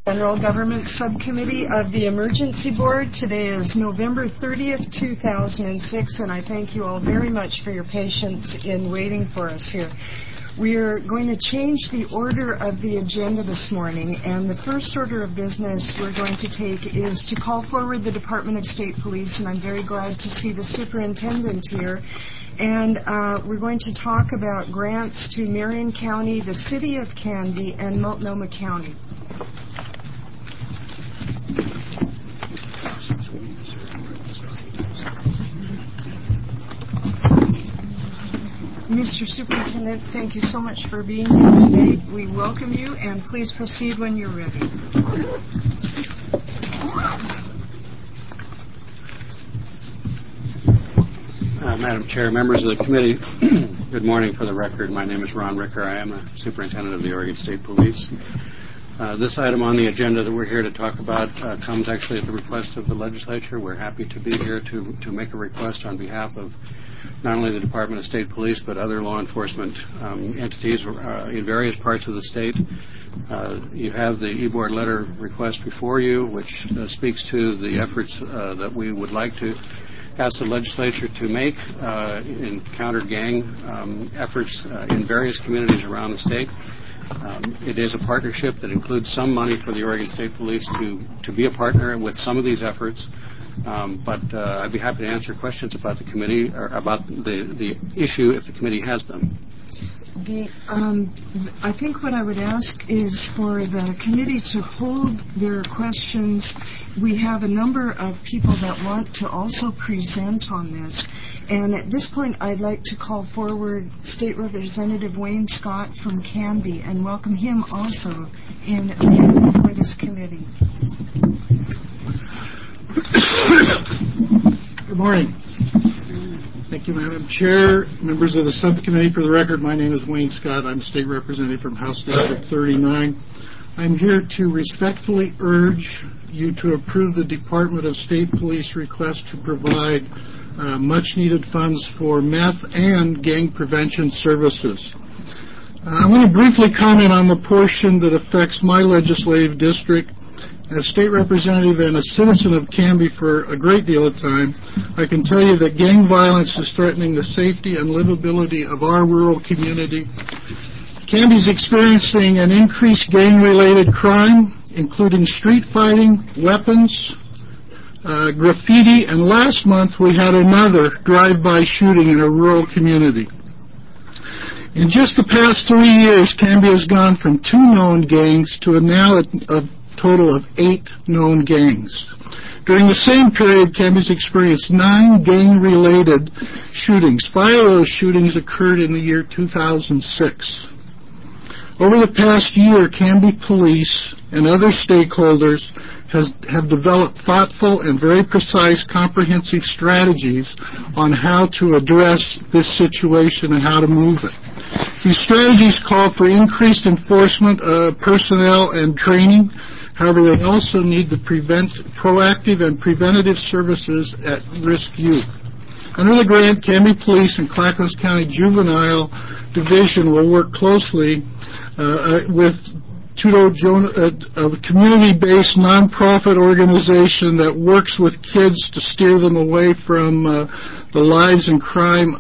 General Government Subcommittee of the Emergency Board. Today is November 30th, 2006, and I thank you all very much for your patience in waiting for us here. We are going to change the order of the agenda this morning, and the first order of business we're going to take is to call forward the Department of State Police, and I'm very glad to see the superintendent here. And we're going to talk about grants to Marion County, the City of Canby, and Multnomah County. Mr. Superintendent, thank you so much for being here today. We welcome you, and please proceed when you're ready. Madam Chair, members of the committee, good morning. For the record, my name is Ron Ricker. I am a superintendent of the Oregon State Police. This item on the agenda that we're here to talk about comes actually at the request of the legislature. We're happy to be here to make a request on behalf of not only the Department of State Police but other law enforcement entities in various parts of the state. You have the e-board letter request before you, which speaks to the efforts that we would like to ask the legislature to make in counter gang efforts in various communities around the state. It is a partnership that includes some money for the Oregon State Police to be a partner with some of these efforts. But I'd be happy to answer questions about the committee or about the issue if the committee has them. I think what I would ask is for the committee to hold their questions. We have a number of people that want to also present on this. And at this point, I'd like to call forward State Representative Wayne Scott from Canby and welcome him also for this committee. Good morning. Thank you, Madam Chair. Members of the subcommittee, for the record, my name is Wayne Scott. I'm State Representative from House District 39. I'm here to respectfully urge you to approve the Department of State Police request to provide much-needed funds for meth and gang prevention services. I want to briefly comment on the portion that affects my legislative district. As state representative and a citizen of Canby for a great deal of time, I can tell you that gang violence is threatening the safety and livability of our rural community. Canby is experiencing an increased gang-related crime, including street fighting, weapons, graffiti, and last month we had another drive-by shooting in a rural community. In just the past 3 years, Canby has gone from 2 known gangs to now a total of 8 known gangs. During the same period, Canby's experienced 9 gang-related shootings. 5 of those shootings occurred in the year 2006. Over the past year, Canby Police and other stakeholders have developed thoughtful and very precise, comprehensive strategies on how to address this situation and how to move it. These strategies call for increased enforcement personnel and training. However, they also need to prevent proactive and preventative services at risk youth. Under the grant, Canby Police and Clackamas County Juvenile Division will work closely with a community-based nonprofit organization that works with kids to steer them away from the lives of crime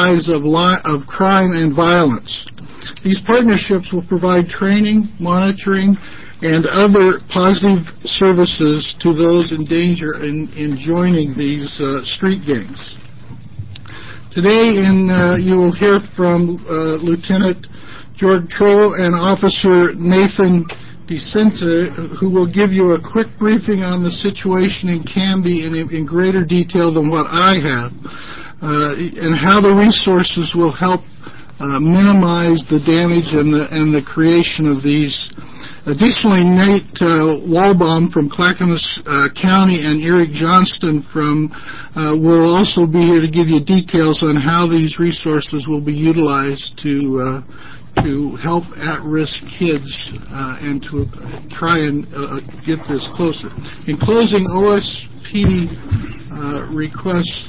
and violence. These partnerships will provide training, monitoring, and other positive services to those in danger in joining these street gangs. Today, you will hear from Lieutenant George Troll and Officer Nathan DeCinta, who will give you a quick briefing on the situation in Canby in greater detail than what I have, and how the resources will help minimize the damage and the creation of these. Additionally, Nate Walbaum from Clackamas County and Eric Johnston will also be here to give you details on how these resources will be utilized to help at-risk kids and to try and get this closer. In closing, OSP requests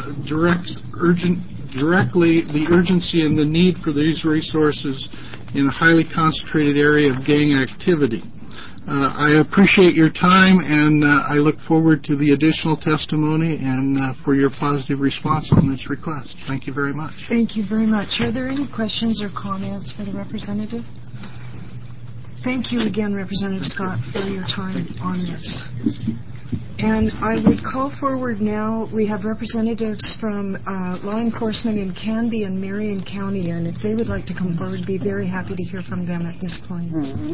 directly the urgency and the need for these resources in a highly concentrated area of gang activity. I appreciate your time, and I look forward to the additional testimony and for your positive response on this request. Thank you very much. Thank you very much. Are there any questions or comments for the representative? Thank you again, Representative Scott, for your time on this. And I would call forward now, we have representatives from law enforcement in Canby and Marion County, and if they would like to come forward, be very happy to hear from them at this point.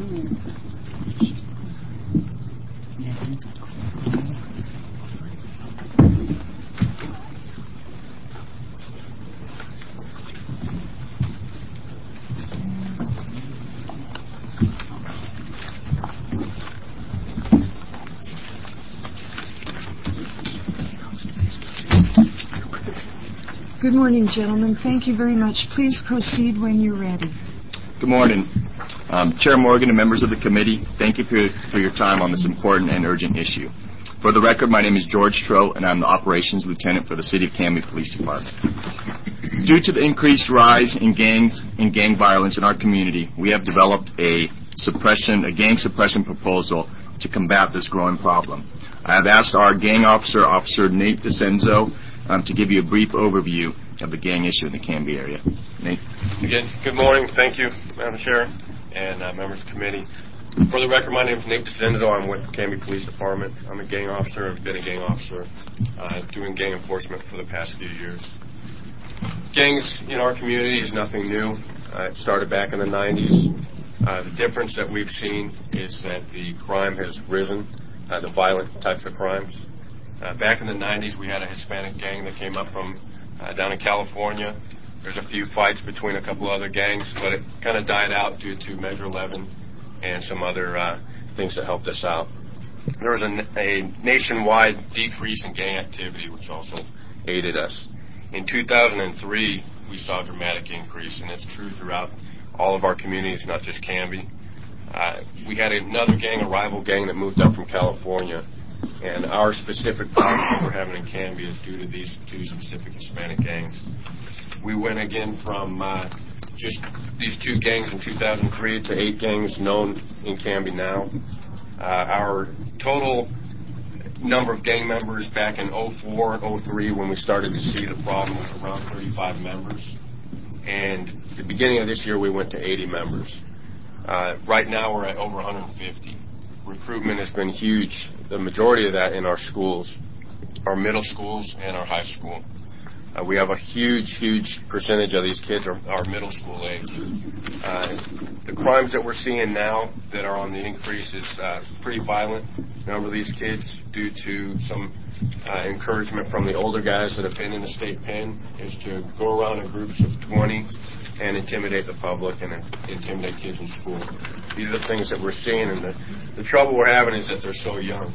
Good morning, gentlemen. Thank you very much. Please proceed when you're ready. Good morning. Chair Morgan and members of the committee, thank you for your time on this important and urgent issue. For the record, my name is George Trout, and I'm the Operations Lieutenant for the City of Canby Police Department. Due to the increased rise in gangs and gang violence in our community, we have developed a gang suppression proposal to combat this growing problem. I have asked our gang officer, Officer Nate DeCenzo, to give you a brief overview of the gang issue in the Canby area. Nate? Again, good morning. Thank you, Madam Chair and members of the committee. For the record, my name is Nate DeCenzo. I'm with the Canby Police Department. I'm a gang officer. I've been a gang officer doing gang enforcement for the past few years. Gangs in our community is nothing new. It started back in the 90s. The difference that we've seen is that the crime has risen, the violent types of crimes. Back in the 90s, we had a Hispanic gang that came up from down in California. There's a few fights between a couple other gangs, but it kind of died out due to Measure 11 and some other things that helped us out. There was a nationwide decrease in gang activity, which also aided us. In 2003, we saw a dramatic increase, and it's true throughout all of our communities, not just Canby. We had another gang, a rival gang, that moved up from California. And our specific problem that we're having in Canby is due to these two specific Hispanic gangs. We went again from just these two gangs in 2003 to 8 gangs known in Canby now. Our total number of gang members back in 04 and 03 when we started to see the problem was around 35 members. And at the beginning of this year, we went to 80 members. Right now, we're at over 150. Recruitment has been huge, the majority of that in our schools, our middle schools and our high school. We have a huge percentage of these kids are middle school age. The crimes that we're seeing now that are on the increase is pretty violent. A number of these kids, due to some encouragement from the older guys that have been in the state pen, is to go around in groups of 20 and intimidate the public and intimidate kids in school. These are the things that we're seeing, and the trouble we're having is that they're so young.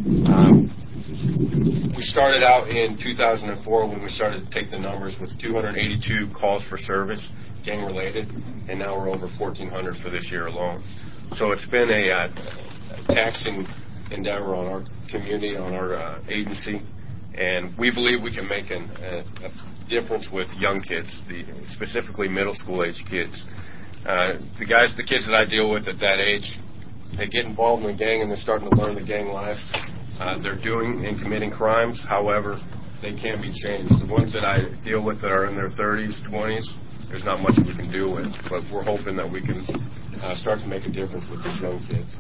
We started out in 2004 when we started to take the numbers with 282 calls for service, gang-related, and now we're over 1,400 for this year alone. So it's been a taxing endeavor on our community, on our agency, and we believe we can make a difference with young kids, specifically middle school age kids. The kids that I deal with at that age, they get involved in the gang and they're starting to learn the gang life. They're doing and committing crimes. However, they can be changed. The ones that I deal with that are in their 30s, 20s, there's not much we can do with. But we're hoping that we can start to make a difference with these young kids.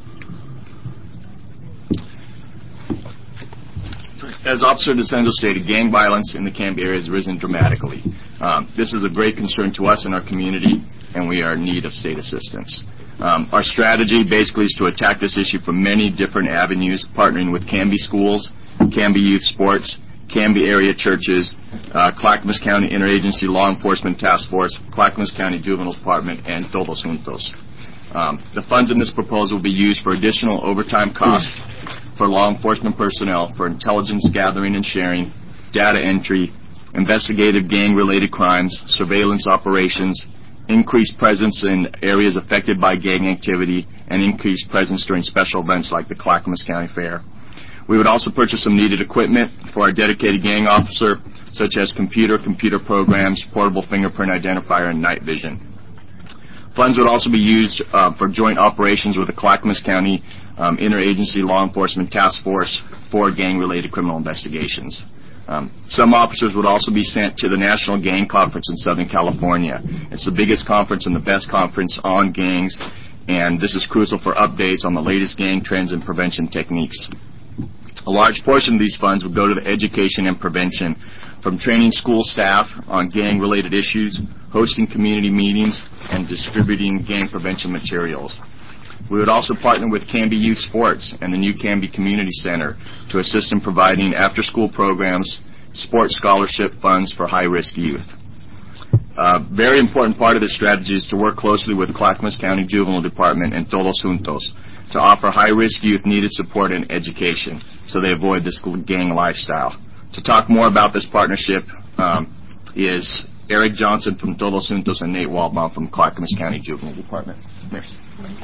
As Officer DeCenzo stated, gang violence in the Canby area has risen dramatically. This is a great concern to us in our community, and we are in need of state assistance. Our strategy basically is to attack this issue from many different avenues, partnering with Canby schools, Canby Youth Sports, Canby area churches, Clackamas County Interagency Law Enforcement Task Force, Clackamas County Juvenile Department, and Todos Juntos. The funds in this proposal will be used for additional overtime costs for law enforcement personnel for intelligence gathering and sharing, data entry, investigative gang-related crimes, surveillance operations, increased presence in areas affected by gang activity, and increased presence during special events like the Clackamas County Fair. We would also purchase some needed equipment for our dedicated gang officer, such as computer programs, portable fingerprint identifier, and night vision. Funds would also be used for joint operations with the Clackamas County interagency law enforcement task force for gang-related criminal investigations. Some officers would also be sent to the National Gang Conference in Southern California. It's the biggest conference and the best conference on gangs, and this is crucial for updates on the latest gang trends and prevention techniques. A large portion of these funds would go to the education and prevention, from training school staff on gang-related issues, hosting community meetings, and distributing gang prevention materials. We would also partner with Canby Youth Sports and the new Canby Community Center to assist in providing after-school programs, sports scholarship funds for high-risk youth. A very important part of this strategy is to work closely with Clackamas County Juvenile Department and Todos Juntos to offer high-risk youth needed support and education so they avoid this gang lifestyle. To talk more about this partnership is Eric Johnson from Todos Juntos and Nate Waldbaum from Clackamas County Juvenile Department. Thanks.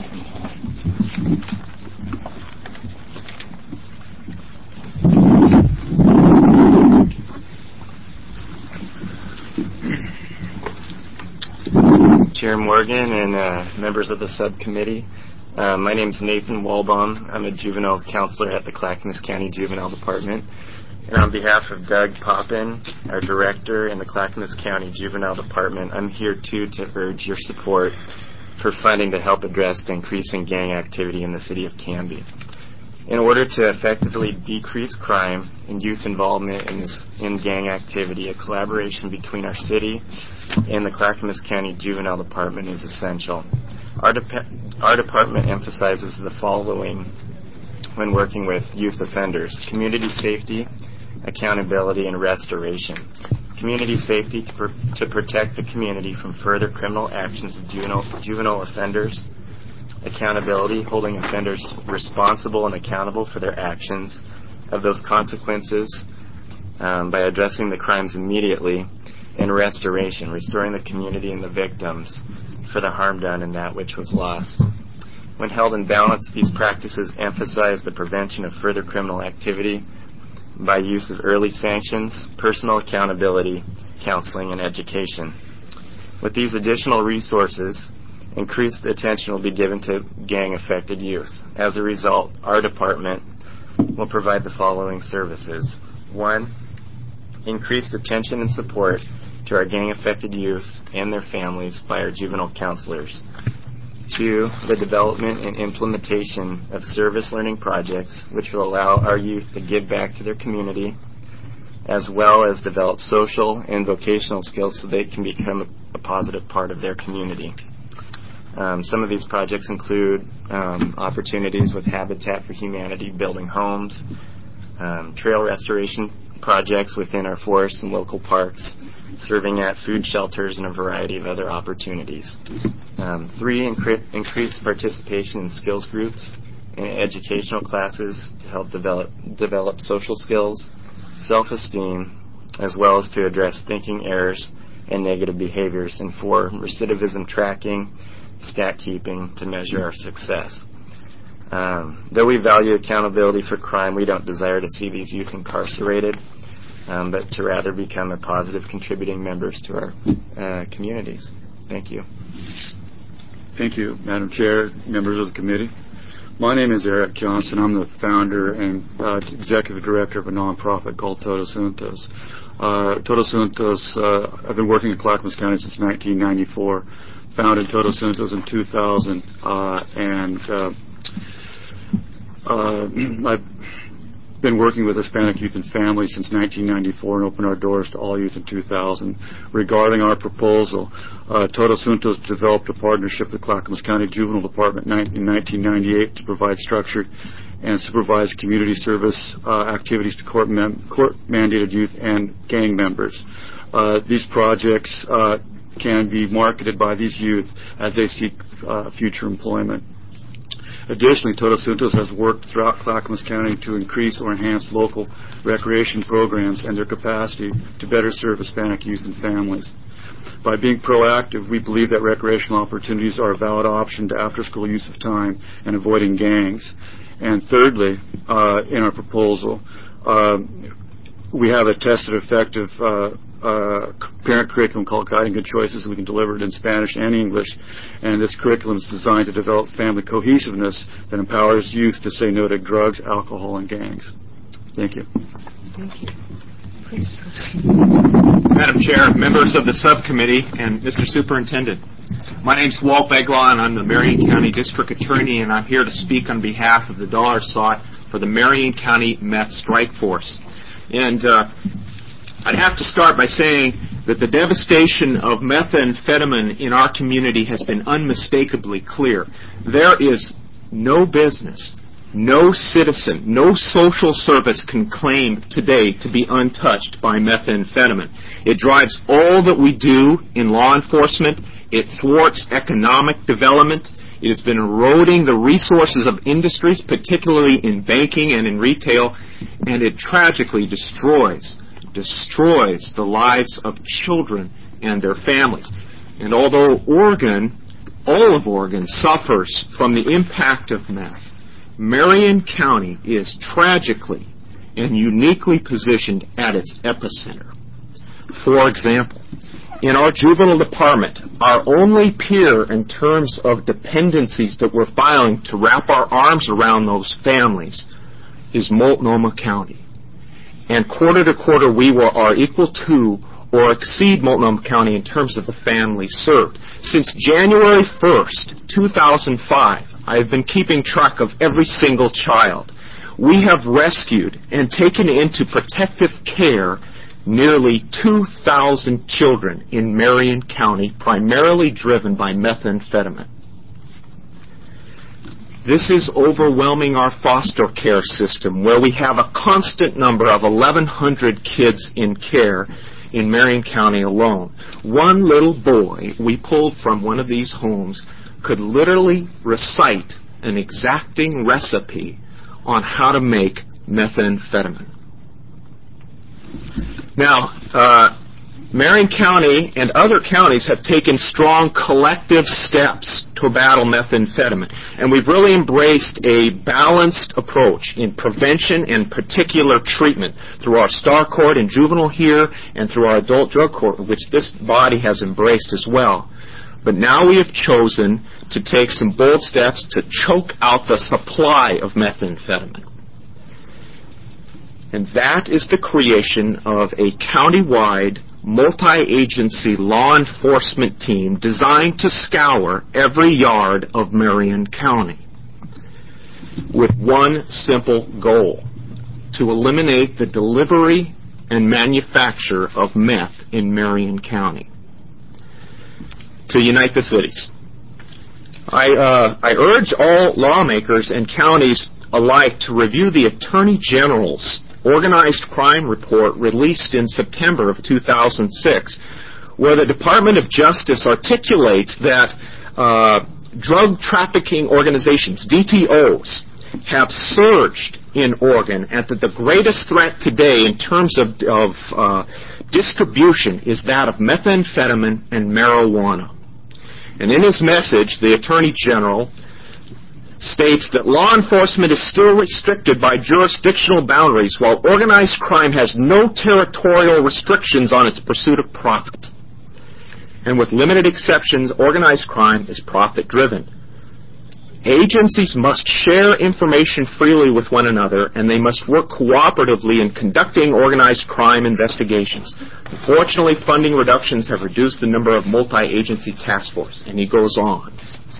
Chair Morgan and members of the subcommittee. My name is Nathan Waldbaum. I'm a juvenile counselor at the Clackamas County Juvenile Department. And on behalf of Doug Poppin, our director in the Clackamas County Juvenile Department, I'm here too to urge your support for funding to help address the increasing gang activity in the city of Canby. In order to effectively decrease crime and youth involvement in gang activity, a collaboration between our city and the Clackamas County Juvenile Department is essential. Our department emphasizes the following when working with youth offenders: community safety, accountability, and restoration. Community safety to protect the community from further criminal actions of juvenile offenders. Accountability, holding offenders responsible and accountable for their actions, of those consequences by addressing the crimes immediately. And restoration, restoring the community and the victims for the harm done and that which was lost. When held in balance, these practices emphasize the prevention of further criminal activity by use of early sanctions, personal accountability, counseling, and education. With these additional resources, increased attention will be given to gang-affected youth. As a result, our department will provide the following services. 1, increased attention and support to our gang-affected youth and their families by our juvenile counselors. 2, the development and implementation of service learning projects which will allow our youth to give back to their community, as well as develop social and vocational skills so they can become a positive part of their community. Some of these projects include opportunities with Habitat for Humanity building homes, trail restoration projects within our forests and local parks, serving at food shelters, and a variety of other opportunities. 3, increased participation in skills groups and educational classes to help develop social skills, self-esteem, as well as to address thinking errors and negative behaviors. And 4, recidivism tracking, stat keeping to measure our success. Though we value accountability for crime, we don't desire to see these youth incarcerated, but to rather become a positive contributing members to our communities. Thank you. Thank you, Madam Chair, members of the committee. My name is Eric Johnson. I'm the founder and executive director of a nonprofit called Todos Juntos. Todos Juntos, I've been working in Clackamas County since 1994. Founded Todos Juntos in 2000, I've been working with Hispanic youth and families since 1994 and opened our doors to all youth in 2000. Regarding our proposal, Todos Juntos developed a partnership with Clackamas County Juvenile Department in 1998 to provide structured and supervised community service activities to court-mandated youth and gang members. These projects can be marketed by these youth as they seek future employment. Additionally, Todos Juntos has worked throughout Clackamas County to increase or enhance local recreation programs and their capacity to better serve Hispanic youth and families. By being proactive, we believe that recreational opportunities are a valid option to after-school use of time and avoiding gangs. And thirdly, in our proposal, we have a tested effective parent curriculum called Guiding Good Choices. We can deliver it in Spanish and English. And this curriculum is designed to develop family cohesiveness that empowers youth to say no to drugs, alcohol, and gangs. Thank you. Thank you. Please proceed. Madam Chair, members of the subcommittee, and Mr. Superintendent. My name's Walt Beglaw, and I'm the Marion County District Attorney, and I'm here to speak on behalf of the dollars sought for the Marion County Meth Strike Force. And I'd have to start by saying that the devastation of methamphetamine in our community has been unmistakably clear. There is no business, no citizen, no social service can claim today to be untouched by methamphetamine. It drives all that we do in law enforcement. It thwarts economic development. It has been eroding the resources of industries, particularly in banking and in retail, and it tragically destroys the lives of children and their families. And although Oregon, all of Oregon, suffers from the impact of meth, Marion County is tragically and uniquely positioned at its epicenter. For example, in our juvenile department, our only peer in terms of dependencies that we're filing to wrap our arms around those families is Multnomah County. And quarter to quarter, we are equal to or exceed Multnomah County in terms of the families served. Since January 1st, 2005, I have been keeping track of every single child. We have rescued and taken into protective care nearly 2,000 children in Marion County, primarily driven by methamphetamine. This is overwhelming our foster care system, where we have a constant number of 1,100 kids in care in Marion County alone. One little boy we pulled from one of these homes could literally recite an exacting recipe on how to make methamphetamine. Now, Marion County and other counties have taken strong collective steps to battle methamphetamine, and we've really embraced a balanced approach in prevention and particular treatment through our STAR Court and juvenile here and through our adult drug court, which this body has embraced as well. But now we have chosen to take some bold steps to choke out the supply of methamphetamine. And that is the creation of a countywide, multi-agency law enforcement team designed to scour every yard of Marion County with one simple goal: to eliminate the delivery and manufacture of meth in Marion County. To unite the cities. I urge all lawmakers and counties alike to review the Attorney General's organized crime report released in September of 2006, where the Department of Justice articulates that drug trafficking organizations, DTOs, have surged in Oregon, and that the greatest threat today in terms of distribution is that of methamphetamine and marijuana. And in his message, the Attorney General states that law enforcement is still restricted by jurisdictional boundaries, while organized crime has no territorial restrictions on its pursuit of profit. And with limited exceptions, organized crime is profit-driven. Agencies must share information freely with one another, and they must work cooperatively in conducting organized crime investigations. Unfortunately, funding reductions have reduced the number of multi-agency task force, and he goes on.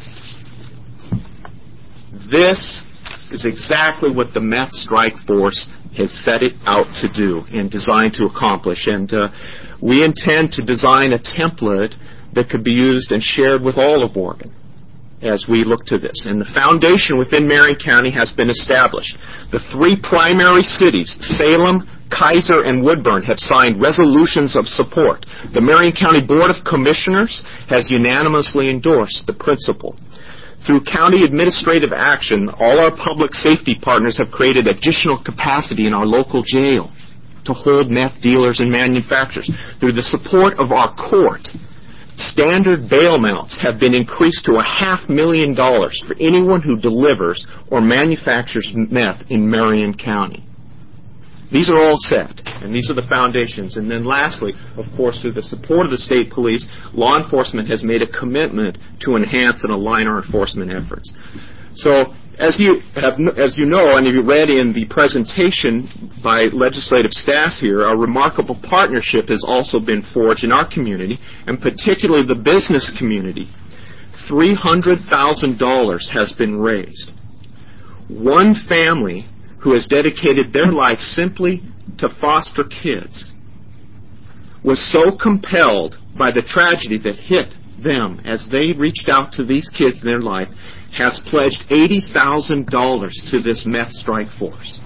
This is exactly what the Meth Strike Force has set it out to do and designed to accomplish. And we intend to design a template that could be used and shared with all of Oregon as we look to this. And the foundation within Marion County has been established. The three primary cities, Salem, Kaiser, and Woodburn, have signed resolutions of support. The Marion County Board of Commissioners has unanimously endorsed the principle. Through county administrative action, all our public safety partners have created additional capacity in our local jail to hold meth dealers and manufacturers. Through the support of our court, standard bail amounts have been increased to $500,000 for anyone who delivers or manufactures meth in Marion County. These are all set, and these are the foundations. And then lastly, of course, through the support of the state police, law enforcement has made a commitment to enhance and align our enforcement efforts. So as you know, and you read in the presentation by legislative staff here, a remarkable partnership has also been forged in our community, and particularly the business community. $300,000 has been raised. One family who has dedicated their life simply to foster kids was so compelled by the tragedy that hit them as they reached out to these kids in their life, has pledged $80,000 to this meth strike force.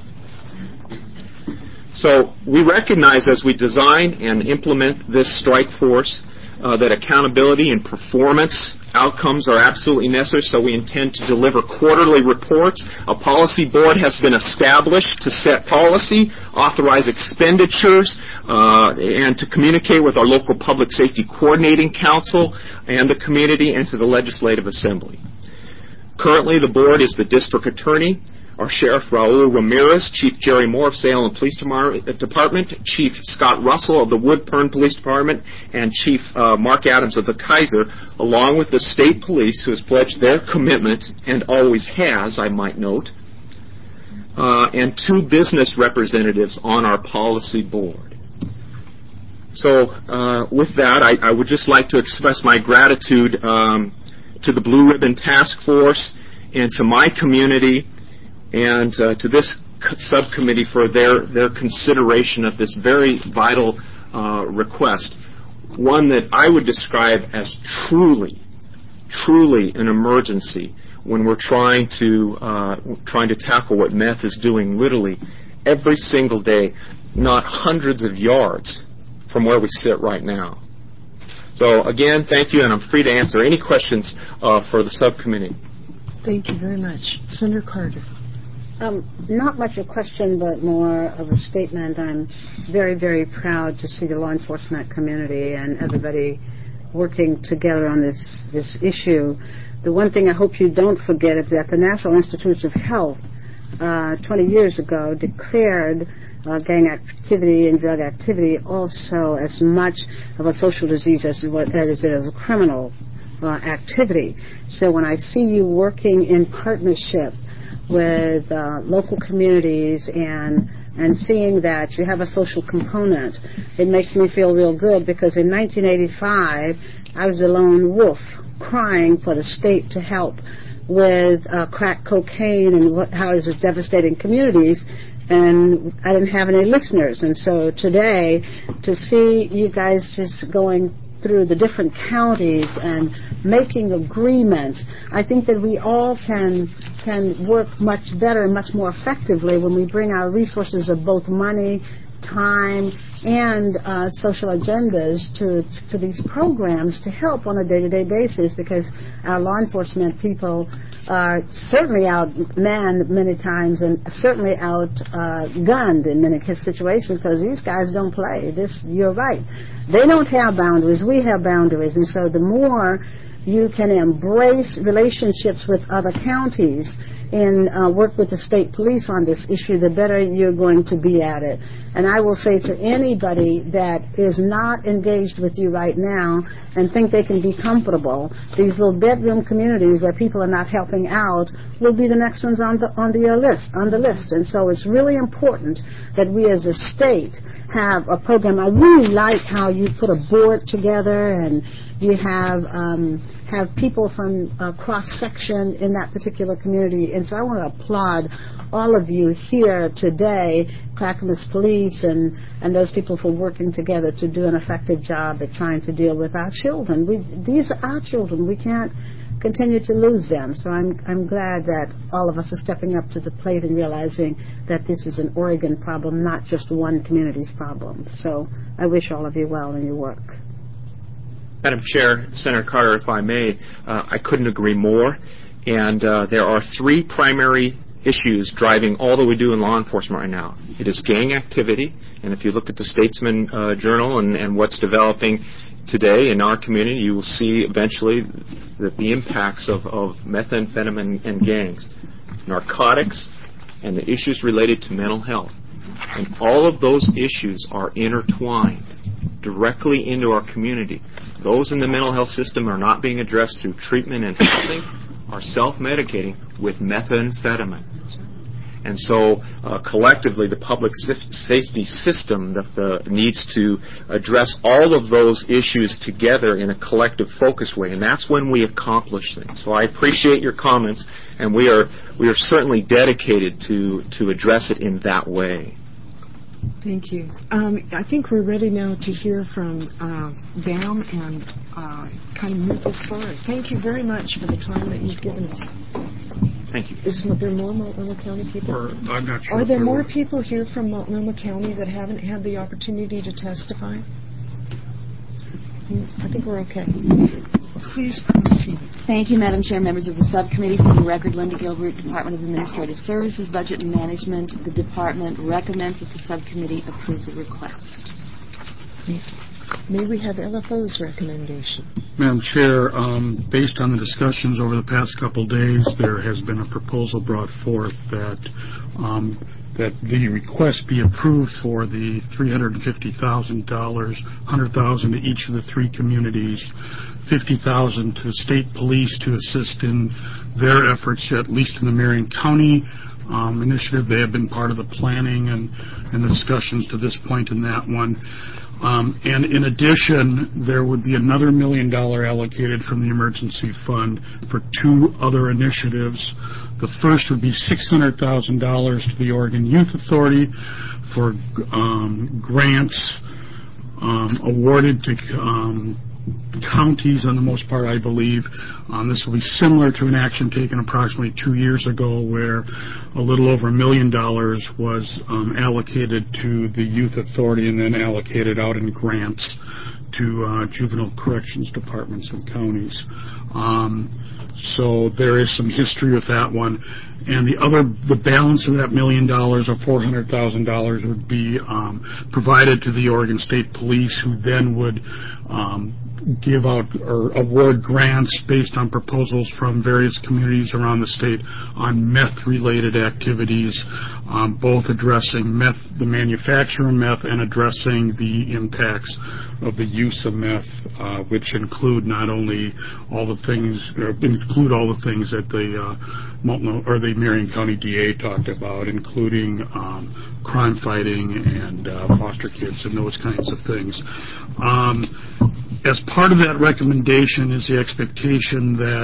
So we recognize as we design and implement this strike force that accountability and performance outcomes are absolutely necessary, so we intend to deliver quarterly reports. A policy board has been established to set policy, authorize expenditures, and to communicate with our local public safety coordinating council and the community and to the legislative assembly. Currently, the board is the district attorney, our Sheriff Raul Ramirez, Chief Jerry Moore of Salem Police Department, Chief Scott Russell of the Woodburn Police Department, and Chief Mark Adams of the Kaiser, along with the state police, who has pledged their commitment, and always has, I might note, and 2 business representatives on our policy board. So with that, I would just like to express my gratitude to the Blue Ribbon Task Force and to my community and to this subcommittee for their consideration of this very vital request, one that I would describe as truly an emergency when we're trying to tackle what meth is doing literally every single day, not hundreds of yards from where we sit right now. So again, thank you, and I'm free to answer any questions for the subcommittee. Thank you very much. Senator Carter. Not much a question, but more of a statement. I'm very, very proud to see the law enforcement community and everybody working together on this issue. The one thing I hope you don't forget is that the National Institutes of Health 20 years ago declared gang activity and drug activity also as much of a social disease as it is a criminal activity. So when I see you working in partnership with local communities and seeing that you have a social component, it makes me feel real good, because in 1985 I was a lone wolf crying for the state to help with crack cocaine and how it was devastating communities, and I didn't have any listeners. And so today, to see you guys just going through the different counties and making agreements, I think that we all can work much better and much more effectively when we bring our resources of both money, time, and social agendas to these programs to help on a day-to-day basis, because our law enforcement people are certainly outmanned many times and certainly outgunned in many situations, because these guys don't play. You're right. They don't have boundaries. We have boundaries. And so the more you can embrace relationships with other counties and work with the state police on this issue, the better you're going to be at it. And I will say to anybody that is not engaged with you right now and think they can be comfortable, these little bedroom communities where people are not helping out will be the next ones on the list. And so it's really important that we as a state have a program. I really like how you put a board together and you have people from cross-section in that particular community. And so I want to applaud all of you here today, Clackamas Police and those people, for working together to do an effective job at trying to deal with our children. These are our children. We can't continue to lose them. So I'm glad that all of us are stepping up to the plate and realizing that this is an Oregon problem, not just one community's problem. So I wish all of you well in your work. Madam Chair, Senator Carter, if I may, I couldn't agree more. And there are 3 primary issues driving all that we do in law enforcement right now. It is gang activity, and if you look at the Statesman Journal and what's developing today in our community, you will see eventually that the impacts of methamphetamine and gangs, narcotics, and the issues related to mental health. And all of those issues are intertwined directly into our community. Those in the mental health system are not being addressed through treatment and housing, are self-medicating with methamphetamine. And so collectively, the public safety system needs to address all of those issues together in a collective, focused way, and that's when we accomplish things. So I appreciate your comments, and we are certainly dedicated to address it in that way. Thank you. I think we're ready now to hear from BAM and kind of move this forward. Thank you very much for the time that you've given us. Thank you. Is there more Multnomah County people? I'm not sure. Are there more people here from Multnomah County that haven't had the opportunity to testify? I think we're okay. Please proceed. Thank you, Madam Chair, members of the subcommittee. For the record, Linda Gilbert, Department of Administrative Services, Budget and Management. The department recommends that the subcommittee approve the request. May we have LFO's recommendation? Madam Chair, based on the discussions over the past couple days, there has been a proposal brought forth that the request be approved for the $350,000, $100,000 to each of the three communities, $50,000 to the state police to assist in their efforts, at least in the Marion County initiative. They have been part of the planning and the discussions to this point in that one. And in addition, there would be another $1 million allocated from the emergency fund for two other initiatives. The first would be $600,000 to the Oregon Youth Authority for grants awarded to counties on the most part, I believe. This will be similar to an action taken approximately 2 years ago where a little over $1 million was allocated to the Youth Authority and then allocated out in grants to juvenile corrections departments and counties. So there is some history with that one. And the balance of that $1 million or $400,000 would be provided to the Oregon State Police, who then would give out or award grants based on proposals from various communities around the state on meth-related activities, both addressing meth, the manufacture of meth, and addressing the impacts of the use of meth, which include not only all the things that the Multnomah or the Marion County DA talked about, including crime fighting and foster kids and those kinds of things. As part of that recommendation is the expectation that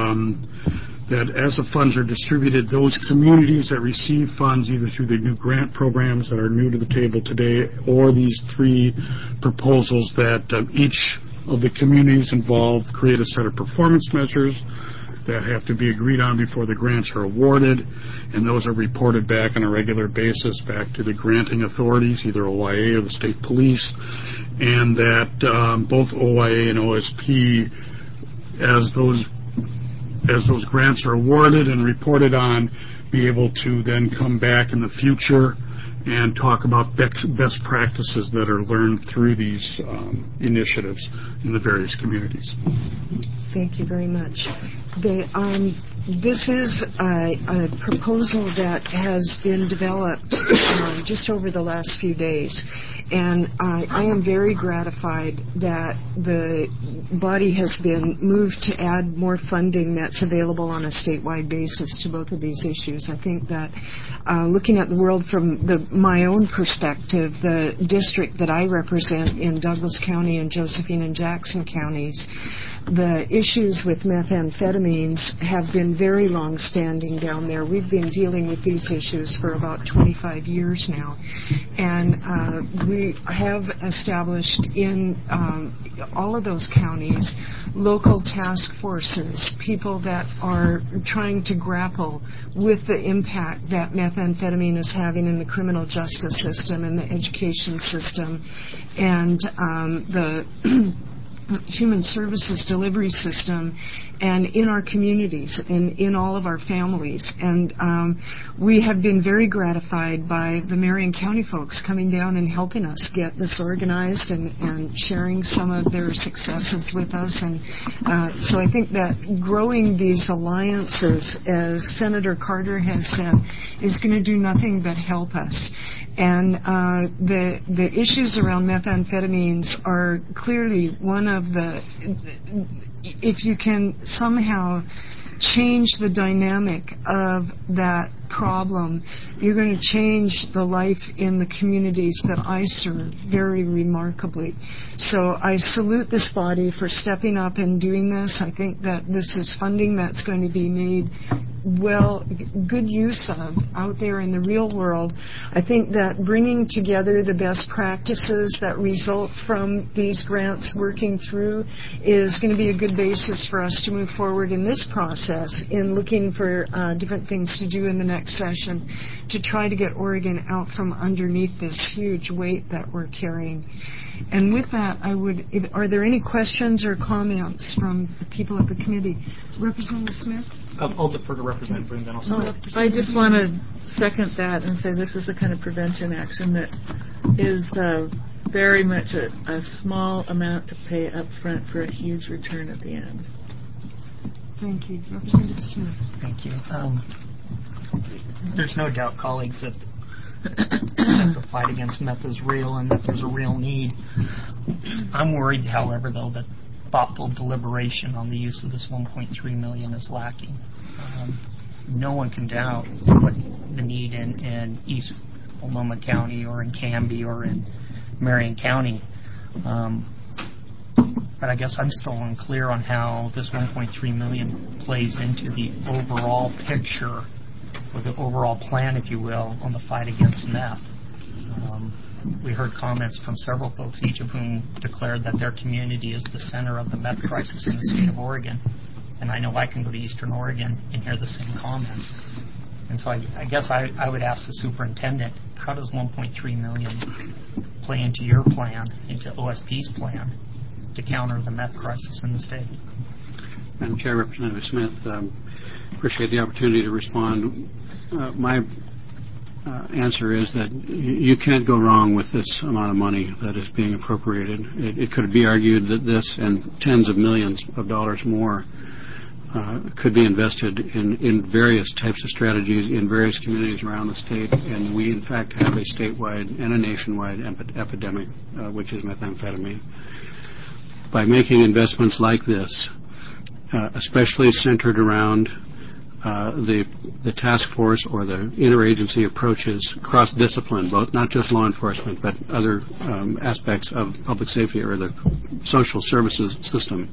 as the funds are distributed, those communities that receive funds either through the new grant programs that are new to the table today or these three proposals, that each of the communities involved create a set of performance measures that have to be agreed on before the grants are awarded, and those are reported back on a regular basis back to the granting authorities, either OIA or the state police, and that both OIA and OSP, as those grants are awarded and reported on, be able to then come back in the future and talk about best practices that are learned through these initiatives in the various communities. Thank you very much. This is a proposal that has been developed just over the last few days, and I am very gratified that the body has been moved to add more funding that's available on a statewide basis to both of these issues. I think that looking at the world from my own perspective, the district that I represent in Douglas County and Josephine and Jackson counties, the issues with methamphetamines have been very long-standing down there. We've been dealing with these issues for about 25 years now. And we have established in all of those counties local task forces, people that are trying to grapple with the impact that methamphetamine is having in the criminal justice system and the education system and the human services delivery system and in our communities and in all of our families. And we have been very gratified by the Marion County folks coming down and helping us get this organized and sharing some of their successes with us. And so I think that growing these alliances, as Senator Carter has said, is going to do nothing but help us. And the issues around methamphetamines are clearly one of the, if you can somehow change the dynamic of that problem, you're going to change the life in the communities that I serve very remarkably. So I salute this body for stepping up and doing this. I think that this is funding that's going to be made good use of out there in the real world. I think that bringing together the best practices that result from these grants working through is going to be a good basis for us to move forward in this process in looking for different things to do in the next session to try to get Oregon out from underneath this huge weight that we're carrying. And with that, are there any questions or comments from the people of the committee? Representative Smith? I'll defer to Representative Boone, then I'll start. I just want to second that and say this is the kind of prevention action that is very much a small amount to pay up front for a huge return at the end. Thank you. Representative Smith. Thank you. There's no doubt, colleagues, that the fight against meth is real and that there's a real need. I'm worried, however, though, that thoughtful deliberation on the use of this $1.3 million is lacking. No one can doubt what the need in East Multnomah County or in Canby or in Marion County. But I guess I'm still unclear on how this $1.3 million plays into the overall picture or the overall plan, if you will, on the fight against meth. We heard comments from several folks, each of whom declared that their community is the center of the meth crisis in the state of Oregon. And I know I can go to Eastern Oregon and hear the same comments. And so I guess I would ask the superintendent, how does $1.3 million play into your plan, into OSP's plan, to counter the meth crisis in the state? Madam Chair, Representative Smith, appreciate the opportunity to respond. My answer is that you can't go wrong with this amount of money that is being appropriated. It could be argued that this and tens of millions of dollars more could be invested in various types of strategies in various communities around the state, and we in fact have a statewide and a nationwide epidemic, which is methamphetamine. By making investments like this, especially centered around the task force or the interagency approaches cross-discipline, both not just law enforcement but other aspects of public safety or the social services system.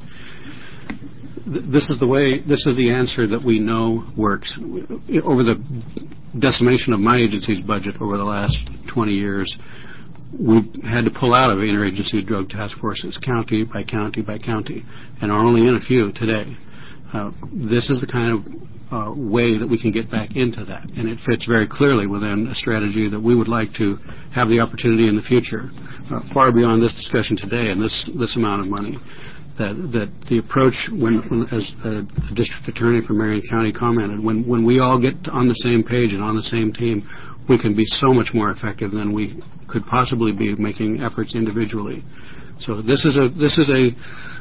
This is the answer that we know works. Over the decimation of my agency's budget over the last 20 years, we had to pull out of interagency drug task forces county by county by county, and are only in a few today. This is the kind of way that we can get back into that, and it fits very clearly within a strategy that we would like to have the opportunity in the future, far beyond this discussion today and this amount of money. That the approach, as the district attorney for Marion County commented, when we all get on the same page and on the same team, we can be so much more effective than we could possibly be making efforts individually. So this is a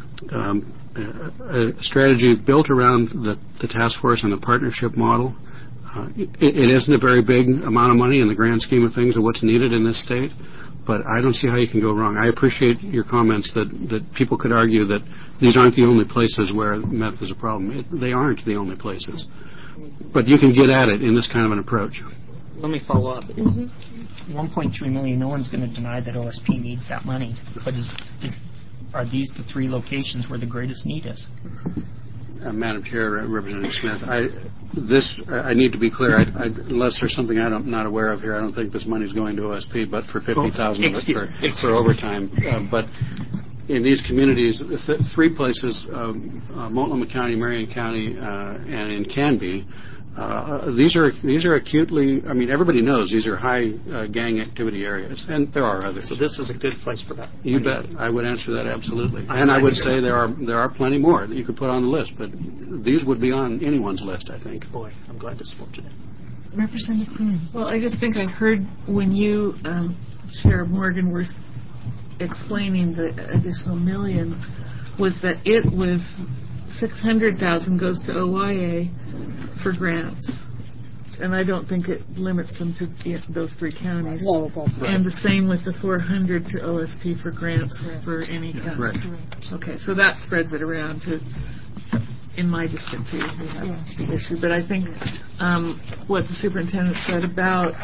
strategy built around the task force and the partnership model. It isn't a very big amount of money in the grand scheme of things of what's needed in this state, but I don't see how you can go wrong. I appreciate your comments that people could argue that these aren't the only places where meth is a problem. They aren't the only places. But you can get at it in this kind of an approach. Let me follow up. $1.3 million, no one's going to deny that OSP needs that money. But are these the three locations where the greatest need is? Madam Chair, Representative Smith, I need to be clear. Unless there's something I'm not aware of here, I don't think this money is going to OSP, but for $50,000 of it for overtime. But in these communities, three places, Multnomah County, Marion County, and in Canby, These are acutely. I mean, everybody knows these are high gang activity areas, and there are others. So this is a good place for that. You bet. I would answer that absolutely. And I would say there are plenty more that you could put on the list, but these would be on anyone's list, I think. Boy, I'm glad to support you. Representative Green. Well, I just think I heard when you, Chair Morgan, were explaining the additional million, was that it was 600,000 goes to OYA for grants, and I don't think it limits them to those three counties. No, that's right. And the same with the 400 to OSP for grants for any county. Right. Okay, so that spreads it around to. In my district, too, we have the issue. But I think what the superintendent said about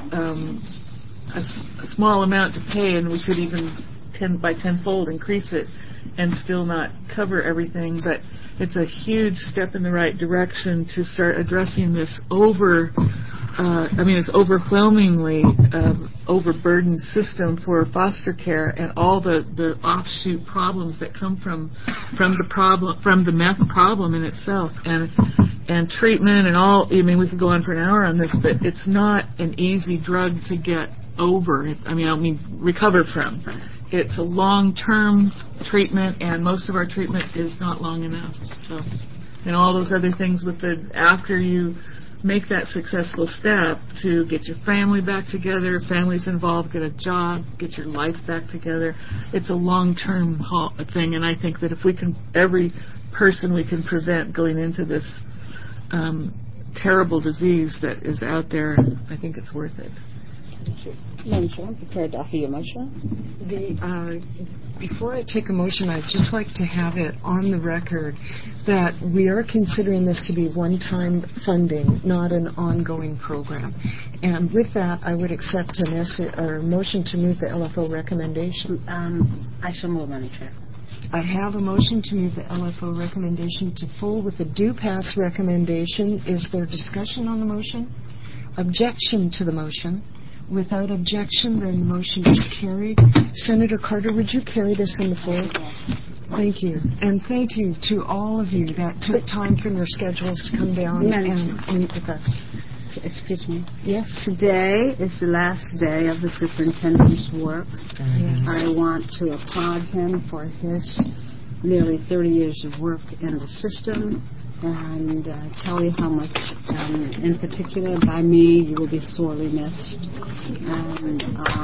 a small amount to pay, and we could even by tenfold increase it and still not cover everything. But it's a huge step in the right direction to start addressing this it's overwhelmingly overburdened system for foster care and all the offshoot problems that come from the meth problem in itself and treatment and all. I mean, we could go on for an hour on this, but it's not an easy drug to get over. I don't mean recover from. It's a long-term treatment, and most of our treatment is not long enough. So, and all those other things with after you make that successful step to get your family back together, families involved, get a job, get your life back together. It's a long-term thing, and I think that if we can, every person we can prevent going into this terrible disease that is out there, I think it's worth it. Thank you. Madam Chair, I'm prepared to offer you a motion. Before I take a motion, I'd just like to have it on the record that we are considering this to be one-time funding, not an ongoing program. And with that, I would accept a motion to move the LFO recommendation. I so move, Madam Chair. I have a motion to move the LFO recommendation to full with a due pass recommendation. Is there discussion on the motion? Objection to the motion? Without objection, then the motion is carried. Senator Carter, would you carry this in the floor? Thank you. And thank you to all of you that took time from your schedules to come down and meet with us. Excuse me. Yes? Today is the last day of the superintendent's work. Yes. I want to applaud him for his nearly 30 years of work in the system and tell you how much, in particular by me, you will be sorely missed. And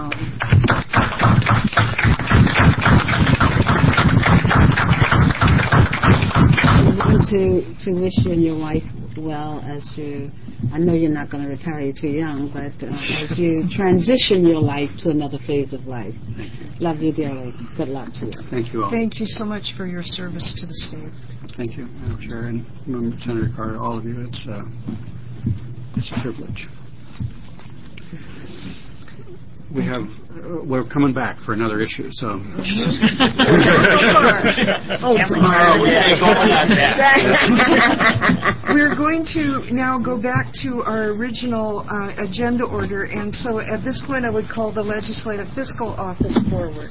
I want to wish you and your wife well as you, I know you're not going to retire, you're too young, but as you transition your life to another phase of life. Thank you. Love you dearly. Good luck to you. Thank you all. Thank you so much for your service to the state. Thank you, Madam Chair, and Senator Carter, all of you. It's a privilege. We're coming back for another issue, so. We're going to now go back to our original agenda order, and so at this point I would call the Legislative Fiscal Office forward.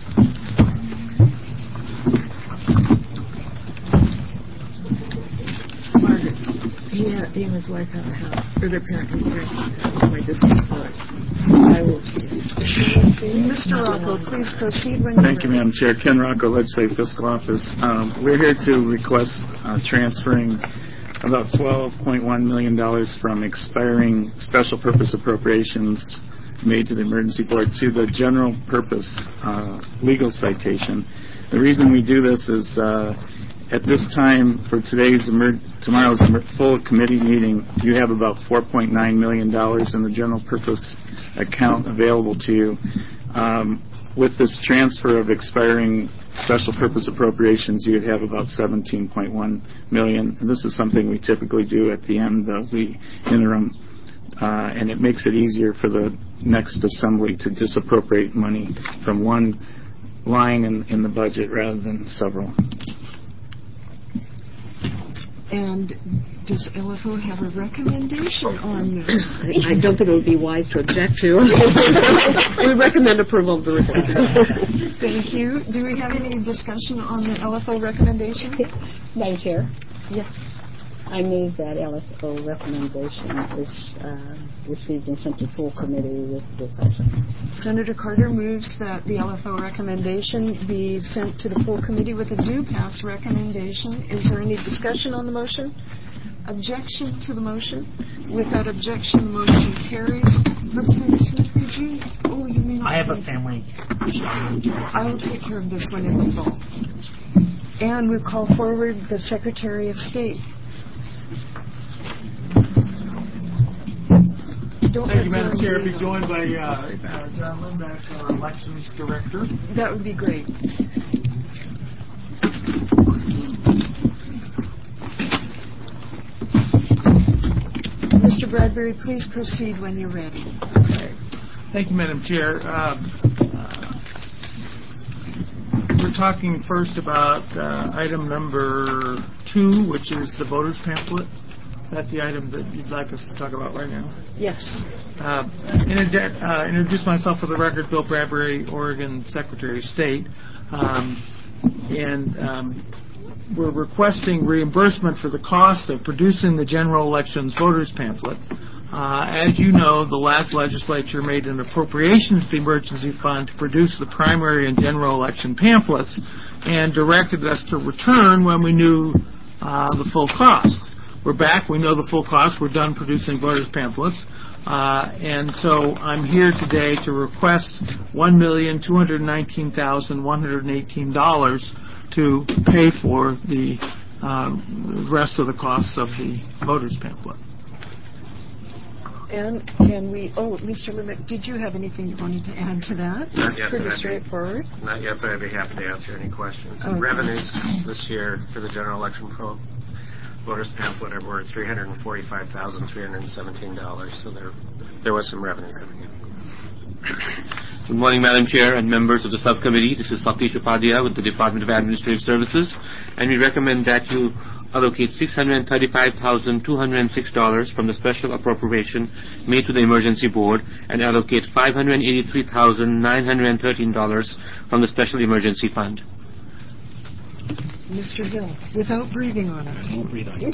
He and his wife have a house, or their parents have a house in my district, so I will see. Mr. Rocco, please proceed when you're Thank you, Madam Chair. Ken Rocco, Legislative Fiscal Office. We're here to request transferring about $12.1 million from expiring special purpose appropriations made to the Emergency Board to the general purpose legal citation. The reason we do this is at this time, for tomorrow's full committee meeting, you have about $4.9 million in the general purpose account available to you. With this transfer of expiring special purpose appropriations, you'd have about $17.1 million. And this is something we typically do at the end of the interim, and it makes it easier for the next assembly to disappropriate money from one line in the budget rather than several. And does LFO have a recommendation on this? I don't think it would be wise to object to. We recommend approval of the report. Thank you. Do we have any discussion on the LFO recommendation? Madam Chair? Yes. I move that LFO recommendation is received and sent to full committee with request. Senator Carter moves that the LFO recommendation be sent to the full committee with a due pass recommendation. Is there any discussion on the motion? Objection to the motion? Without objection, the motion carries. Representative Smith, would you? Oh, you may not. I have a family. I will take care of this one in the fall. And we call forward the Secretary of State. Thank you, Madam Chair. Be joined by John Lindback, our Elections Director. That would be great. Mr. Bradbury, please proceed when you're ready. Okay. Thank you, Madam Chair. We're talking first about item number 2, which is the voters pamphlet. Is that the item that you'd like us to talk about right now? Yes. Introduce myself for the record, Bill Bradbury, Oregon Secretary of State. We're requesting reimbursement for the cost of producing the general elections voters pamphlet. As you know, the last legislature made an appropriation to the emergency fund to produce the primary and general election pamphlets and directed us to return when we knew the full cost. We're back. We know the full cost. We're done producing voters pamphlets. And so I'm here today to request $1,219,118 to pay for the rest of the costs of the voters pamphlet. And can we, Mr. Limerick, did you have anything you wanted to add to that? Not yet. Pretty straightforward. Not yet, but I'd be happy to answer any questions. Okay. Revenues this year for the general election voters pamphlet were $345,317, so there was some revenue coming in. Good morning, Madam Chair and members of the subcommittee. This is Satish Upadhyay with the Department of Administrative Services, and we recommend that you allocate $635,206 from the special appropriation made to the Emergency Board and allocate $583,913 from the Special Emergency Fund. Mr. Hill, without breathing on us. I won't breathe on you.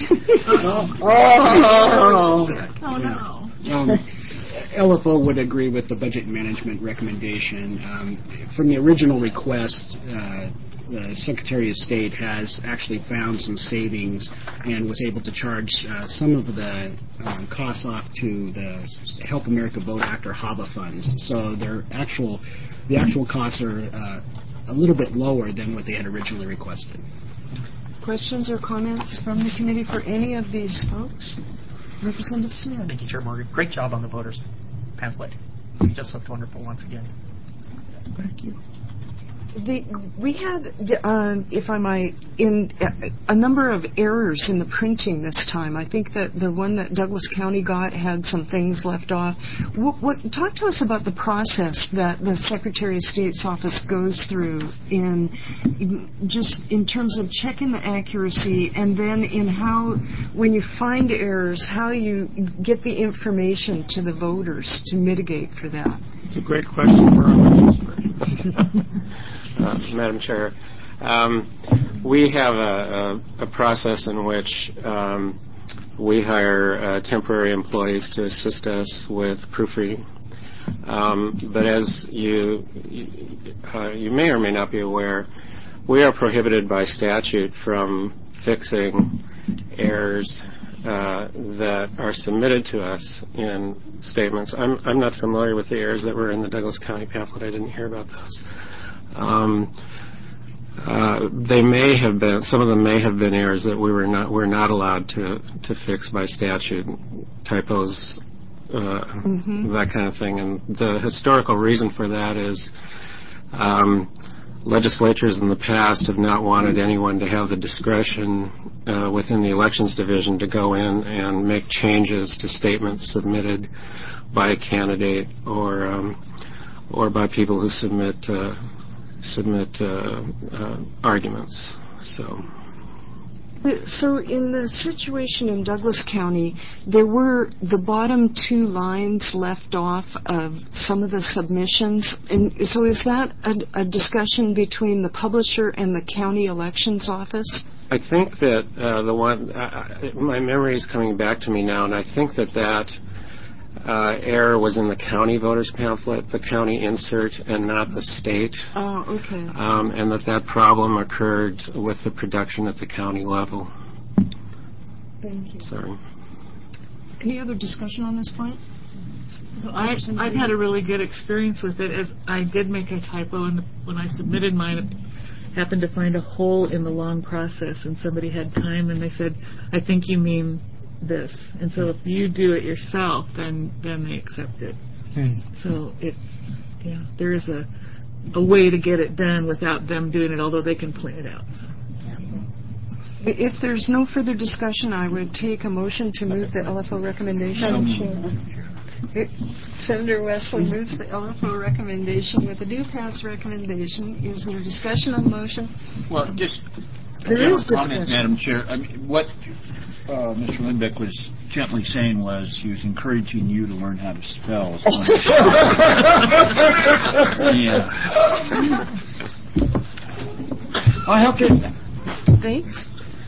Oh, no. LFO would agree with the budget management recommendation. From the original request, the Secretary of State has actually found some savings and was able to charge some of the costs off to the Help America Vote Act or HAVA funds. So the actual costs are a little bit lower than what they had originally requested. Questions or comments from the committee for any of these folks? Representative Smith. Thank you, Chair Morgan. Great job on the voters pamphlet. Just looked wonderful once again. Thank you. We had, if I might, a number of errors in the printing this time. I think that the one that Douglas County got had some things left off. Talk to us about the process that the Secretary of State's office goes through in terms of checking the accuracy, and then in how, when you find errors, how you get the information to the voters to mitigate for that. It's a great question for our minister. Madam Chair, we have a process in which we hire temporary employees to assist us with proofreading. But as you may or may not be aware, we are prohibited by statute from fixing errors that are submitted to us in statements. I'm not familiar with the errors that were in the Douglas County pamphlet. I didn't hear about those. They may have been. Some of them may have been errors that we're not allowed to fix by statute, typos, that kind of thing. And the historical reason for that is legislatures in the past have not wanted anyone to have the discretion within the Elections Division to go in and make changes to statements submitted by a candidate or by people who submit arguments. So in the situation in Douglas County, there were the bottom 2 lines left off of some of the submissions. And so is that a discussion between the publisher and the county elections office? I think that my memory is coming back to me now, and I think that error was in the county voters pamphlet, the county insert, and not the state. Oh, okay. And that problem occurred with the production at the county level. Thank you. Sorry. Any other discussion on this point? I've had a really good experience with it, as I did make a typo, and when I submitted mine, it happened to find a hole in the long process, and somebody had time, and they said, I think you mean this. And so if you do it yourself, then they accept it. So there is a way to get it done without them doing it, although they can point it out. So. If there's no further discussion, I would take a motion to move the LFO recommendation. Senator Wesley moves the LFO recommendation with a do pass recommendation. Is there discussion on the motion? Well, just there is comment, discussion. Madam Chair. I mean, what Mr. Lindbeck was gently saying was he was encouraging you to learn how to spell. Yeah. I'll help you. Thanks.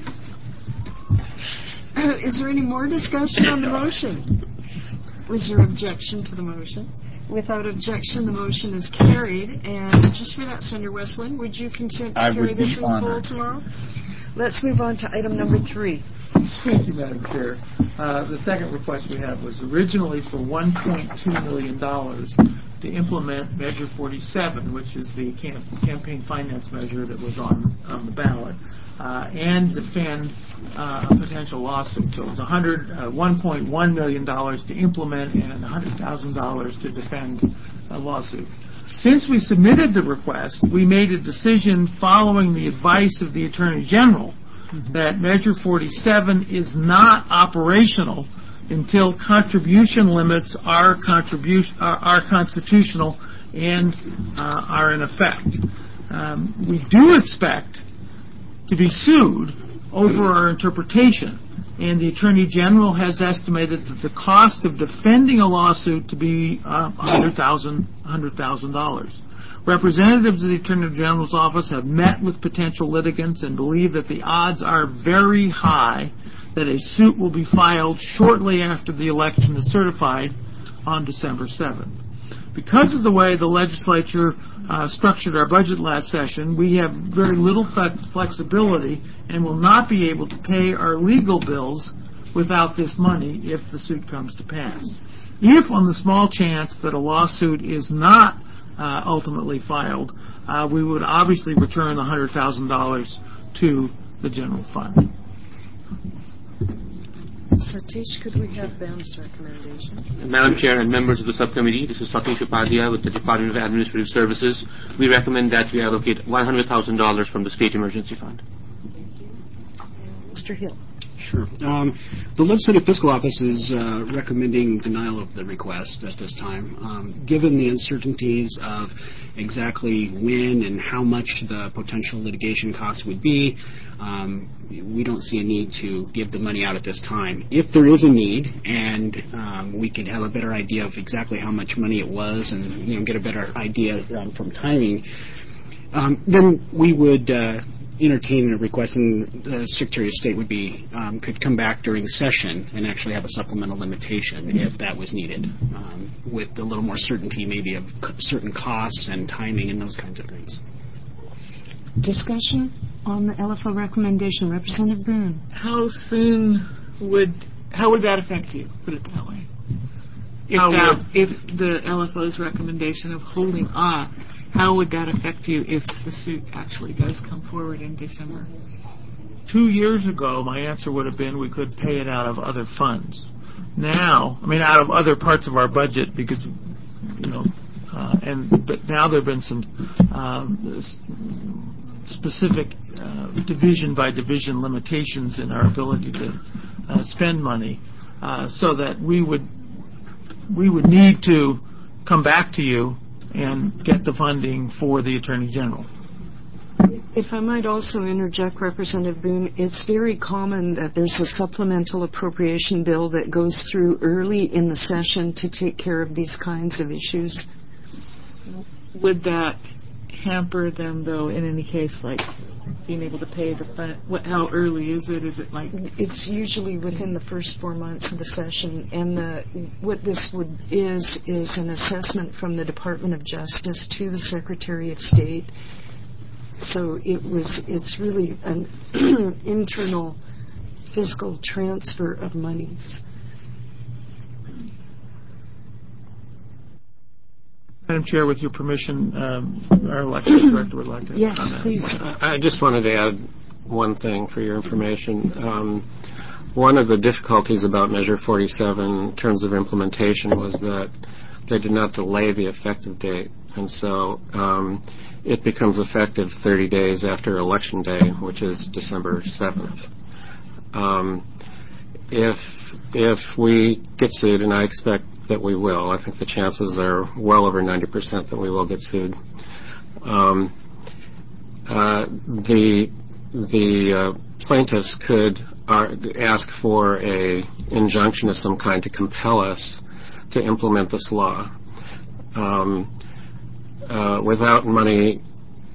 Is there any more discussion on the motion? Was there objection to the motion? Without objection, the motion is carried. And just for that, Senator Westland, would you consent to carry this in the poll tomorrow? Let's move on to item number 3. Thank you, Madam Chair. The second request we had was originally for $1.2 million to implement Measure 47, which is the campaign finance measure that was on the ballot, and defend a potential lawsuit. So it was $1.1 million to implement and $100,000 to defend a lawsuit. Since we submitted the request, we made a decision following the advice of the Attorney General that Measure 47 is not operational until contribution limits are constitutional and are in effect. We do expect to be sued over our interpretation, and the Attorney General has estimated that the cost of defending a lawsuit to be $100,000. Representatives of the Attorney General's office have met with potential litigants and believe that the odds are very high that a suit will be filed shortly after the election is certified on December 7th. Because of the way the legislature structured our budget last session, we have very little flexibility and will not be able to pay our legal bills without this money if the suit comes to pass. If, on the small chance that a lawsuit is not ultimately filed, we would obviously return the $100,000 to the general fund. Satish, could we have BAM's recommendation? Madam Chair and members of the subcommittee, this is Satish Upadhyay with the Department of Administrative Services. We recommend that we allocate $100,000 from the State Emergency Fund. Mr. Hill. Sure. The Legislative Fiscal Office is recommending denial of the request at this time. Given the uncertainties of exactly when and how much the potential litigation costs would be, we don't see a need to give the money out at this time. If there is a need and we could have a better idea of exactly how much money it was and get a better idea from timing, then we would entertain a request, and the Secretary of State could come back during session and actually have a supplemental limitation if that was needed, with a little more certainty maybe of certain costs and timing and those kinds of things. Discussion on the LFO recommendation. Representative Boone. How would that affect you? Put it that way. If the LFO's recommendation of holding off, how would that affect you if the suit actually does come forward in December? 2 years ago, my answer would have been we could pay it out of other funds. Now, out of other parts of our budget, because, but now there have been some specific division by division limitations in our ability to spend money, so that we would need to come back to you and get the funding for the Attorney General. If I might also interject, Representative Boone, it's very common that there's a supplemental appropriation bill that goes through early in the session to take care of these kinds of issues. Would that hamper them, though, in any case, like being able to pay the fund? How early is it? Is it like? It's usually within the first 4 months of the session, and what this is an assessment from the Department of Justice to the Secretary of State. So it's really an internal fiscal transfer of monies. Madam Chair, with your permission, our election director would like to Yes, comment. please. I just wanted to add one thing for your information. One of the difficulties about Measure 47 in terms of implementation was that they did not delay the effective date, and so it becomes effective 30 days after Election Day, which is December 7th. If we get sued, and I expect that we will, I think the chances are well over 90% that we will get sued. The plaintiffs could ask for a injunction of some kind to compel us to implement this law. Without money,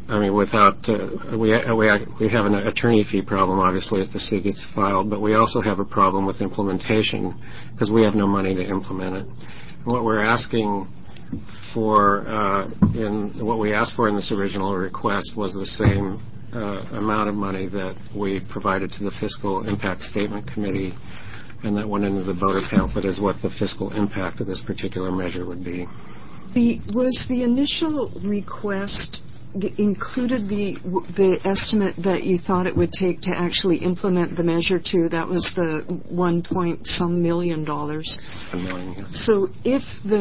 we have an attorney fee problem, obviously, if the suit gets filed, but we also have a problem with implementation because we have no money to implement it. And what we're asking for, what we asked for in this original request was the same amount of money that we provided to the Fiscal Impact Statement Committee, and that went into the voter pamphlet as what the fiscal impact of this particular measure would be. Was the initial request included the estimate that you thought it would take to actually implement the measure to? That was the $1.some million. $1 million, yes. So if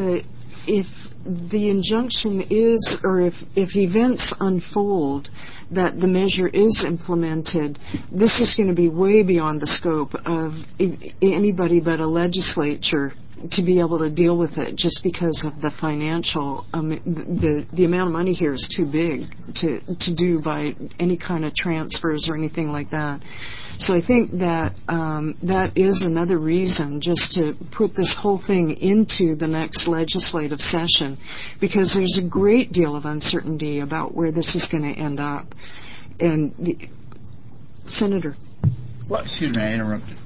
the injunction is, or if events unfold that the measure is implemented, this is going to be way beyond the scope of anybody but a legislature to be able to deal with it, just because of the financial, the amount of money here is too big to do by any kind of transfers or anything like that. So I think that that is another reason just to put this whole thing into the next legislative session, because there's a great deal of uncertainty about where this is going to end up. And Senator. Well, excuse me, I interrupted.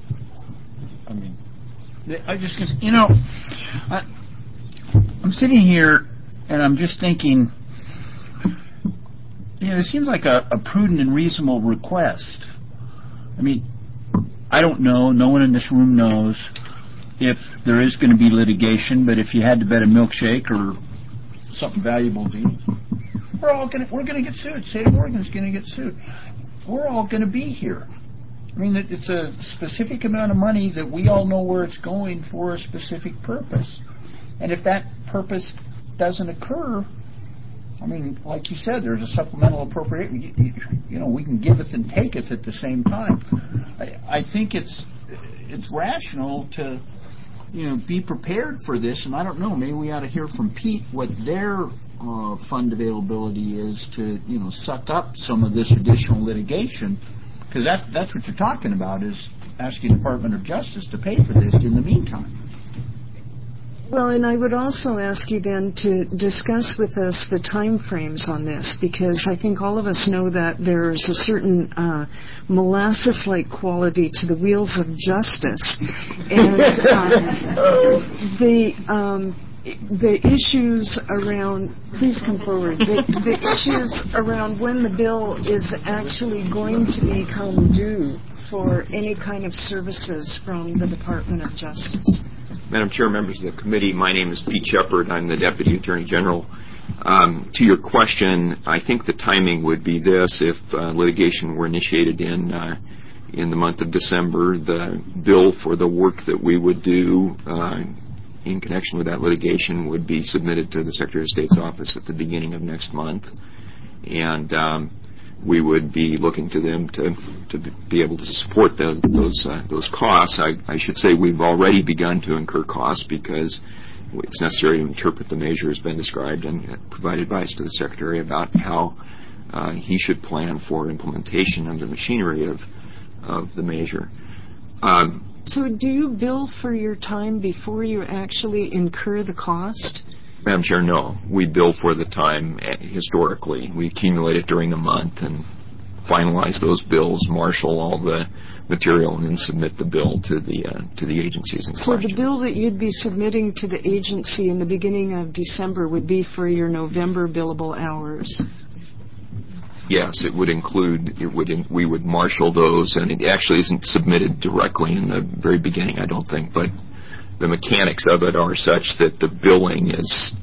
I just, I'm sitting here and I'm just thinking, it seems like a prudent and reasonable request. I don't know, no one in this room knows if there is going to be litigation, but if you had to bet a milkshake or something valuable to you, we're going to get sued. State of Oregon's going to get sued. We're all going to be here. It's a specific amount of money that we all know where it's going for a specific purpose. And if that purpose doesn't occur, like you said, there's a supplemental appropriation. We can giveth and taketh at the same time. I think it's rational to, be prepared for this. And I don't know, maybe we ought to hear from Pete what their fund availability is to, suck up some of this additional litigation. Because that's what you're talking about, is asking the Department of Justice to pay for this in the meantime. Well, and I would also ask you then to discuss with us the time frames on this, because I think all of us know that there's a certain molasses-like quality to the wheels of justice. And the issues around, please come forward, the issues around when the bill is actually going to become due for any kind of services from the Department of Justice. Madam Chair, members of the committee, my name is Pete Shepard. I'm the Deputy Attorney General. To your question, I think the timing would be this: if litigation were initiated in the month of December, the bill for the work that we would do in connection with that litigation would be submitted to the Secretary of State's office at the beginning of next month, and we would be looking to them to be able to support those costs. I should say we've already begun to incur costs because it's necessary to interpret the measure as been described and provide advice to the Secretary about how he should plan for implementation of the machinery of the measure. So do you bill for your time before you actually incur the cost? Madam Chair, no. We bill for the time historically. We accumulate it during the month and finalize those bills, marshal all the material, and then submit the bill to the agencies in So question. the bill that you'd be submitting to the agency in the beginning of December would be for your November billable hours? Yes, it would include, we would marshal those, and it actually isn't submitted directly in the very beginning, I don't think, but the mechanics of it are such that the billing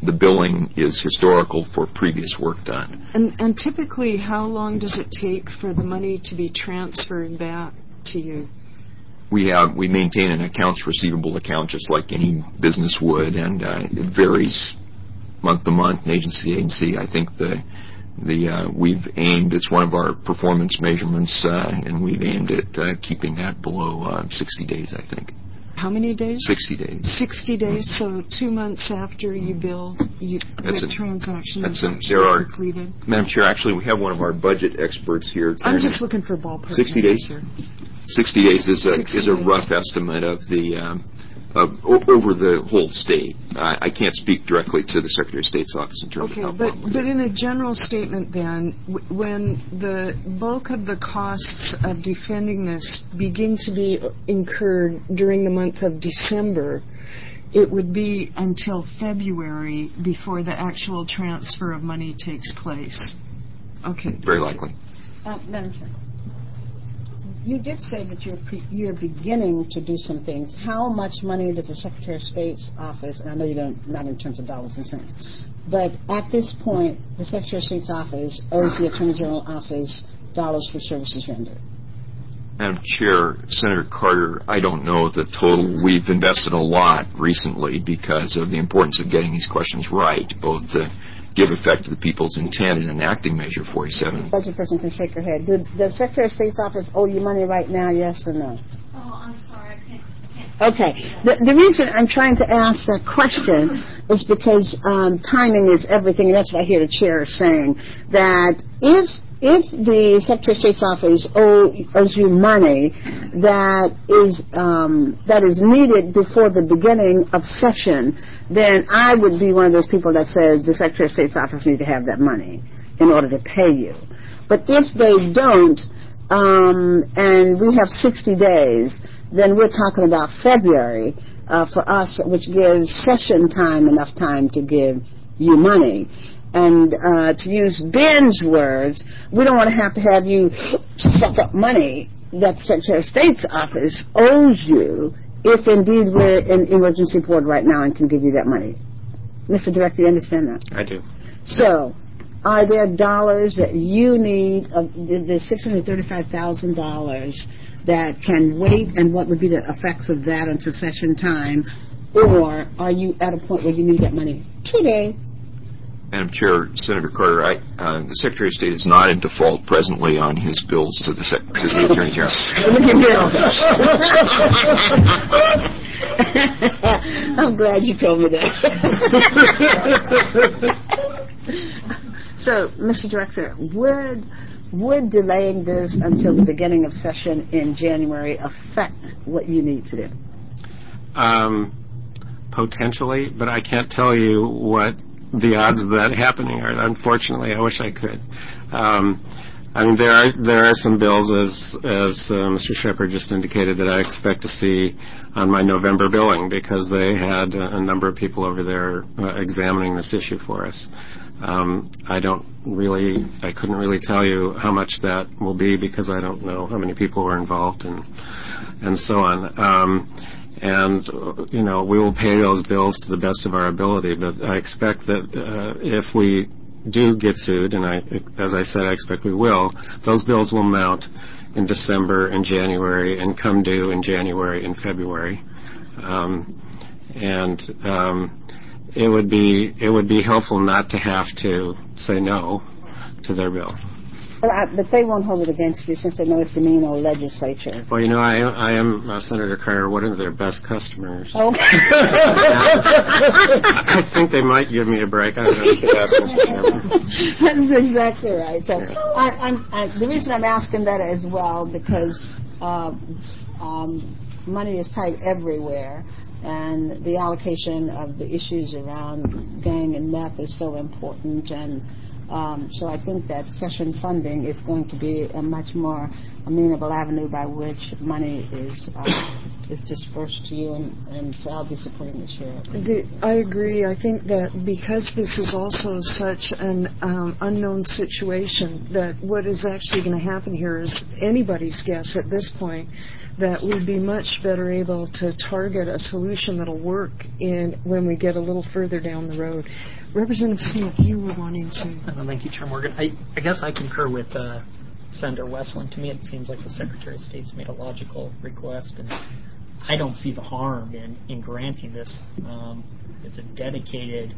is historical for previous work done. And typically, how long does it take for the money to be transferred back to you? We maintain an accounts receivable account just like any business would, and it varies month to month, and agency to agency. I think we've aimed, it's one of our performance measurements, and we've aimed at keeping that below 60 days, I think. How many days? 60 days. 60 days, so 2 months after you bill, the transaction is actually completed. Madam Chair, actually, we have one of our budget experts here. I'm just looking for ballpark. 60 days? 60 days is a rough estimate of over the whole state. I can't speak directly to the Secretary of State's office in terms of how long. But in a general statement then, when the bulk of the costs of defending this begin to be incurred during the month of December, it would be until February before the actual transfer of money takes place. Okay. Very likely. Madam Chair. You did say that you're beginning to do some things. How much money does the Secretary of State's office, and I know you don't, not in terms of dollars and cents, but at this point, the Secretary of State's office owes the Attorney General office dollars for services rendered? Madam Chair, Senator Carter, I don't know the total. We've invested a lot recently because of the importance of getting these questions right, both to give effect to the people's intent in enacting Measure 47. Budget person can shake her head. Does the Secretary of State's office owe you money right now, yes or no? Oh, I'm sorry, I can't. Okay. The reason I'm trying to ask that question is because timing is everything, and that's what I hear the chair saying, that if the Secretary of State's office owes you money that is needed before the beginning of session, then I would be one of those people that says the Secretary of State's office needs to have that money in order to pay you. But if they don't, and we have 60 days, then we're talking about February for us, which gives session time enough time to give you money. And to use Ben's words, we don't want to have you suck up money that the Secretary of State's office owes you if indeed we're in emergency board right now and can give you that money. Mr. Director, you understand that? I do. So, are there dollars that you need, the $635,000 that can wait, and what would be the effects of that until session time, or are you at a point where you need that money today? Madam Chair, Senator Carter, the Secretary of State is not in default presently on his bills to the Attorney General. I'm glad you told me that. So, Mr. Director, would delaying this until the beginning of session in January affect what you need to do? Potentially, but I can't tell you what the odds of that happening are. Unfortunately, I wish I could. I mean, there are some bills, as Mr. Shepard just indicated, that I expect to see on my November billing because they had a number of people over there examining this issue for us. I couldn't really tell you how much that will be because I don't know how many people were involved and so on. And, we will pay those bills to the best of our ability, but I expect that if we do get sued, and as I said, I expect we will, those bills will mount in December and January and come due in January and February. It would be helpful not to have to say no to their bill. But they won't hold it against you since they know it's the mean old legislature. Well, I am Senator Carter, one of their best customers. Oh. I think they might give me a break. I don't know. That's exactly right. So the reason I'm asking that as well because money is tight everywhere. And the allocation of the issues around gang and meth is so important. And so I think that session funding is going to be a much more amenable avenue by which money is dispersed to you, and so I'll be supporting this year. I agree. I think that because this is also such an unknown situation, that what is actually going to happen here is anybody's guess at this point, that we'd be much better able to target a solution that'll work when we get a little further down the road. Representative Smith, you were wanting to... Thank you, Chair Morgan. I guess I concur with Senator Westland. To me, it seems like the Secretary of State's made a logical request, and I don't see the harm in granting this. It's a dedicated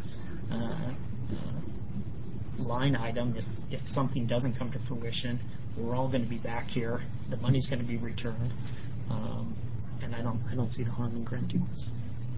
line item. If something doesn't come to fruition, we're all going to be back here. The money's going to be returned, and I don't see the harm in granting this.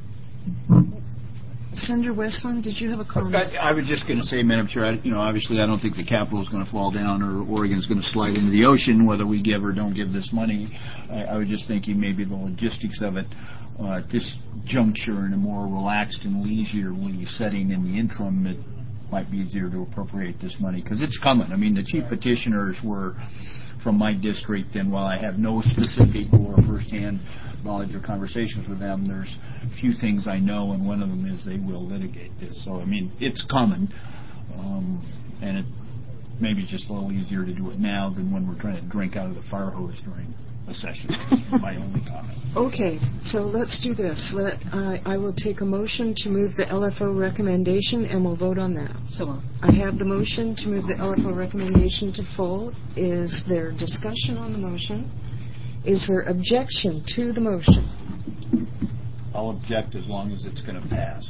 Senator Westland, did you have a comment? I was just going to say, Madam Chair, obviously I don't think the Capitol is going to fall down or Oregon's going to slide into the ocean, whether we give or don't give this money. I was just thinking maybe the logistics of it at this juncture in a more relaxed and leisurely setting in the interim, it might be easier to appropriate this money because it's coming. I mean, the chief petitioners were from my district, and while I have no specific or firsthand knowledge or conversations with them, there's a few things I know, and one of them is they will litigate this. So, I mean, it's coming, and it maybe it's just a little easier to do it now than when we're trying to drink out of the fire hose during a session. That's my only comment. Okay, so let's do this. I will take a motion to move the LFO recommendation, and we'll vote on that. So I have the motion to move the LFO recommendation to full. Is there discussion on the motion? Is there objection to the motion? I'll object as long as it's going to pass.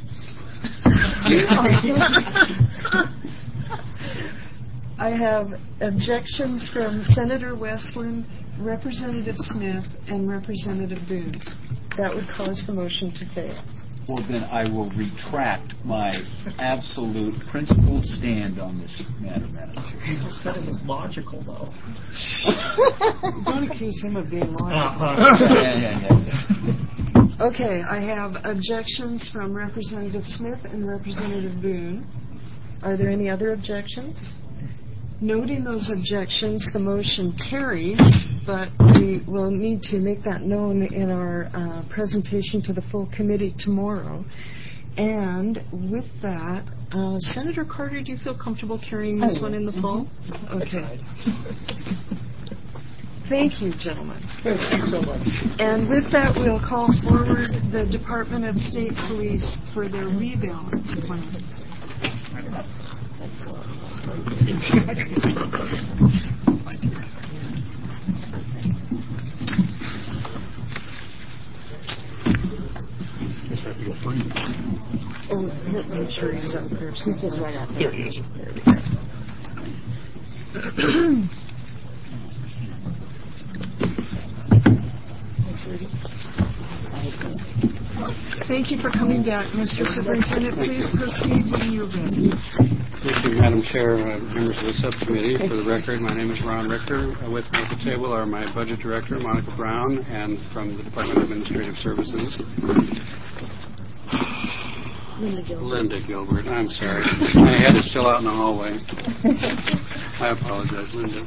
I have objections from Senator Westland, Representative Smith, and Representative Boone. That would cause the motion to fail. Well, then I will retract my absolute principled stand on this matter, Madam Chair. You just said it was logical, though. Don't accuse him of being logical. Yeah. Okay, I have objections from Representative Smith and Representative Boone. Are there any other objections? Noting those objections, the motion carries, but we will need to make that known in our presentation to the full committee tomorrow. And with that, Senator Carter, do you feel comfortable carrying this one in the full? Okay. Thank you, gentlemen. Thank you so much. And with that, we'll call forward the Department of State Police for their rebalance plan. Just have to go find it. Oh, make sure he's up there. He's just right up there. Here he is. Thank you for coming back, Mr. Superintendent. Please proceed when you're ready. Thank you, Madam Chair, members of the subcommittee. For the record, my name is Ron Ricker. With me at the table are my Budget Director, Monica Brown, and from the Department of Administrative Services, Linda Gilbert. I'm sorry. My head is still out in the hallway. I apologize, Linda.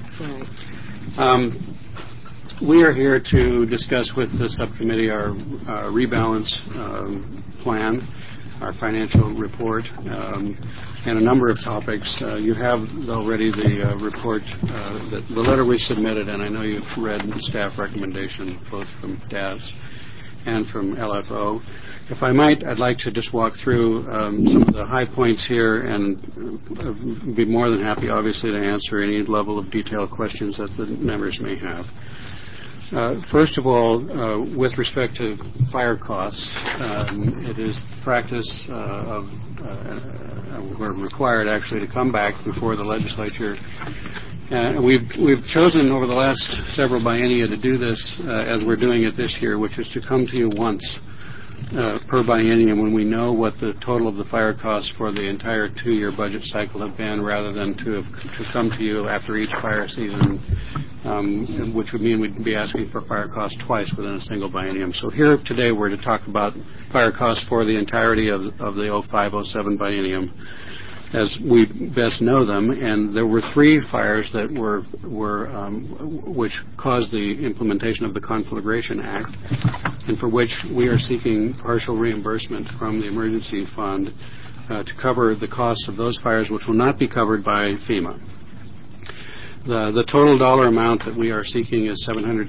We are here to discuss with the subcommittee our rebalance plan, our financial report, and a number of topics. You have already the report, the letter we submitted, and I know you've read staff recommendation both from DAS and from LFO. If I might, I'd like to just walk through some of the high points here and be more than happy, obviously, to answer any level of detailed questions that the members may have. First of all, with respect to fire costs, it is practice we're required actually to come back before the legislature. We've chosen over the last several biennia to do this as we're doing it this year, which is to come to you once per biennium when we know what the total of the fire costs for the entire 2-year budget cycle have been, rather than to come to you after each fire season which would mean we'd be asking for fire costs twice within a single biennium. So here today we're to talk about fire costs for the entirety of the 05-07 biennium as we best know them, and there were 3 fires that which caused the implementation of the Conflagration Act, and for which we are seeking partial reimbursement from the emergency fund to cover the costs of those fires, which will not be covered by FEMA. The total dollar amount that we are seeking is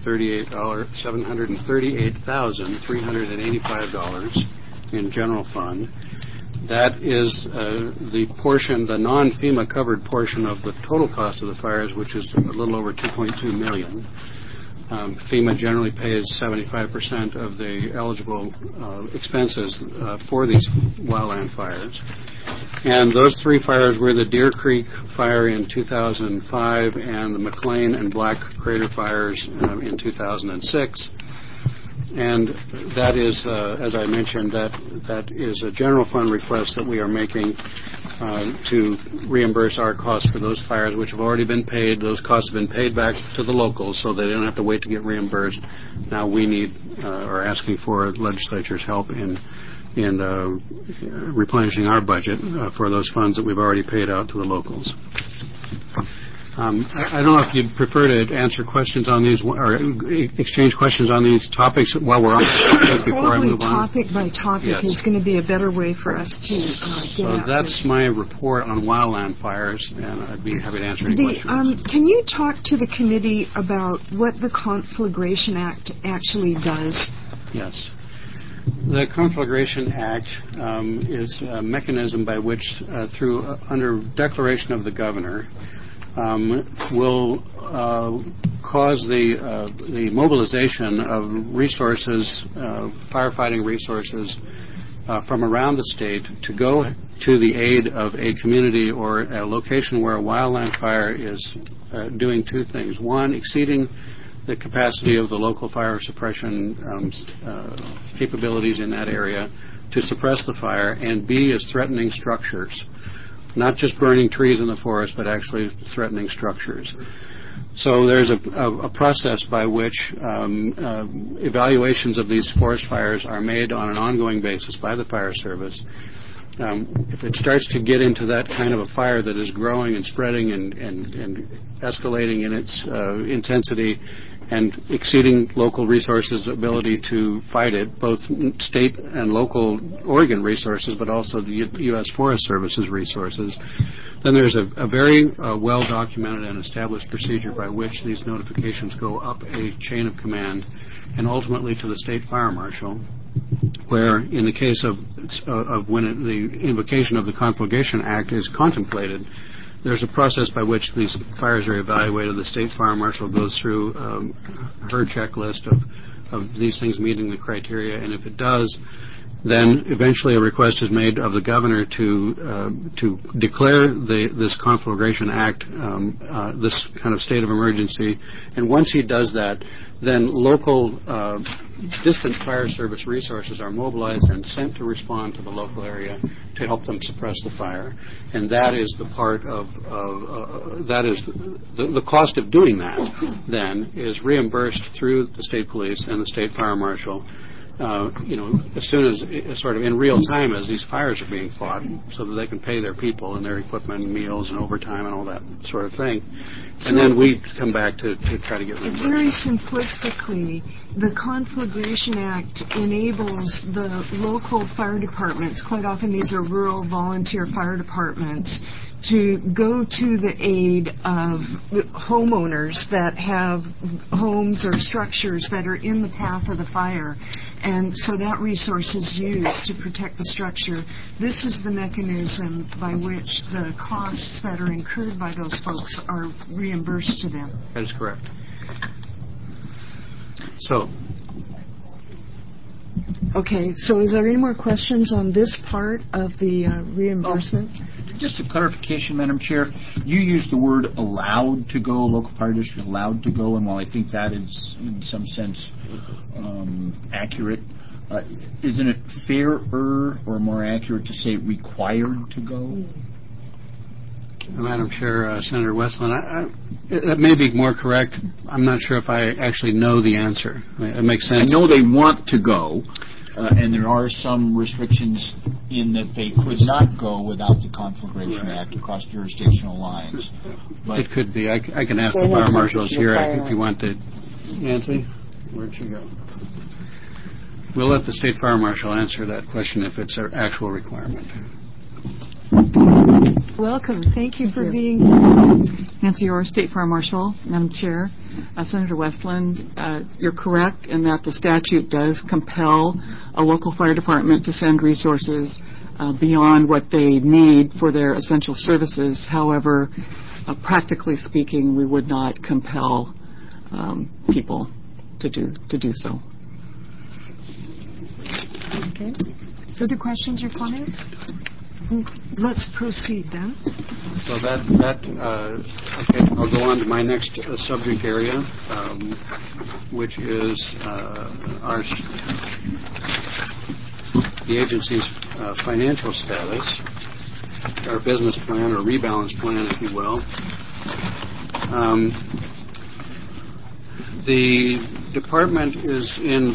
$738,385 in general fund. That is the non-FEMA covered portion of the total cost of the fires, which is a little over $2.2 million. FEMA generally pays 75% of the eligible expenses for these wildland fires. And those 3 fires were the Deer Creek fire in 2005 and the McLean and Black Crater fires in 2006. And that is, as I mentioned, that is a general fund request that we are making to reimburse our costs for those fires, which have already been paid. Those costs have been paid back to the locals, so they don't have to wait to get reimbursed. Now we need, or asking for legislature's help in replenishing our budget for those funds that we've already paid out to the locals. I don't know if you'd prefer to answer questions on these or exchange questions on these topics while we're on the topic before I move on. Topic by topic is going to be a better way for us to get So that's my report on wildland fires, and I'd be happy to answer any questions. Can you talk to the committee about what the Conflagration Act actually does? Yes. The Conflagration Act is a mechanism by which, under declaration of the governor, will cause the mobilization of resources, firefighting resources from around the state to go to the aid of a community or a location where a wildland fire is doing 2 things. 1, exceeding the capacity of the local fire suppression capabilities in that area to suppress the fire, and B, is threatening structures. Not just burning trees in the forest, but actually threatening structures. So there's a process by which evaluations of these forest fires are made on an ongoing basis by the Fire Service. If it starts to get into that kind of a fire that is growing and spreading and escalating in its intensity and exceeding local resources' ability to fight it, both state and local Oregon resources, but also the U.S. Forest Service's resources, then there's a very well-documented and established procedure by which these notifications go up a chain of command and ultimately to the state fire marshal, where in the case of when the invocation of the Conflagration Act is contemplated, there's a process by which these fires are evaluated. The state fire marshal goes through her checklist of these things meeting the criteria, and if it does, then eventually a request is made of the governor to declare this Conflagration Act, this kind of state of emergency. And once he does that, then local distant fire service resources are mobilized and sent to respond to the local area to help them suppress the fire. And that is the part of that is the cost of doing that. Then is reimbursed through the state police and the state fire marshal. As soon as, sort of in real time as these fires are being fought, so that they can pay their people and their equipment and meals and overtime and all that sort of thing. And then we come back to try to get reimbursed. Very simplistically, the Conflagration Act enables the local fire departments, quite often these are rural volunteer fire departments, to go to the aid of homeowners that have homes or structures that are in the path of the fire. And so that resource is used to protect the structure. This is the mechanism by which the costs that are incurred by those folks are reimbursed to them. That is correct. So. Okay, so is there any more questions on this part of the reimbursement? Just a clarification, Madam Chair. You used the word allowed to go, local fire district allowed to go, and while I think that is in some sense accurate, isn't it fairer or more accurate to say required to go? Madam Chair, Senator Westland, that may be more correct. I'm not sure if I actually know the answer. It makes sense. I know they want to go, and there are some restrictions in that they could not go without the Conflagration Act across jurisdictional lines. But it could be. I can ask the fire marshals here if you want to. Nancy, where'd she go? We'll let the state fire marshal answer that question if it's an actual requirement. Welcome. Thank you for being here. Nancy Orr, State Fire Marshal. Madam Chair, Senator Westland, you're correct in that the statute does compel a local fire department to send resources beyond what they need for their essential services. However, practically speaking, we would not compel people to do so. Okay. Further questions or comments? Let's proceed then. So okay, I'll go on to my next subject area, which is the agency's financial status, our business plan or rebalance plan, if you will. The department is in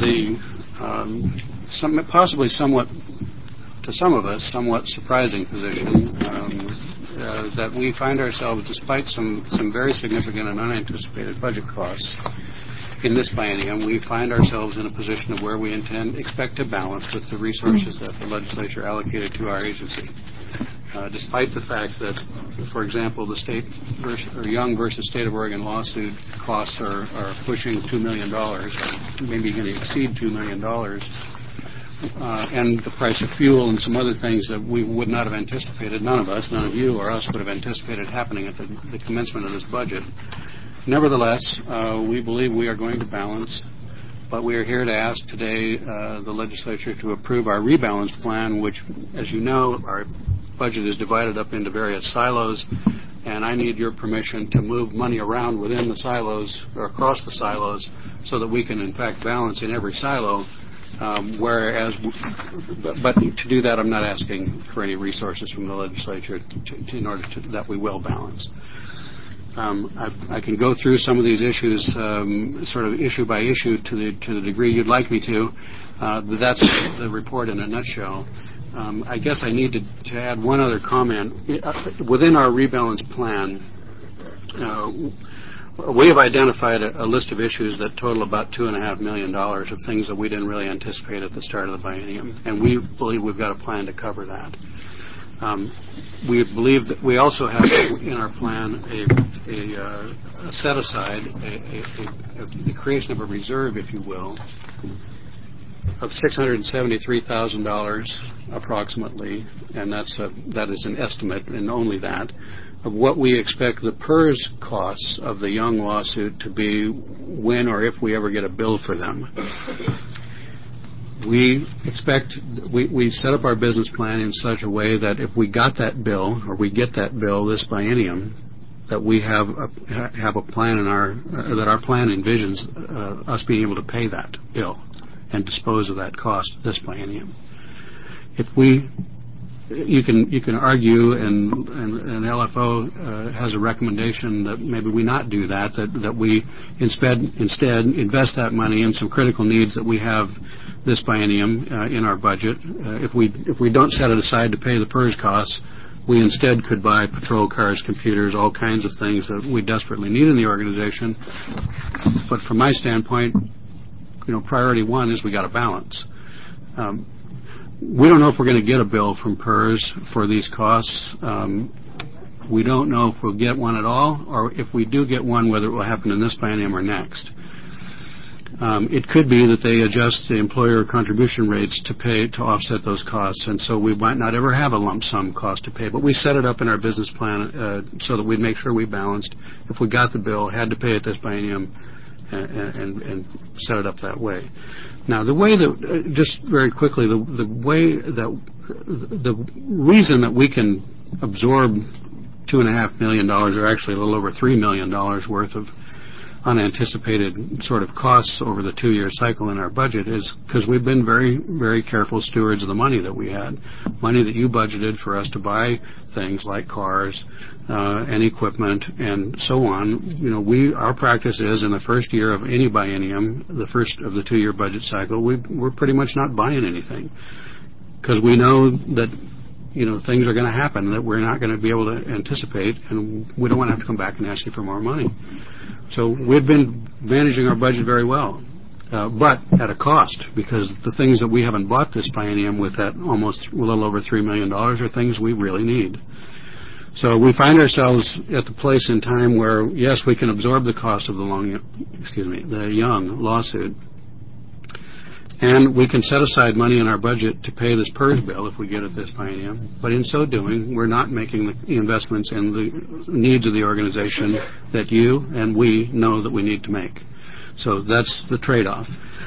the possibly somewhat, to some of us, somewhat surprising position that we find ourselves, despite some very significant and unanticipated budget costs in this biennium, we find ourselves in a position of where we expect to balance with the resources that the legislature allocated to our agency. Despite the fact that, for example, the Young versus State of Oregon lawsuit costs are pushing $2 million, maybe going to exceed $2 million, and the price of fuel and some other things that we would not have anticipated, none of us, none of you or us would have anticipated happening at the commencement of this budget. Nevertheless, we believe we are going to balance, but we are here to ask today the legislature to approve our rebalance plan, which, as you know, our budget is divided up into various silos, and I need your permission to move money around within the silos or across the silos so that we can, in fact, balance in every silo. But to do that, I'm not asking for any resources from the legislature in order that we will balance. I can go through some of these issues sort of issue by issue to the degree you'd like me to, but that's the report in a nutshell. I guess I need to add one other comment. Within our rebalance plan, we have identified a list of issues that total about $2.5 million of things that we didn't really anticipate at the start of the biennium, and we believe we've got a plan to cover that. We believe that we also have in our plan a set aside, the creation of a reserve, if you will, of $673,000 approximately, and that is an estimate, and only that, of what we expect the PERS costs of the Young lawsuit to be when or if we ever get a bill for them. We set up our business plan in such a way that if we got that bill, or we get that bill this biennium, that we have a plan that our plan envisions us being able to pay that bill and dispose of that cost this biennium. You can argue, and LFO has a recommendation that maybe we not do that we instead invest that money in some critical needs that we have this biennium in our budget. If we don't set it aside to pay the PERS costs, we instead could buy patrol cars, computers, all kinds of things that we desperately need in the organization. But from my standpoint, priority one is we got to balance. We don't know if we're going to get a bill from PERS for these costs. We don't know if we'll get one at all, or if we do get one, whether it will happen in this biennium or next. It could be that they adjust the employer contribution rates to offset those costs, and so we might not ever have a lump sum cost to pay. But we set it up in our business plan so that we'd make sure we balanced. If we got the bill, had to pay it this biennium, and set it up that way. Now, the way that, just very quickly, the reason that we can absorb $2.5 million, or actually a little over $3 million worth unanticipated sort of costs over the 2-year cycle in our budget is because we've been very, very careful stewards of the money that we had, money that you budgeted for us to buy things like cars and equipment and so on. Our practice is in the first year of any biennium, the first of the 2-year budget cycle, we're pretty much not buying anything because we know that things are going to happen that we're not going to be able to anticipate, and we don't want to have to come back and ask you for more money. So we've been managing our budget very well, but at a cost, because the things that we haven't bought this biennium with that almost a little over $3 million are things we really need. So we find ourselves at the place in time where, yes, we can absorb the cost of the Young lawsuit, and we can set aside money in our budget to pay this PERS bill if we get it this biennium. But in so doing, we're not making the investments in the needs of the organization that you and we know that we need to make. So that's the trade-off.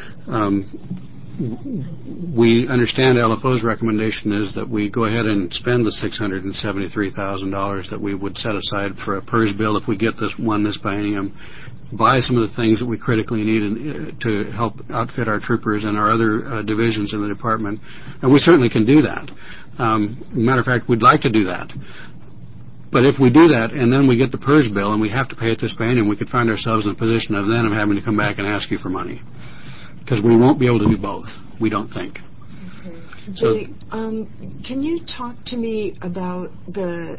We understand LFO's recommendation is that we go ahead and spend the $673,000 that we would set aside for a PERS bill if we get this biennium, buy some of the things that we critically need to help outfit our troopers and our other divisions in the department. And we certainly can do that. Matter of fact, we'd like to do that. But if we do that and then we get the PERS bill and we have to pay it this biennium, we could find ourselves in a position of having to come back and ask you for money. Because we won't be able to do both, we don't think. Okay. So, can you talk to me about the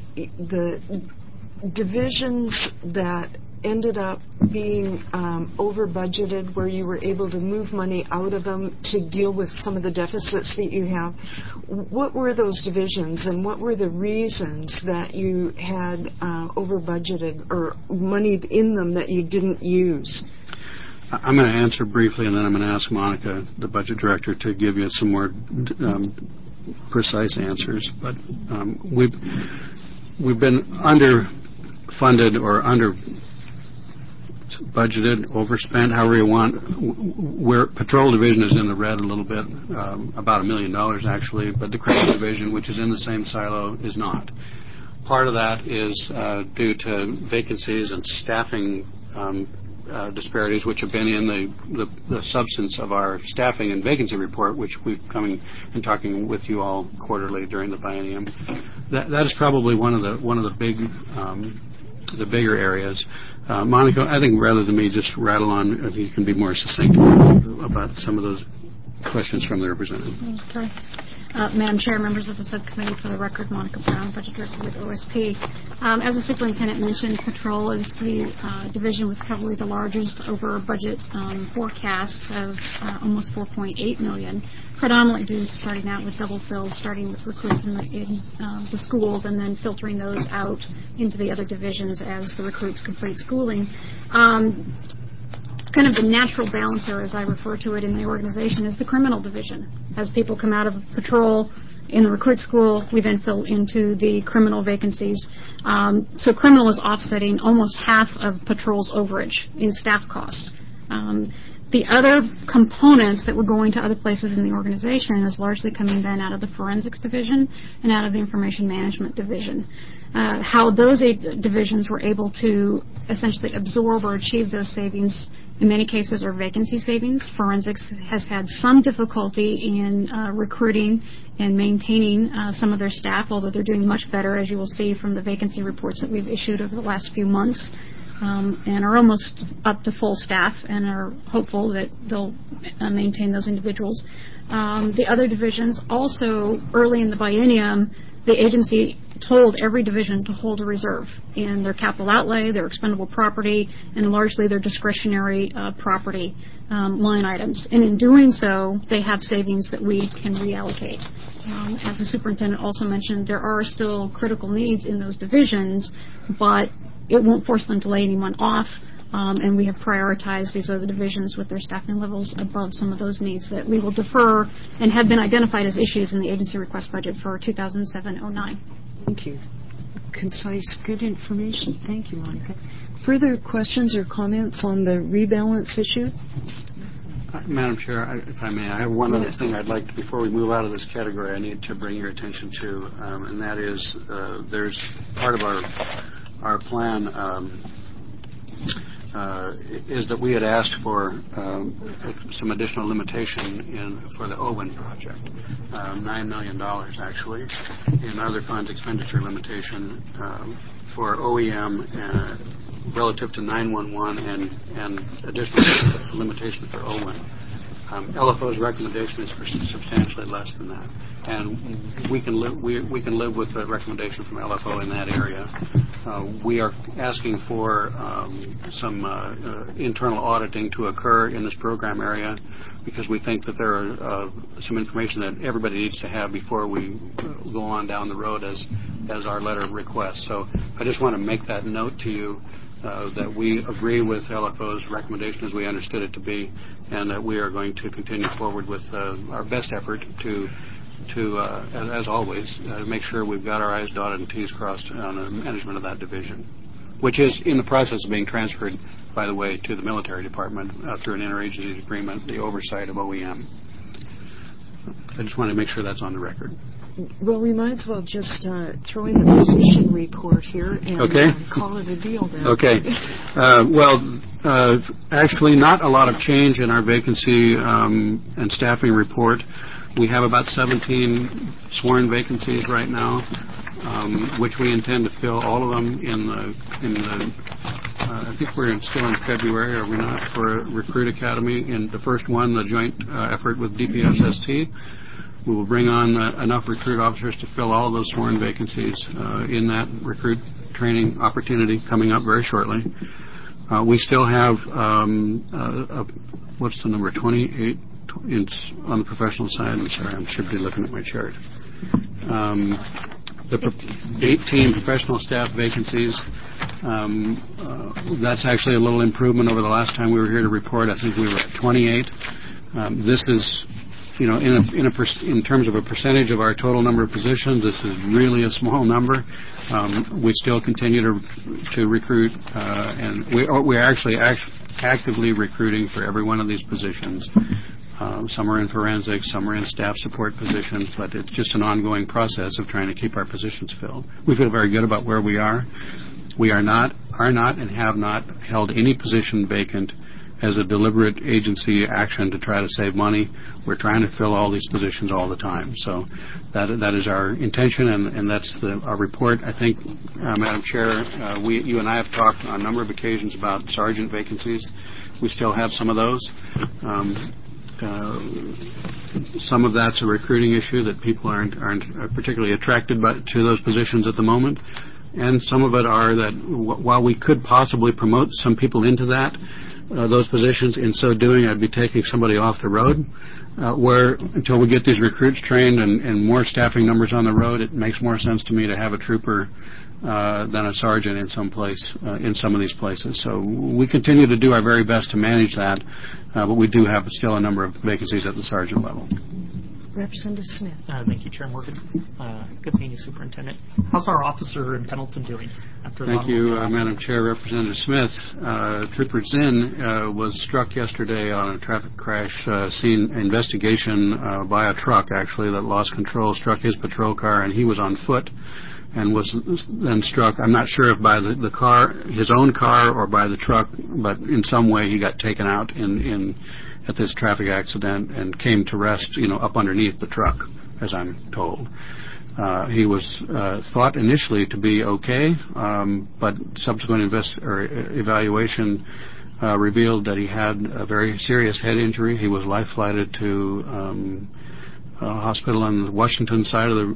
divisions that ended up being over budgeted, where you were able to move money out of them to deal with some of the deficits that you have? What were those divisions, and what were the reasons that you had over budgeted or money in them that you didn't use? I'm going to answer briefly, and then I'm going to ask Monica, the budget director, to give you some more precise answers. But we've been underfunded or under budgeted, overspent, however you want. Where Patrol Division is in the red a little bit, about $1 million actually, but the Crime Division, which is in the same silo, is not. Part of that is due to vacancies and staffing disparities, which have been in the substance of our staffing and vacancy report, which we've come and talking with you all quarterly during the biennium. That is probably one of the bigger areas. Monica, I think rather than me just rattle on, if you can be more succinct about some of those questions from the representative. Okay. Madam Chair, members of the subcommittee, for the record, Monica Brown, Budget Director with OSP. As the superintendent mentioned, Patrol is the division with probably the largest over budget forecast of almost $4.8 million, predominantly due to starting out with double fills, starting with recruits in the schools and then filtering those out into the other divisions as the recruits complete schooling. Kind of the natural balancer, as I refer to it in the organization, is the criminal division. As people come out of patrol in the recruit school, we then fill into the criminal vacancies. So criminal is offsetting almost half of patrol's overage in staff costs. The other components that were going to other places in the organization is largely coming then out of the forensics division and out of the information management division. How those divisions were able to essentially absorb or achieve those savings in many cases are vacancy savings. Forensics has had some difficulty in recruiting and maintaining some of their staff, although they're doing much better, as you will see from the vacancy reports that we've issued over the last few months, and are almost up to full staff and are hopeful that they'll maintain those individuals. The other divisions also, early in the biennium, the agency told every division to hold a reserve in their capital outlay, their expendable property, and largely their discretionary property line items. And in doing so, they have savings that we can reallocate. As the superintendent also mentioned, there are still critical needs in those divisions, but it won't force them to lay anyone off. And we have prioritized these other divisions with their staffing levels above some of those needs that we will defer and have been identified as issues in the agency request budget for 2007-09. Thank you. Concise, good information. Thank you, Monica. Further questions or comments on the rebalance issue? Madam Chair, if I may, I have one other thing I'd like to, before we move out of this category, I need to bring your attention to, and that is there's part of our plan is that we had asked for some additional limitation for the OWIN project, $9 million actually, in other funds expenditure limitation for OEM relative to 911 and additional limitation for OWIN. LFO's recommendation is for substantially less than that, and we can live with the recommendation from LFO in that area. We are asking for some internal auditing to occur in this program area because we think that there are some information that everybody needs to have before we go on down the road as our letter requests. So I just want to make that note to you. That we agree with LFO's recommendation as we understood it to be, and that we are going to continue forward with our best effort to as always, make sure we've got our I's dotted and T's crossed on the management of that division, which is in the process of being transferred, by the way, to the military department through an interagency agreement, the oversight of OEM. I just want to make sure that's on the record. Well, we might as well just throw in the position report here and call it a deal then. Okay. Actually, not a lot of change in our vacancy and staffing report. We have about 17 sworn vacancies right now, which we intend to fill all of them in the I think we're still in February, are we not, for Recruit Academy. In the first one, the joint effort with DPSST. We will bring on enough recruit officers to fill all of those sworn vacancies in that recruit training opportunity coming up very shortly. We still have, what's the number, 28 on the professional side. I'm sorry, I should be looking at my chart. The 18 professional staff vacancies. That's actually a little improvement over the last time we were here to report. I think we were at 28. This is, in terms of a percentage of our total number of positions, this is really a small number. We still continue to recruit, and we're actually actively recruiting for every one of these positions. Some are in forensics, some are in staff support positions, but it's just an ongoing process of trying to keep our positions filled. We feel very good about where we are. We are not, and have not held any position vacant as a deliberate agency action to try to save money. We're trying to fill all these positions all the time. So that is our intention, and that's our report. I think, Madam Chair, you and I have talked on a number of occasions about sergeant vacancies. We still have some of those. Some of that's a recruiting issue that people aren't particularly attracted to those positions at the moment. And some of it are that while we could possibly promote some people into those positions, in so doing I'd be taking somebody off the road, where until we get these recruits trained and more staffing numbers on the road, it makes more sense to me to have a trooper than a sergeant in some of these places. So we continue to do our very best to manage that, but we do have still a number of vacancies at the sergeant level. Representative Smith. Thank you, Chair Morgan. Good seeing you, Superintendent. How's our officer in Pendleton doing? Thank you, Madam Chair. Representative Smith. Trooper Zinn was struck yesterday on a traffic crash scene investigation by a truck, actually, that lost control, struck his patrol car, and he was on foot and was then struck. I'm not sure if by the car, his own car, or by the truck, but in some way he got taken out at this traffic accident and came to rest, up underneath the truck, as I'm told. He was thought initially to be okay, but subsequent evaluation revealed that he had a very serious head injury. He was life-flighted to a hospital on the Washington side of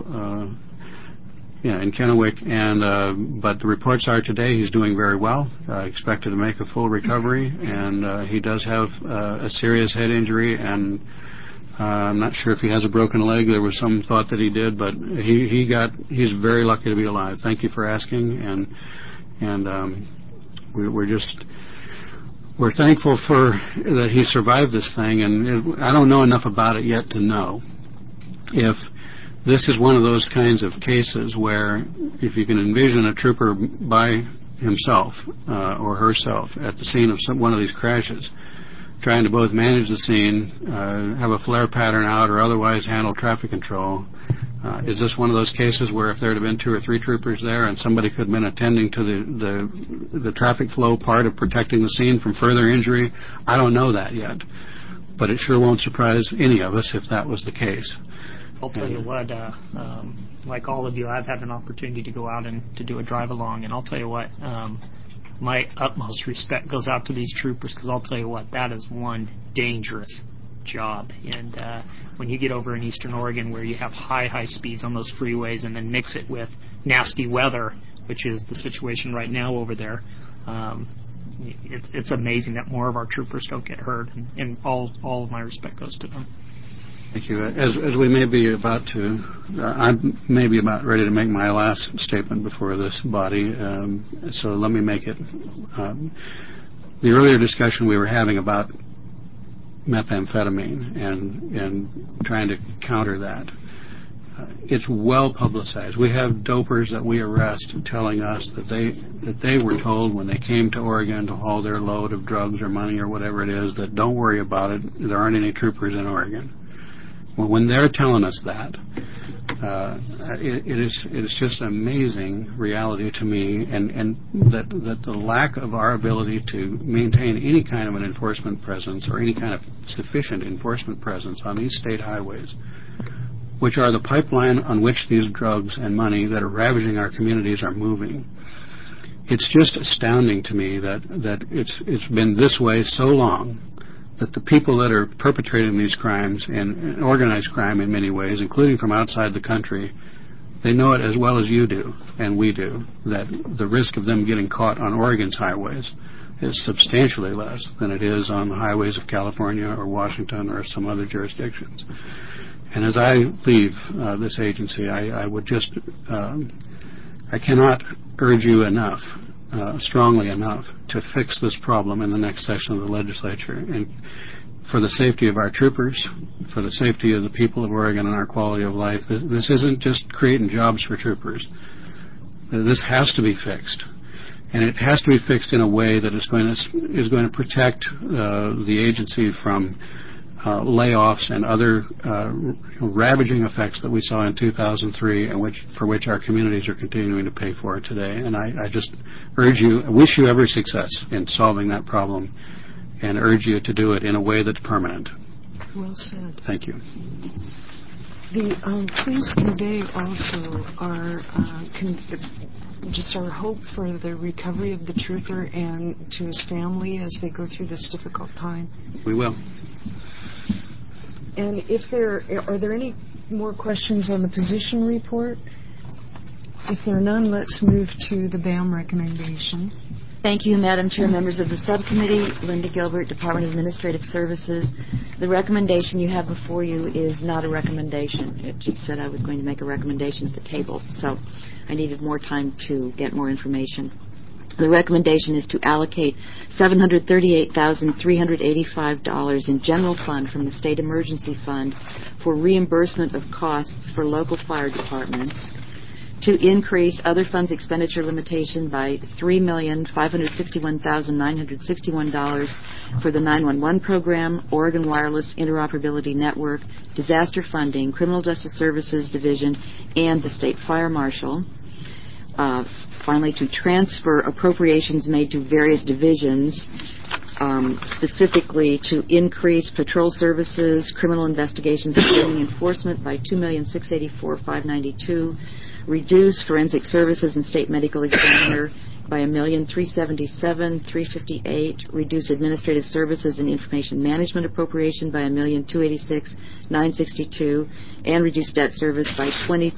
in Kennewick, but the reports are today he's doing very well, expected to make a full recovery, and he does have a serious head injury, and I'm not sure if he has a broken leg. There was some thought that he did, but he's very lucky to be alive. Thank you for asking, and we're thankful that he survived this thing, and I don't know enough about it yet to know if this is one of those kinds of cases where, if you can envision a trooper by himself or herself at the scene of one of these crashes, trying to both manage the scene, have a flare pattern out, or otherwise handle traffic control, Is this one of those cases where if there had been 2 or 3 troopers there and somebody could have been attending to the traffic flow part of protecting the scene from further injury? I don't know that yet. But it sure won't surprise any of us if that was the case. I'll tell you what, like all of you, I've had an opportunity to go out and to do a drive-along, and I'll tell you what, my utmost respect goes out to these troopers, because I'll tell you what, that is one dangerous job. And when you get over in eastern Oregon where you have high speeds on those freeways and then mix it with nasty weather, which is the situation right now over there, it's amazing that more of our troopers don't get hurt, and all of my respect goes to them. Thank you. As we may be about to, I'm maybe about ready to make my last statement before this body, so let me make it. The earlier discussion we were having about methamphetamine and trying to counter that. It's well publicized. We have dopers that we arrest telling us that they were told when they came to Oregon to haul their load of drugs or money or whatever it is that don't worry about it, there aren't any troopers in Oregon. Well, when they're telling us that, it is just an amazing reality to me, and that the lack of our ability to maintain any kind of an enforcement presence or any kind of sufficient enforcement presence on these state highways, which are the pipeline on which these drugs and money that are ravaging our communities are moving. It's just astounding to me that it's been this way so long, that the people that are perpetrating these crimes, and organized crime in many ways, including from outside the country, they know it as well as you do, and we do, that the risk of them getting caught on Oregon's highways is substantially less than it is on the highways of California or Washington or some other jurisdictions. And as I leave this agency, I would just, I cannot urge you enough, strongly enough, to fix this problem in the next session of the legislature. And for the safety of our troopers, for the safety of the people of Oregon and our quality of life, this isn't just creating jobs for troopers. This has to be fixed. And it has to be fixed in a way that is going to protect the agency from layoffs and other ravaging effects that we saw in 2003 and for which our communities are continuing to pay for today. And I just urge you, I wish you every success in solving that problem, and urge you to do it in a way that's permanent. Well said. Thank you. Please convey also just our hope for the recovery of the trooper and to his family as they go through this difficult time. We will. And are there any more questions on the position report? If there are none, let's move to the BAM recommendation. Thank you, Madam Chair, members of the subcommittee. Linda Gilbert, Department of Administrative Services. The recommendation you have before you is not a recommendation. It just said I was going to make a recommendation at the table, so I needed more time to get more information. The recommendation is to allocate $738,385 in general fund from the State Emergency Fund for reimbursement of costs for local fire departments, to increase other funds expenditure limitation by $3,561,961 for the 911 program, Oregon Wireless Interoperability Network, disaster funding, Criminal Justice Services Division, and the State Fire Marshal. Finally, to transfer appropriations made to various divisions, specifically to increase patrol services, criminal investigations, and gaming enforcement by $2,684,592, reduce forensic services and state medical examiner by $1,377,358, reduce administrative services and information management appropriation by $1,286,962, and reduce debt service by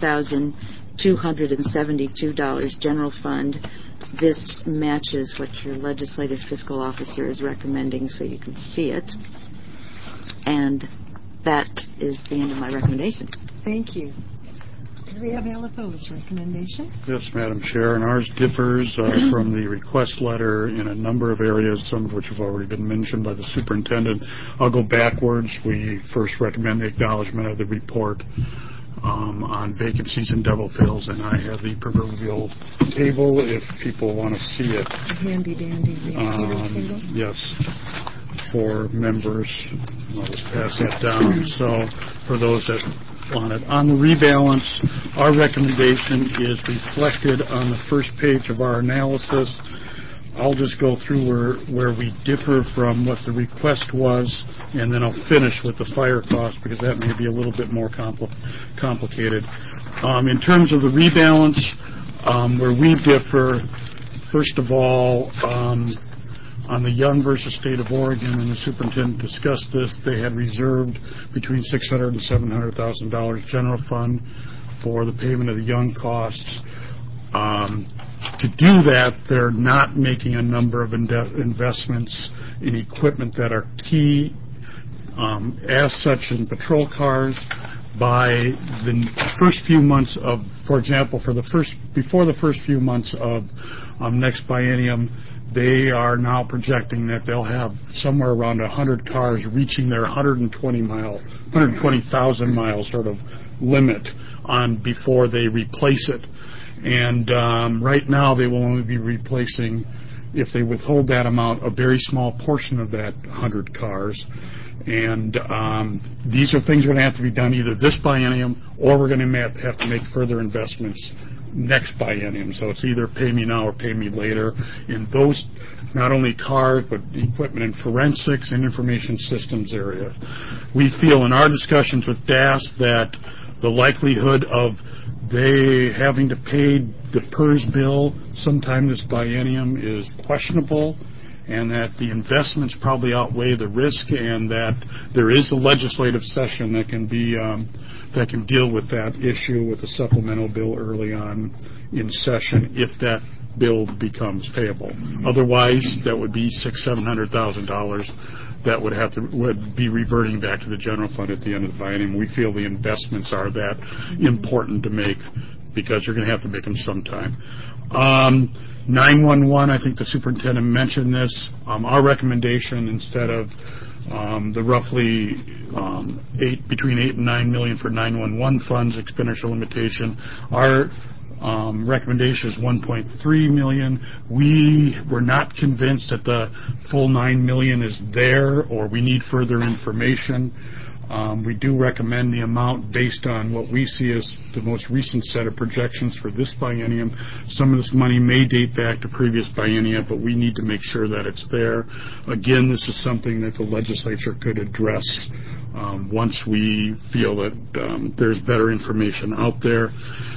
$20,272 general fund. This matches what your legislative fiscal officer is recommending, so you can see it. And that is the end of my recommendation. Thank you. Do we have LFO's recommendation? Yes, Madam Chair, and ours differs from the request letter in a number of areas, some of which have already been mentioned by the superintendent. I'll go backwards. We first recommend the acknowledgement of the report on vacancies in Devil Hills, and I have the proverbial table if people want to see it. Handy dandy table. Yes, for members. I'll just pass that down. So for those that on it. On the rebalance, our recommendation is reflected on the first page of our analysis. I'll just go through where we differ from what the request was, and then I'll finish with the fire cost because that may be a little bit more complicated. In terms of the rebalance, where we differ, first of all, on the Young versus State of Oregon, and the superintendent discussed this, they had reserved between $600,000 and $700,000 general fund for the payment of the Young costs. To do that, they're not making a number of investments in equipment that are key, as such in patrol cars. By the first few months of, for example, before the first few months of next biennium, they are now projecting that they'll have somewhere around 100 cars reaching their 120,000 mile sort of limit before they replace it. And right now they will only be replacing, if they withhold that amount, a very small portion of that 100 cars. And these are things that are going to have to be done either this biennium or we're going to have to make further investments next biennium. So it's either pay me now or pay me later in those, not only cars, but equipment in forensics and information systems area. We feel in our discussions with DAS that the likelihood of they having to pay the PERS bill sometime this biennium is questionable, and that the investments probably outweigh the risk, and that there is a legislative session that can be that can deal with that issue with a supplemental bill early on in session if that bill becomes payable. Otherwise, that would be $600,000-$700,000 that would be reverting back to the general fund at the end of the biennium. We feel the investments are that important to make because you're going to have to make them sometime. 911, I think the superintendent mentioned this. Our recommendation, instead of the roughly between $8 and $9 million for 911 funds expenditure limitation, our recommendation is $1.3 million. We were not convinced that the full $9 million is there, or we need further information. We do recommend the amount based on what we see as the most recent set of projections for this biennium. Some of this money may date back to previous biennia, but we need to make sure that it's there. Again, this is something that the legislature could address once we feel that there's better information out there.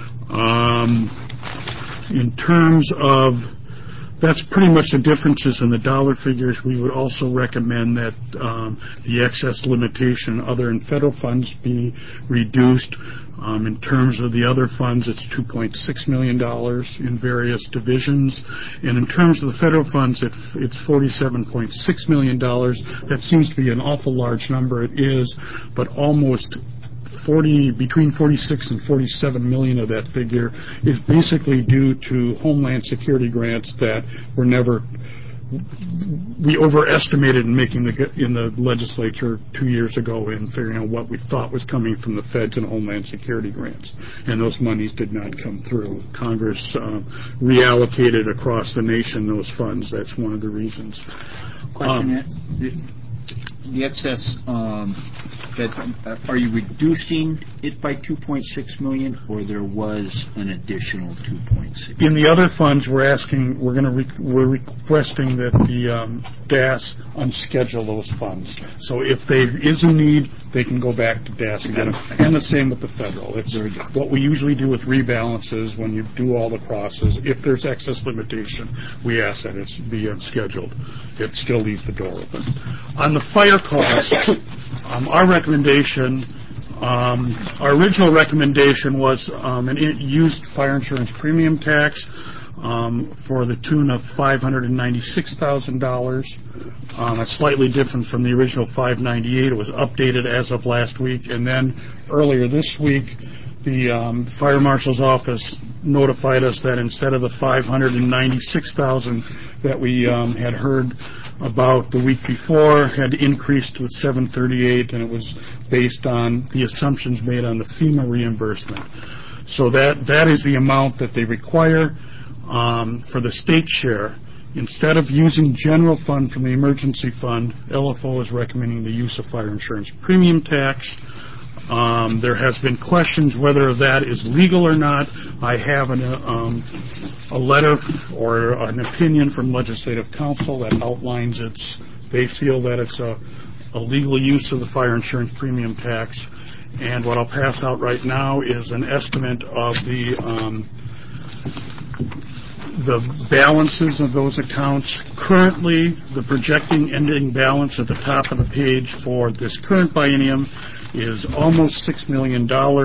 In terms of, that's pretty much the differences in the dollar figures. We would also recommend that the excess limitation other than federal funds be reduced. In terms of the other funds, it's $2.6 million in various divisions. And in terms of the federal funds, it's $47.6 million. That seems to be an awful large number. It is, but almost between 46 and 47 million of that figure is basically due to Homeland Security grants that were we overestimated in the legislature 2 years ago in figuring out what we thought was coming from the feds and Homeland Security grants, and those monies did not come through. Congress reallocated across the nation those funds. That's one of the reasons. Question: the excess, are you reducing it by $2.6 million, or there was an additional $2.6 million? In the other funds, we're requesting that the DAS unschedule those funds. So if there is a need, they can go back to DAS again. And the same with the federal. It's what we usually do with rebalances when you do all the crosses. If there's excess limitation, we ask that it be unscheduled. It still leaves the door open. On the fire costs, our recommendation, our original recommendation was an used fire insurance premium tax for the tune of $596,000. It's slightly different from the original $598,000. It was updated as of last week, and then earlier this week, the fire marshal's office notified us that instead of the $596,000 that we had heard about the week before, had increased to $738,000, and it was based on the assumptions made on the FEMA reimbursement. So that is the amount that they require for the state share. Instead of using general fund from the emergency fund, LFO is recommending the use of fire insurance premium tax. There has been questions whether that is legal or not. I have a letter or an opinion from Legislative Counsel that outlines they feel that it's a legal use of the fire insurance premium tax. And what I'll pass out right now is an estimate of the balances of those accounts. Currently, the projecting ending balance at the top of the page for this current biennium is almost $6 million.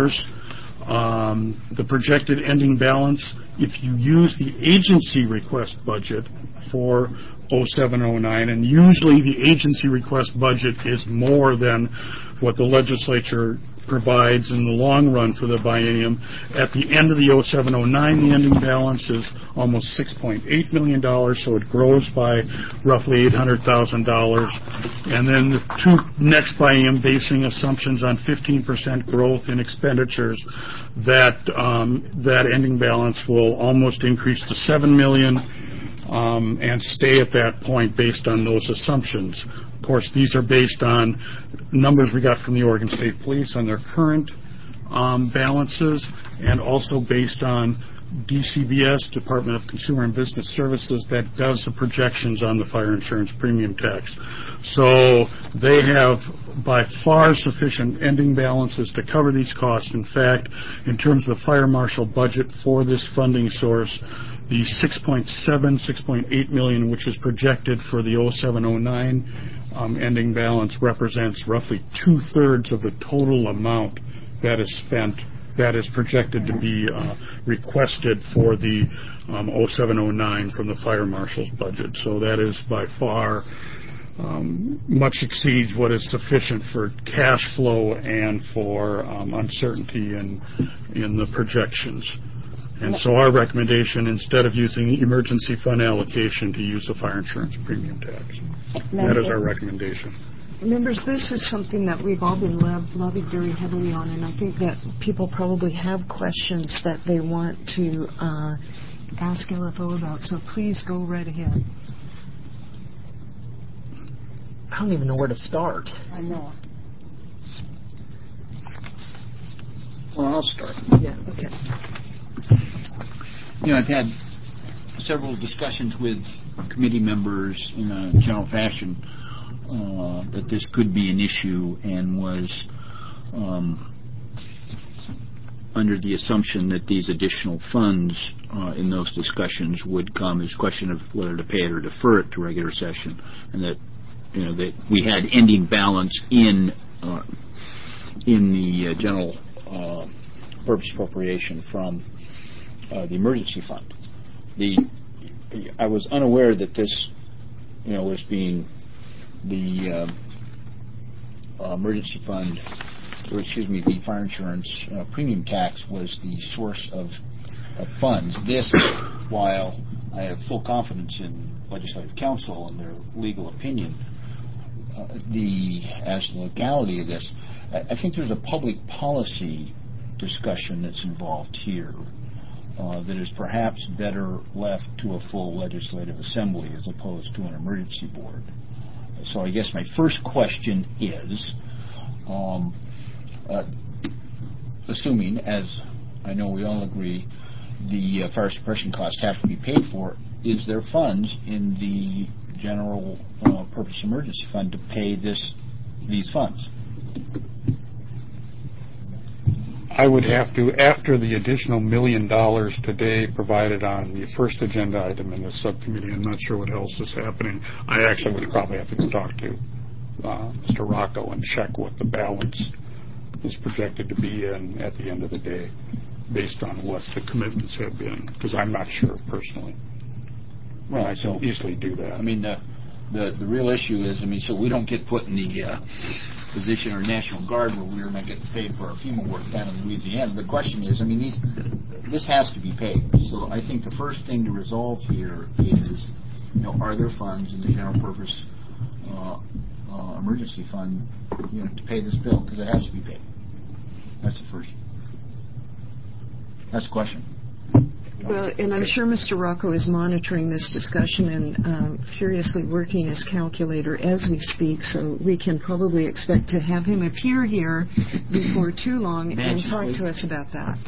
The projected ending balance, if you use the agency request budget for 0709, and usually the agency request budget is more than what the legislature provides in the long run for the biennium. At the end of the 0709, the ending balance is almost $6.8 million, so it grows by roughly $800,000. And then the two next biennium, basing assumptions on 15% growth in expenditures, that ending balance will almost increase to $7 million. And stay at that point based on those assumptions. Of course, these are based on numbers we got from the Oregon State Police on their current balances, and also based on DCBS, Department of Consumer and Business Services, that does the projections on the fire insurance premium tax. So they have by far sufficient ending balances to cover these costs. In fact, in terms of the fire marshal budget for this funding source, the $6.8 million, which is projected for the 0709 ending balance, represents roughly 2/3 of the total amount that is spent, that is projected to be requested for the 0709 from the fire marshal's budget. So that is by far much exceeds what is sufficient for cash flow and for uncertainty in the projections. And so our recommendation, instead of using emergency fund allocation, to use the fire insurance premium tax. That is our recommendation. Members, this is something that we've all been lobbied very heavily on, and I think that people probably have questions that they want to ask LFO about, so please go right ahead. I don't even know where to start. I know. Well, I'll start. Yeah, okay. You know, I've had several discussions with committee members in a general fashion that this could be an issue, and was under the assumption that these additional funds in those discussions would come as a question of whether to pay it or defer it to regular session, and that that we had ending balance in the general purpose appropriation from the emergency fund. I was unaware that this, was being the emergency fund, or the fire insurance premium tax was the source of funds. This, while I have full confidence in Legislative Counsel and their legal opinion, as to the legality of this, I think there's a public policy discussion that's involved here that is perhaps better left to a full legislative assembly as opposed to an emergency board. So I guess my first question is, assuming, as I know we all agree, the fire suppression costs have to be paid for, is there funds in the general purpose emergency fund to pay these funds? I would have to, after the additional $1 million today provided on the first agenda item in the subcommittee, I'm not sure what else is happening. I actually would probably have to talk to Mr. Rocco and check what the balance is projected to be in at the end of the day, based on what the commitments have been, because I'm not sure personally. Well, I can easily do that. I mean, the real issue is, so we don't get put in the position or National Guard where we're going to get paid for our FEMA work down in Louisiana. The question is, this has to be paid. So I think the first thing to resolve here is, are there funds in the general purpose emergency fund, to pay this bill, because it has to be paid. That's the first. That's the question. Well, and I'm sure Mr. Rocco is monitoring this discussion and furiously working his calculator as we speak, so we can probably expect to have him appear here before too long and talk to us about that.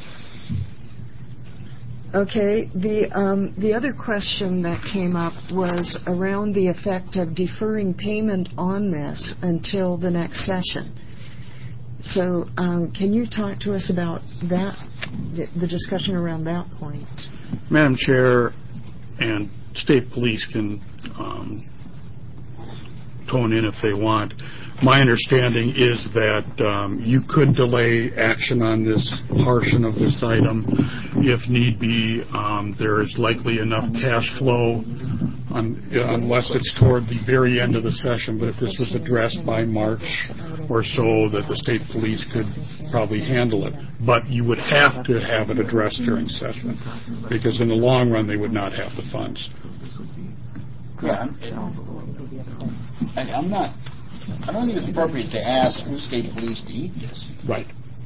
Okay, the other question that came up was around the effect of deferring payment on this until the next session. So can you talk to us about that, the discussion around that point? Madam Chair, and state police can tone in if they want. My understanding is that you could delay action on this portion of this item if need be. There is likely enough cash flow, unless it's toward the very end of the session, but if this was addressed by March or so, that the state police could probably handle it. But you would have to have it addressed during session, because in the long run they would not have the funds. Yeah, I don't think it's appropriate to ask the state police to eat this. Right.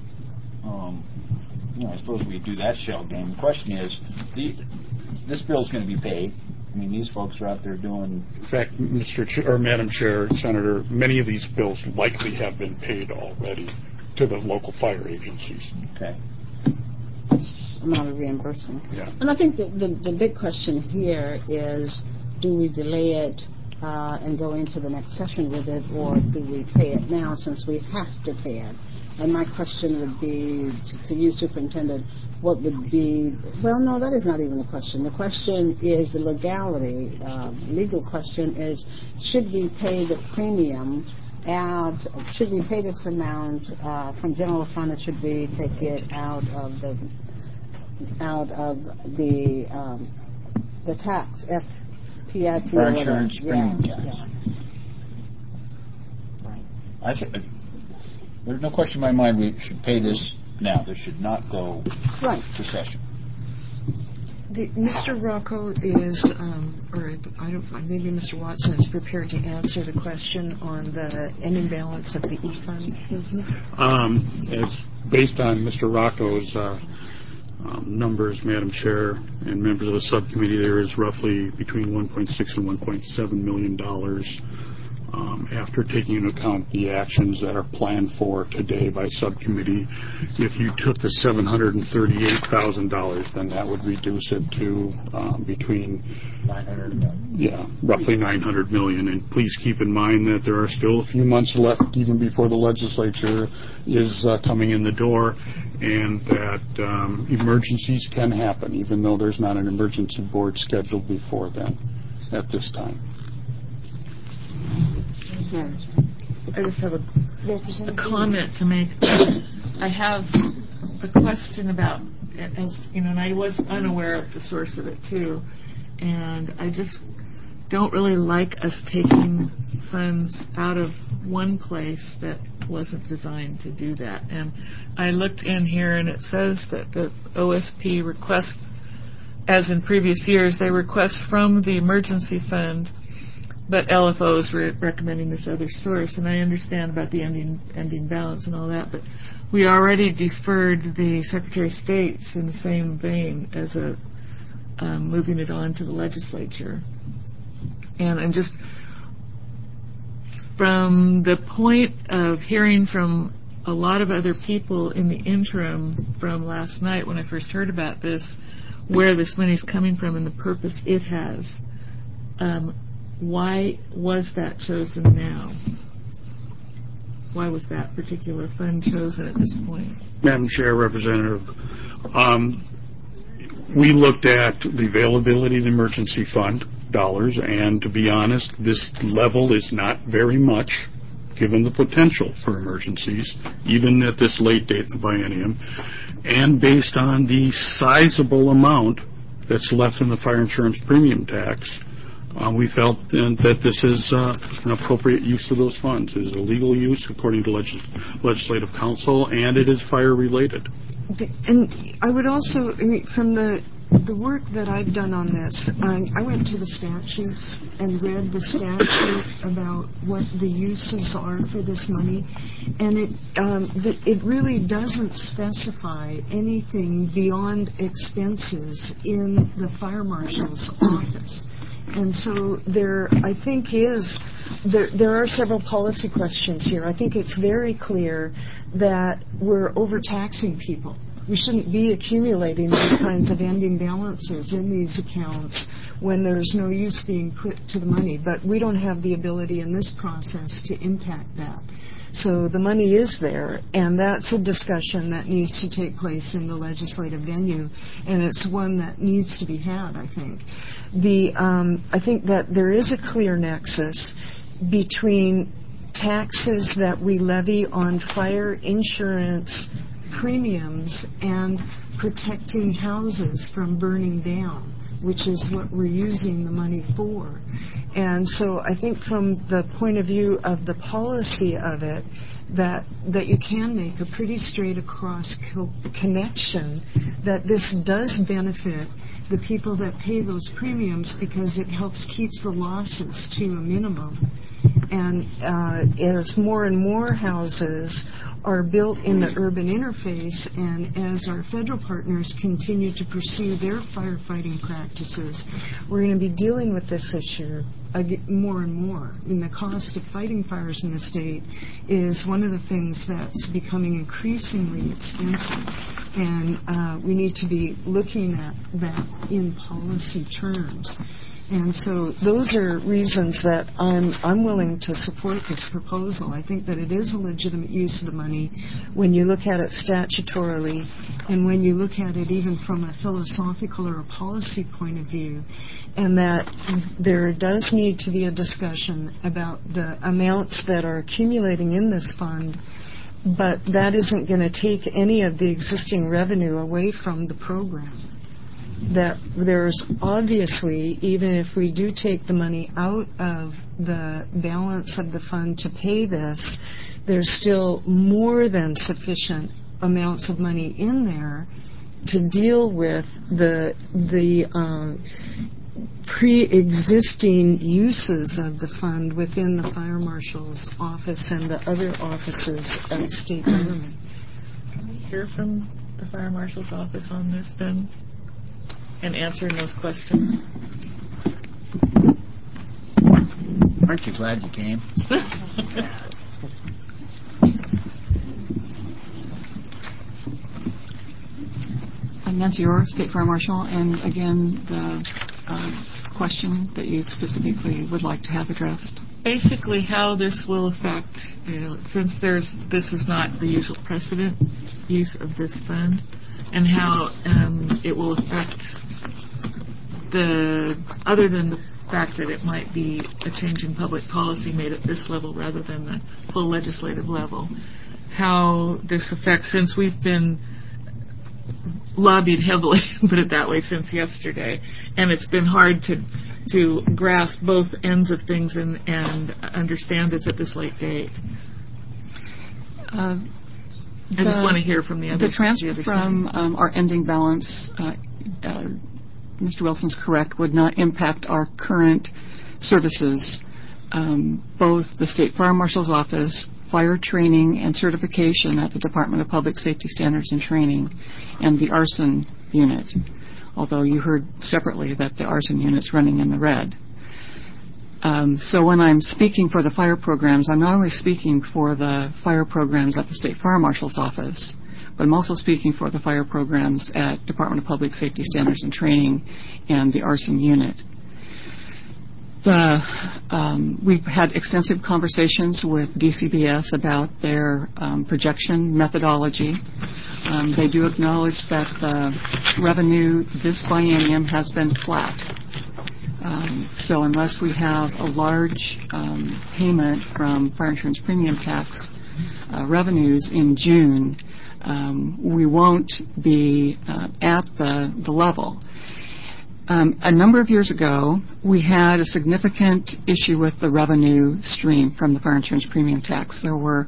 I suppose we do that shell game. The question is, this bill's going to be paid. I mean, these folks are out there doing... In fact, Madam Chair, Senator, many of these bills likely have been paid already to the local fire agencies. Okay. Amount of reimbursement. Yeah. And I think the big question here is, do we delay it and go into the next session with it, or do we pay it now since we have to pay it? And my question would be to you, Superintendent, what would be, well, no, that is not even the question. The question is the legality. Legal question is, should we pay the premium out, should we pay this amount from general fund, or should we take it out of the tax, FPIT, for insurance premium tax. Yeah. I think there's no question in my mind we should pay this now. This should not go to session. Mr. Rocco is, or I don't know, maybe Mr. Watson is prepared to answer the question on the ending balance of the E-Fund. It's based on Mr. Rocco's numbers, Madam Chair, and members of the subcommittee. There is roughly between $1.6 and $1.7 million after taking into account the actions that are planned for today by subcommittee. If you took the $738,000, then that would reduce it to between $900 million. Yeah, roughly $900 million. And please keep in mind that there are still a few months left, even before the legislature is coming in the door, and that emergencies can happen, even though there's not an emergency board scheduled before then at this time. I just have a comment to make. I have a question about, and I was unaware of the source of it too, and I just don't really like us taking funds out of one place that wasn't designed to do that. And I looked in here, and it says that the OSP request, as in previous years, they request from the emergency fund, but LFO is recommending this other source, and I understand about the ending balance and all that, but we already deferred the Secretary of State's in the same vein as moving it on to the legislature. And I'm just, from the point of hearing from a lot of other people in the interim from last night when I first heard about this, where this money is coming from and the purpose it has, why was that chosen now? Why was that particular fund chosen at this point? Madam Chair, Representative, we looked at the availability of the emergency fund dollars, and to be honest, this level is not very much given the potential for emergencies, even at this late date in the biennium, and based on the sizable amount that's left in the fire insurance premium tax. We felt that this is an appropriate use of those funds. It is a legal use according to legislative council, and it is fire related. And I would also, from the the work that I've done on this, I went to the statutes and read the statute about what the uses are for this money, and it really doesn't specify anything beyond expenses in the fire marshal's office. And so there are several policy questions here. I think it's very clear that we're overtaxing people. We shouldn't be accumulating these kinds of ending balances in these accounts when there's no use being put to the money. But we don't have the ability in this process to impact that. So the money is there, and that's a discussion that needs to take place in the legislative venue, and it's one that needs to be had, I think. I think that there is a clear nexus between taxes that we levy on fire insurance premiums and protecting houses from burning down, which is what we're using the money for. And so I think from the point of view of the policy of it, that you can make a pretty straight across connection that this does benefit the people that pay those premiums because it helps keep the losses to a minimum. And as more and more houses are built in the urban interface, and as our federal partners continue to pursue their firefighting practices, we're going to be dealing with this issue more and more. And the cost of fighting fires in the state is one of the things that's becoming increasingly expensive, and we need to be looking at that in policy terms. And so those are reasons that I'm willing to support this proposal. I think that it is a legitimate use of the money when you look at it statutorily and when you look at it even from a philosophical or a policy point of view, and that there does need to be a discussion about the amounts that are accumulating in this fund, but that isn't going to take any of the existing revenue away from the program. That there's obviously, even if we do take the money out of the balance of the fund to pay this, there's still more than sufficient amounts of money in there to deal with the pre-existing uses of the fund within the fire marshal's office and the other offices of state government. Can we hear from the fire marshal's office on this then? And answering those questions. Aren't you glad you came? I'm Nancy Orr, State Fire Marshal, and again, the question that you specifically would like to have addressed. Basically, how this will affect, since this is not the usual precedent use of this fund, and how it will affect other than the fact that it might be a change in public policy made at this level rather than the full legislative level, how this affects, since we've been lobbied heavily, put it that way, since yesterday, and it's been hard to grasp both ends of things and understand this at this late date. I just want to hear from the others. The transfer from our ending balance, Mr. Wilson's correct, would not impact our current services. Both the State Fire Marshal's Office, fire training and certification at the Department of Public Safety Standards and Training, and the arson unit, although you heard separately that the arson unit's running in the red. So when I'm speaking for the fire programs, I'm not only speaking for the fire programs at the State Fire Marshal's Office, but I'm also speaking for the fire programs at Department of Public Safety Standards and Training and the arson unit. We've had extensive conversations with DCBS about their projection methodology. They do acknowledge that the revenue this biennium has been flat. So unless we have a large payment from fire insurance premium tax revenues in June, we won't be at the level. A number of years ago, we had a significant issue with the revenue stream from the fire insurance premium tax. There were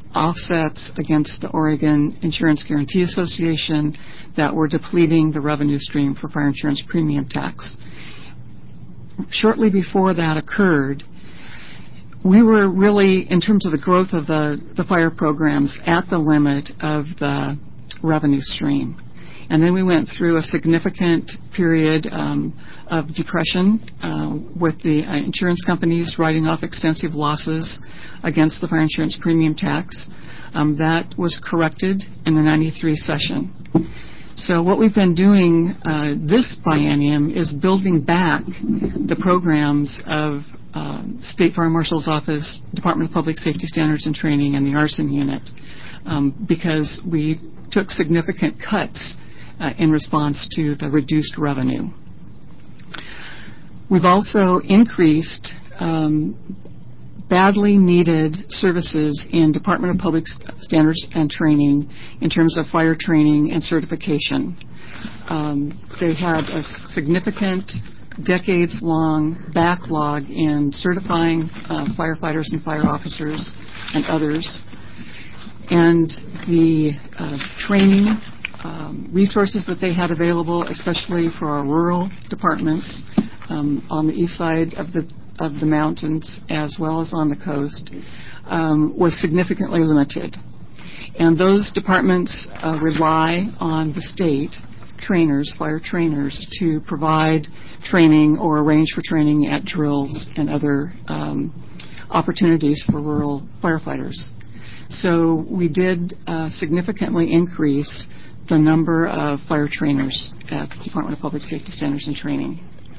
offsets against the Oregon Insurance Guarantee Association that were depleting the revenue stream for fire insurance premium tax. Shortly before that occurred, we were really, in terms of the growth of the fire programs, at the limit of the revenue stream. And then we went through a significant period of depression with the insurance companies writing off extensive losses against the fire insurance premium tax. That was corrected in the 93 session. So what we've been doing this biennium is building back the programs of State Fire Marshal's Office, Department of Public Safety Standards and Training, and the Arson Unit, because we took significant cuts in response to the reduced revenue. We've also increased badly needed services in Department of Public Standards and Training in terms of fire training and certification. They had a significant decades-long backlog in certifying firefighters and fire officers and others. And the training resources that they had available, especially for our rural departments on the east side of the mountains as well as on the coast, was significantly limited. And those departments rely on the state trainers, fire trainers, to provide training or arrange for training at drills and other opportunities for rural firefighters. So we did significantly increase the number of fire trainers at the Department of Public Safety Standards and Training.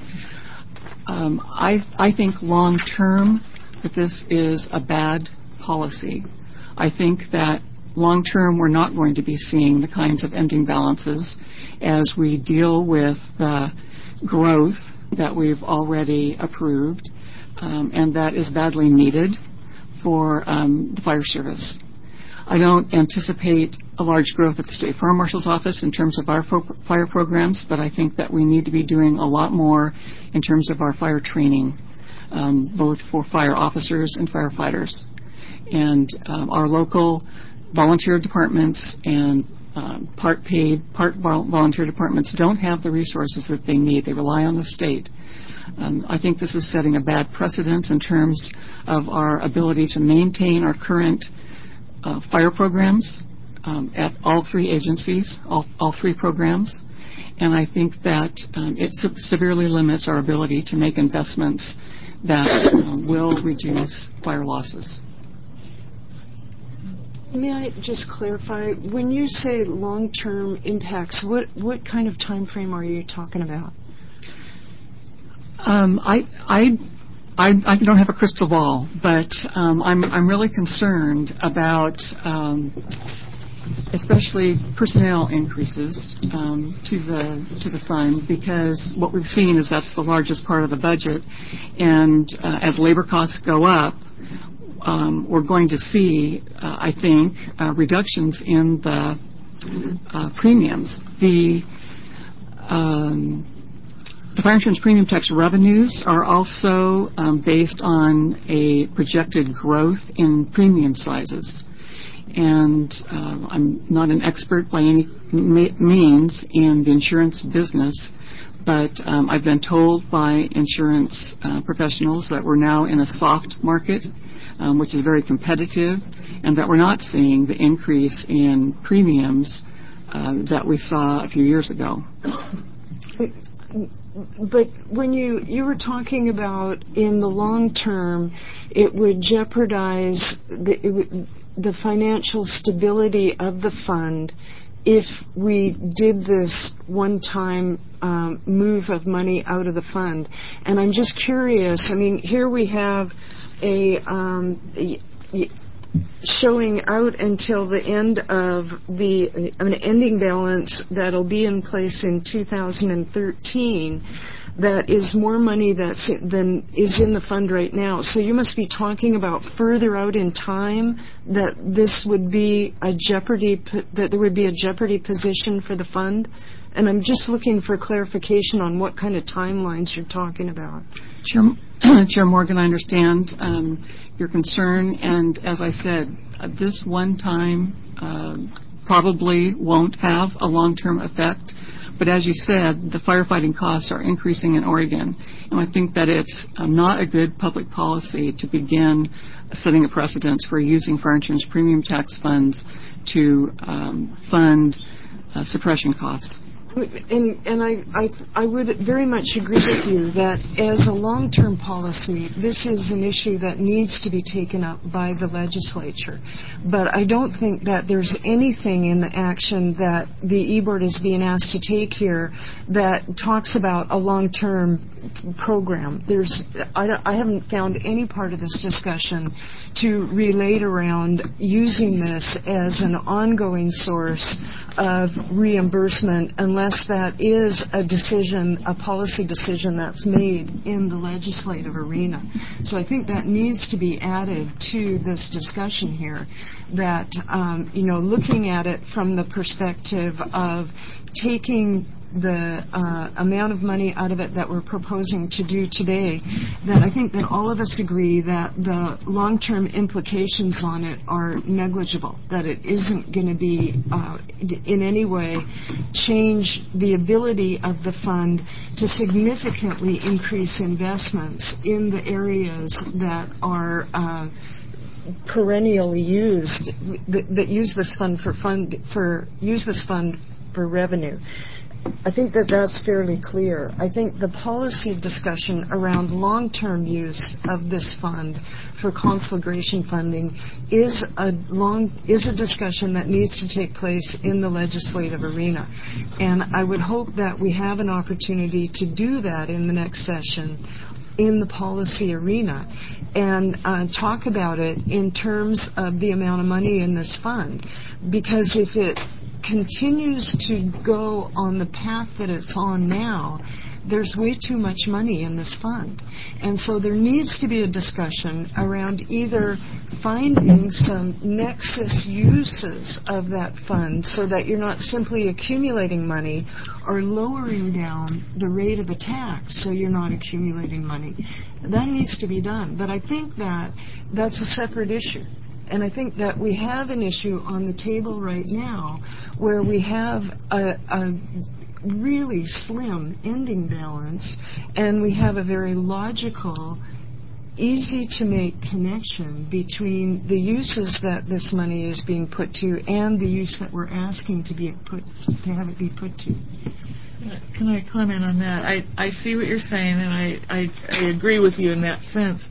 I think long-term that this is a bad policy. I think that long-term we're not going to be seeing the kinds of ending balances as we deal with the growth that we've already approved and that is badly needed for the fire service. I don't anticipate a large growth at the State Fire Marshal's Office in terms of our fire programs, but I think that we need to be doing a lot more in terms of our fire training, both for fire officers and firefighters. And our local volunteer departments and part paid, part volunteer departments don't have the resources that they need. They rely on the state. I think this is setting a bad precedent in terms of our ability to maintain our current fire programs at all three agencies, all three programs. And I think that it severely limits our ability to make investments that will reduce fire losses. May I just clarify, when you say long-term impacts, what kind of time frame are you talking about? I don't have a crystal ball, but I'm really concerned about especially personnel increases to the fund, because what we've seen is that's the largest part of the budget, and as labor costs go up, we're going to see, I think, reductions in the premiums. The fire insurance premium tax revenues are also based on a projected growth in premium sizes. And I'm not an expert by any means in the insurance business, but I've been told by insurance professionals that we're now in a soft market, which is very competitive, and that we're not seeing the increase in premiums that we saw a few years ago. But when you were talking about in the long term, it would jeopardize the financial stability of the fund if we did this one-time move of money out of the fund. And I'm just curious, I mean, here we have showing out until the end of an ending balance that'll be in place in 2013 that is more money than is in the fund right now. So you must be talking about further out in time that this would be a jeopardy, that there would be a jeopardy position for the fund And I'm just looking for clarification on what kind of timelines you're talking about. Chair Morgan, I understand your concern, and as I said, this one time probably won't have a long-term effect. But as you said, the firefighting costs are increasing in Oregon, and I think that it's not a good public policy to begin setting a precedent for using fire insurance premium tax funds to fund suppression costs. And I would very much agree with you that as a long-term policy, this is an issue that needs to be taken up by the legislature. But I don't think that there's anything in the action that the E-Board is being asked to take here that talks about a long-term program. I haven't found any part of this discussion to relate around using this as an ongoing source of reimbursement unless that is a decision, a policy decision that's made in the legislative arena. So I think that needs to be added to this discussion here, that, looking at it from the perspective of taking the amount of money out of it that we're proposing to do today, that I think that all of us agree that the long-term implications on it are negligible, that it isn't going to be in any way change the ability of the fund to significantly increase investments in the areas that are perennially used, that use this fund for revenue. I think that that's fairly clear. I think the policy discussion around long-term use of this fund for conflagration funding is a discussion that needs to take place in the legislative arena. And I would hope that we have an opportunity to do that in the next session in the policy arena and talk about it in terms of the amount of money in this fund. Because if it continues to go on the path that it's on now, there's way too much money in this fund. And so there needs to be a discussion around either finding some nexus uses of that fund so that you're not simply accumulating money, or lowering down the rate of the tax so you're not accumulating money. That needs to be done. But I think that that's a separate issue. And I think that we have an issue on the table right now where we have a really slim ending balance, and we have a very logical, easy-to-make connection between the uses that this money is being put to and the use that we're asking to have it be put to. Can I comment on that? I see what you're saying, and I agree with you in that sense.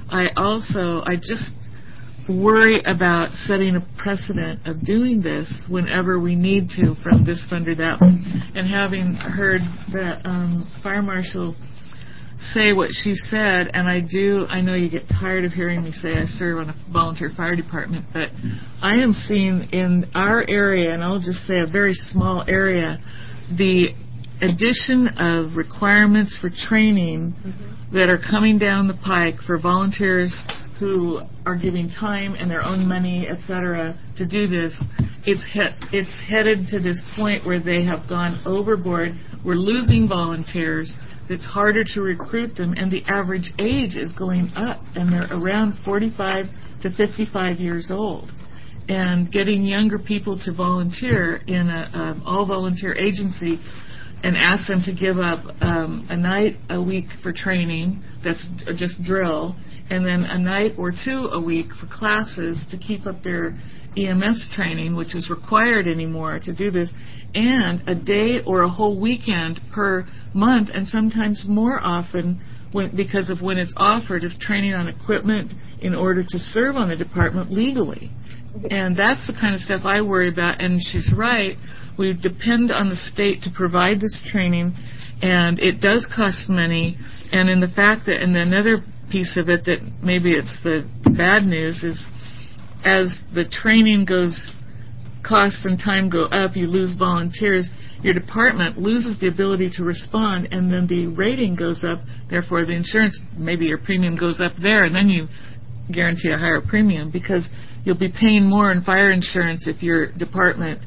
I just worry about setting a precedent of doing this whenever we need to from this fund or that one. And having heard that Fire Marshal say what she said, and I know you get tired of hearing me say I serve on a volunteer fire department, but I am seeing in our area, and I'll just say a very small area, the addition of requirements for training that are coming down the pike for volunteers who are giving time and their own money, etc., to do this. It's headed to this point where they have gone overboard. We're losing volunteers. It's harder to recruit them, and the average age is going up, and they're around 45 to 55 years old. And getting younger people to volunteer in an all-volunteer agency and ask them to give up a night a week for training, that's just drill, and then a night or two a week for classes to keep up their EMS training, which is required anymore to do this, and a day or a whole weekend per month, and sometimes more often because of when it's offered, is training on equipment in order to serve on the department legally. And that's the kind of stuff I worry about, and she's right. We depend on the state to provide this training, and it does cost money. And in the fact that, and another piece of it that maybe it's the bad news is, as the training costs and time go up, you lose volunteers, your department loses the ability to respond, and then the rating goes up, therefore the insurance, maybe your premium goes up there, and then you guarantee a higher premium because you'll be paying more in fire insurance if your department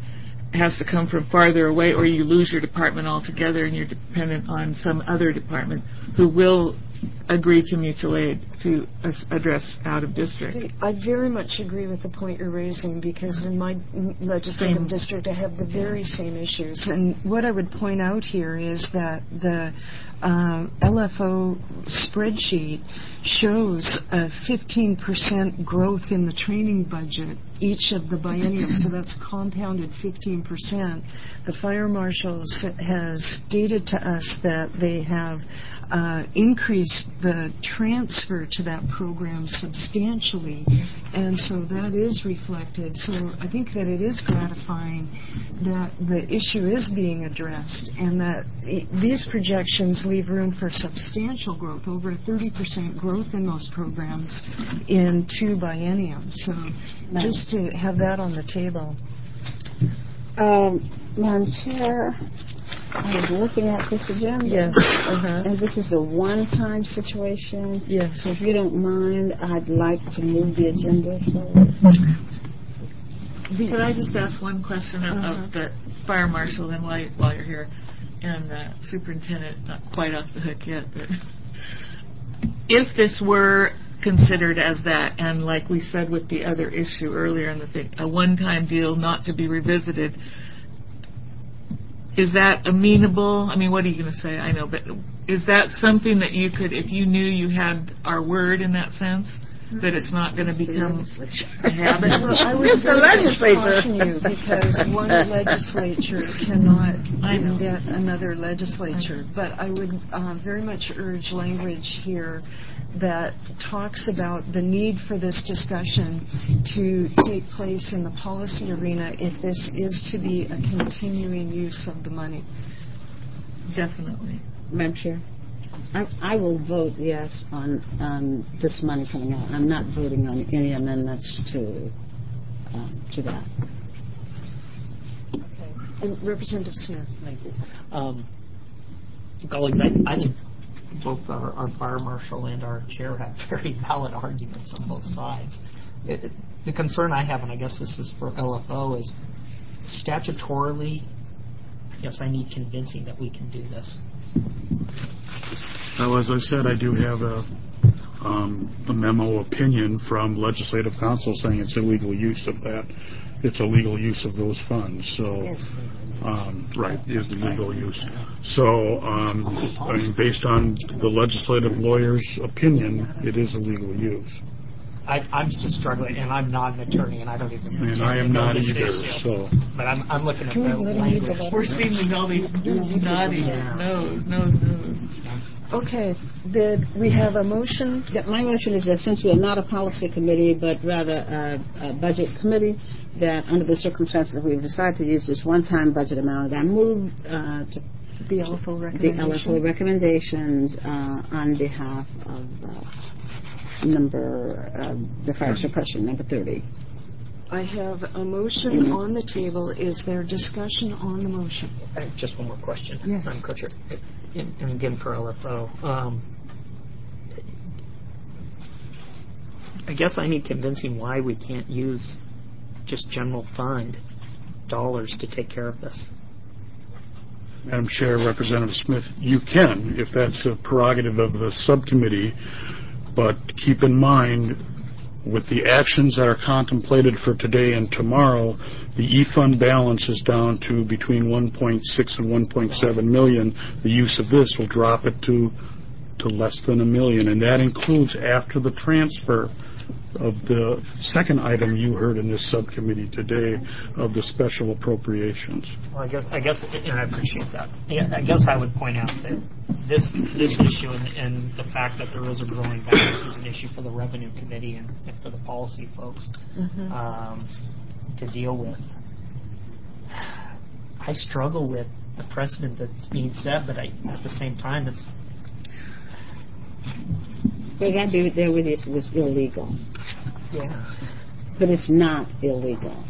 has to come from farther away, or you lose your department altogether and you're dependent on some other department who will agree to mutual aid to address out of district. I very much agree with the point you're raising, because in my legislative district I have the very same issues. And what I would point out here is that the LFO spreadsheet shows a 15% growth in the training budget each of the bienniums, so that's compounded 15%. The fire marshals has stated to us that they have increased the transfer to that program substantially, and so that is reflected. So I think that it is gratifying that the issue is being addressed, and that these projections leave room for substantial growth, over a 30% growth in those programs in 2 bienniums. So just to have that on the table. Madam Chair, I was looking at this agenda. Yes. And this is a one-time situation. Yes. So if you don't mind, I'd like to move the agenda forward. Could I just ask one question of the fire marshal then while you're here, and the superintendent, not quite off the hook yet, but if this were considered as that, and like we said with the other issue earlier in the thing, a one-time deal not to be revisited, is that amenable? I mean, what are you going to say? I know, but is that something that you could, if you knew you had our word in that sense, that it's not going to become a habit? Well, I would caution you, because one legislature cannot get another legislature. But I would very much urge language here that talks about the need for this discussion to take place in the policy arena if this is to be a continuing use of the money. Definitely. Madam Chair, I will vote yes on this money coming out. I'm not voting on any amendments to that. Okay. And Representative Smith. Thank you. Colleagues, I think both our fire marshal and our chair have very valid arguments on both sides. The concern I have, and I guess this is for LFO, is statutorily, I guess I need convincing that we can do this. Well, as I said, I do have a memo opinion from Legislative Council saying it's illegal use of that. It's a legal use of those funds. So, right, is the legal use. So, I mean, based on the legislative lawyer's opinion, it is a legal use. I'm just struggling, and I'm not an attorney, and I don't even know. And I am not either. So, but I'm looking at the language. We're seeing all these naughty nose. Okay. We have a motion. My motion is that since we are not a policy committee, but rather a budget committee, that under the circumstances we've decided to use this one-time budget amount, I move to the LFO recommendations on behalf of the fire suppression, number 30. I have a motion on the table. Is there discussion on the motion? Just one more question. Yes. Madam Co-Chair, and again for LFO. I guess I need convincing why we can't use just general fund dollars to take care of this. Madam Chair, Representative Smith, you can, if that's a prerogative of the subcommittee, but keep in mind, with the actions that are contemplated for today and tomorrow, the E-fund balance is down to between 1.6 and 1.7 million. The use of this will drop it to less than $1 million, and that includes after the transfer of the second item you heard in this subcommittee today of the special appropriations. Well, I guess, and I appreciate that. Yeah, I guess I would point out that this issue and the fact that there is a growing balance is an issue for the Revenue Committee and for the policy folks to deal with. I struggle with the precedent that's being set, but at the same time, it's. They got to be there with it was illegal. Yeah. But it's not illegal.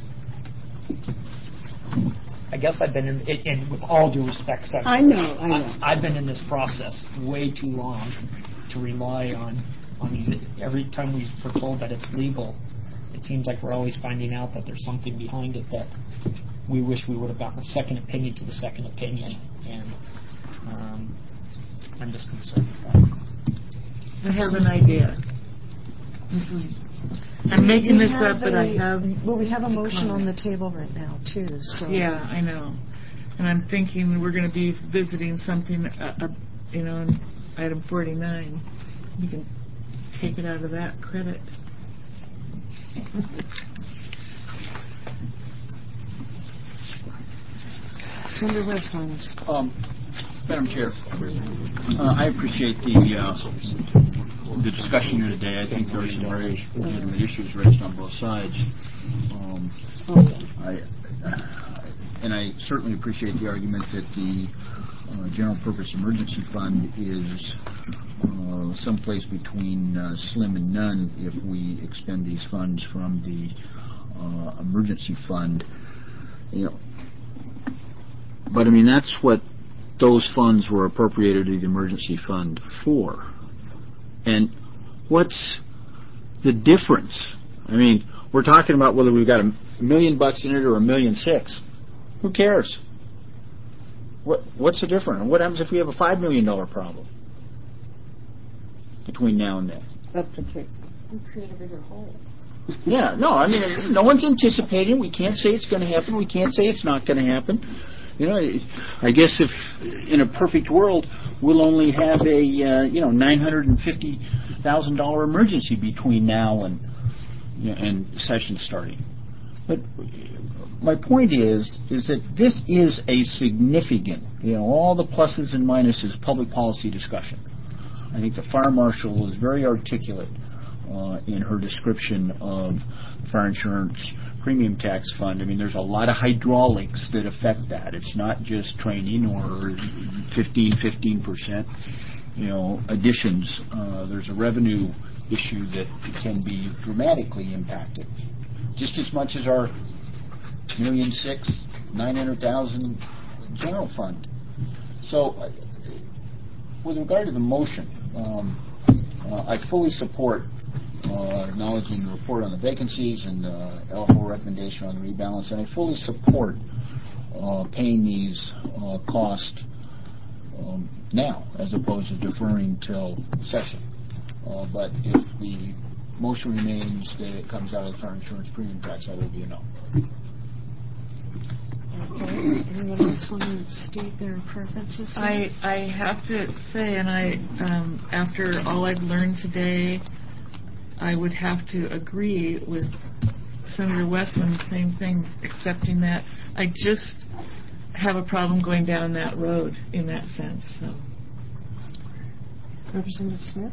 I guess I've been in, and with all due respect, I know. I've been in this process way too long to rely on these. Every time we're told that it's legal, it seems like we're always finding out that there's something behind it that we wish we would have gotten a second opinion to the second opinion, and I'm just concerned with that. I have an idea. I'm making this up, but I have... Well, we have a motion on the table right now, too. So. Yeah, I know. And I'm thinking we're going to be visiting something, in item 49. You can take it out of that credit. Senator Westland. Madam Chair, I appreciate the discussion here today. I think there are some very legitimate issues raised on both sides. I certainly appreciate the argument that the General Purpose Emergency Fund is someplace between slim and none if we expend these funds from the emergency fund. But I mean, that's what those funds were appropriated to the emergency fund for. And what's the difference? I mean, we're talking about whether we've got $1 million in it or $1.6 million. Who cares? What's the difference? What happens if we have a $5 million problem between now and then? Up to 3. We create a bigger hole. Yeah, no, I mean, no one's anticipating. We can't say it's going to happen. We can't say it's not going to happen. I guess if in a perfect world we'll only have a $950,000 emergency between now and session starting. But my point is that this is a significant, all the pluses and minuses public policy discussion. I think the fire marshal is very articulate in her description of fire insurance premium tax fund. I mean, there's a lot of hydraulics that affect that. It's not just training or 15%, additions. There's a revenue issue that can be dramatically impacted, just as much as our $1,900,000 general fund. So, with regard to the motion, I fully support acknowledging the report on the vacancies and LFO recommendation on the rebalance, and I fully support paying these costs now as opposed to deferring till session. But if the motion remains that it comes out of the fire insurance premium tax, that will be a no. Okay. Anyone else want to state their preferences? I have to say, and after all I've learned today, I would have to agree with Senator Westland, the same thing, accepting that I just have a problem going down that road in that sense. So. Representative Smith?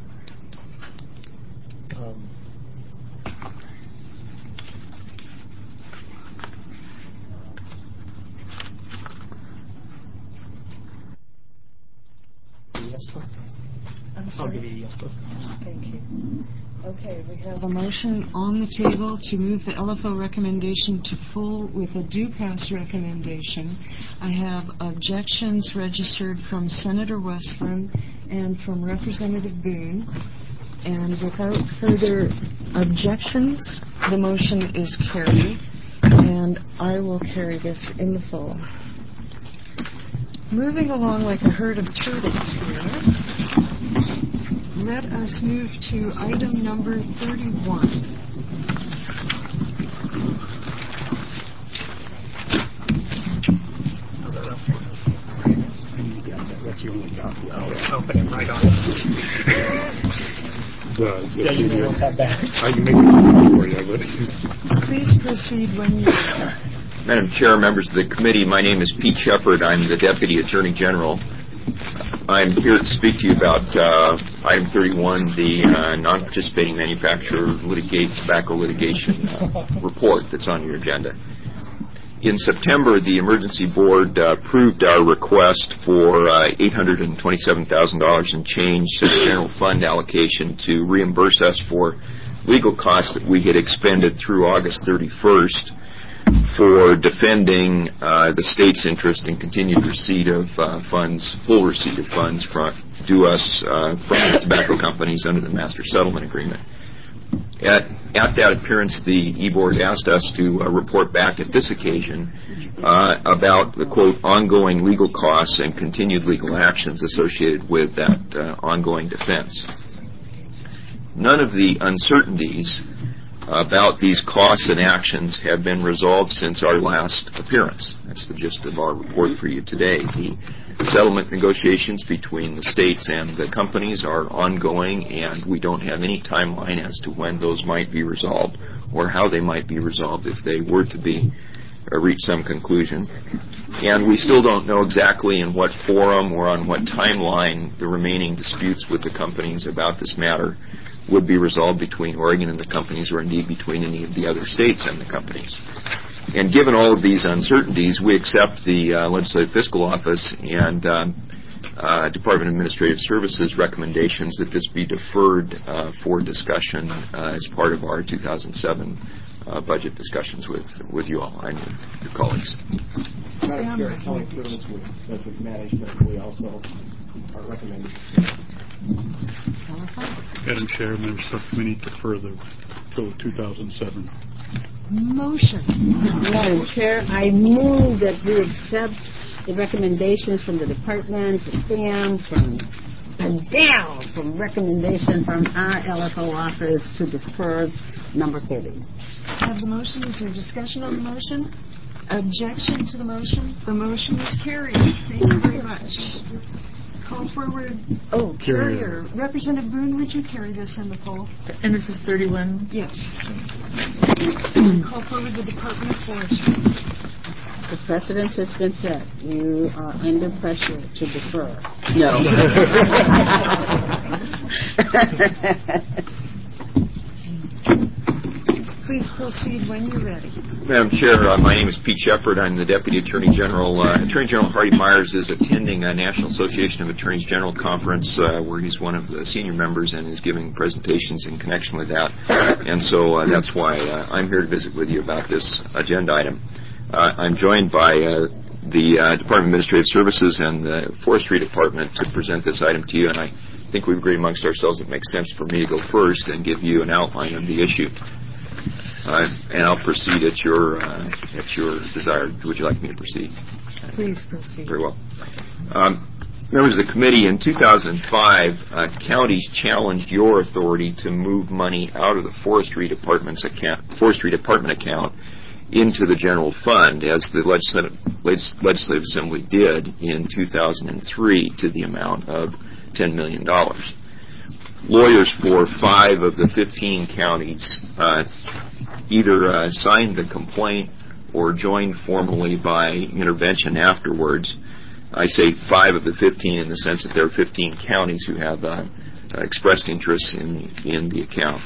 Yes vote. I'm sorry. I'll give you a yes vote. Thank you. Okay, we have a motion on the table to move the LFO recommendation to full with a due pass recommendation. I have objections registered from Senator Westland and from Representative Boone. And without further objections, the motion is carried, and I will carry this in the full. Moving along like a herd of turtles here, let us move to item number 31. That's the only copy. I'll open it right on. Yeah, you can want that back. I can make it for you, but... Please proceed when you are. Madam Chair, members of the committee, my name is Pete Shepard. I'm the Deputy Attorney General. I'm here to speak to you about item 31, the non-participating manufacturer tobacco litigation report that's on your agenda. In September, the Emergency Board approved our request for $827,000 in change to the general fund allocation to reimburse us for legal costs that we had expended through August 31st for defending the state's interest in continued receipt of funds, full receipt of funds due us from the tobacco companies under the Master Settlement Agreement. At that appearance, the E-Board asked us to report back at this occasion about the, quote, ongoing legal costs and continued legal actions associated with that ongoing defense. None of the uncertainties about these costs and actions have been resolved since our last appearance. That's the gist of our report for you today. The settlement negotiations between the states and the companies are ongoing, and we don't have any timeline as to when those might be resolved or how they might be resolved if they were to be reach some conclusion. And we still don't know exactly in what forum or on what timeline the remaining disputes with the companies about this matter would be resolved between Oregon and the companies, or indeed between any of the other states and the companies. And given all of these uncertainties, we accept the Legislative Fiscal Office and Department of Administrative Services recommendations that this be deferred for discussion as part of our 2007 budget discussions with you all and your colleagues. Madam Chair, telling prudence with budget management, we also are recommending. Madam Chair, members of the subcommittee prefer the 2007. Motion. Madam Chair, I move that we accept the recommendations from the department, from recommendation from our LFO office to defer number 30. I have the motion. Is there discussion on the motion? Objection to the motion? The motion is carried. Thank you very much. Call forward. Carrier. Representative Boone, would you carry this in the poll? And this is 31? Yes. Call forward the Department of Forestry. The precedence has been set. You are under pressure to defer. No. Please proceed when you're ready. Madam Chair, my name is Pete Shepard. I'm the Deputy Attorney General. Attorney General Hardy Myers is attending a National Association of Attorneys General conference where he's one of the senior members and is giving presentations in connection with that. And so that's why I'm here to visit with you about this agenda item. I'm joined by the Department of Administrative Services and the Forestry Department to present this item to you, and I think we've agreed amongst ourselves it makes sense for me to go first and give you an outline of the issue. And I'll proceed at your desire. Would you like me to proceed? Please proceed. Very well. Members of the committee, in 2005, counties challenged your authority to move money out of the Forestry Department account into the general fund, as the Legislative Assembly did in 2003 to the amount of $10 million. Lawyers for 5 of the 15 counties either signed the complaint or joined formally by intervention afterwards. I say 5 of the 15 in the sense that there are 15 counties who have expressed interest in the account.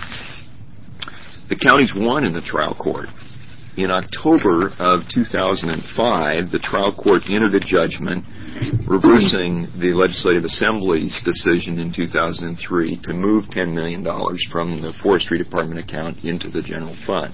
The counties won in the trial court. In October of 2005, the trial court entered a judgment reversing the Legislative Assembly's decision in 2003 to move $10 million from the Forestry Department account into the general fund.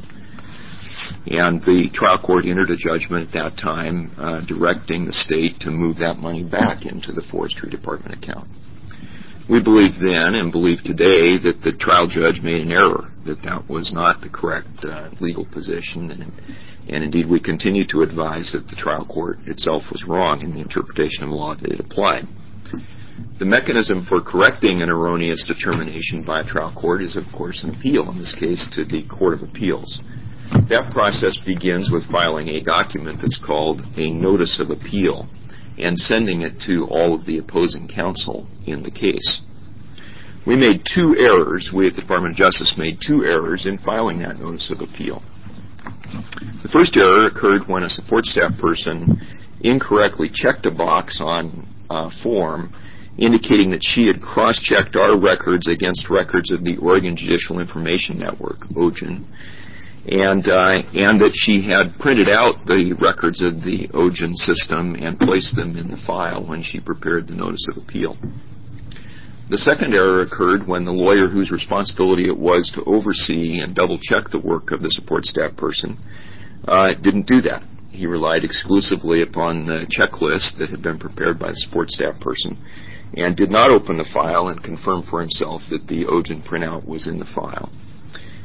And the trial court entered a judgment at that time directing the state to move that money back into the Forestry Department account. We believed then and believe today that the trial judge made an error, that was not the correct legal position, and indeed we continue to advise that the trial court itself was wrong in the interpretation of the law that it applied. The mechanism for correcting an erroneous determination by a trial court is, of course, an appeal, in this case to the Court of Appeals. That process begins with filing a document that's called a Notice of Appeal and sending it to all of the opposing counsel in the case. We made 2 errors. We at the Department of Justice made 2 errors in filing that Notice of Appeal. The first error occurred when a support staff person incorrectly checked a box on a form indicating that she had cross-checked our records against records of the Oregon Judicial Information Network, OJIN, and that she had printed out the records of the OJIN system and placed them in the file when she prepared the Notice of Appeal. The second error occurred when the lawyer whose responsibility it was to oversee and double-check the work of the support staff person didn't do that. He relied exclusively upon the checklist that had been prepared by the support staff person and did not open the file and confirm for himself that the OJIN printout was in the file.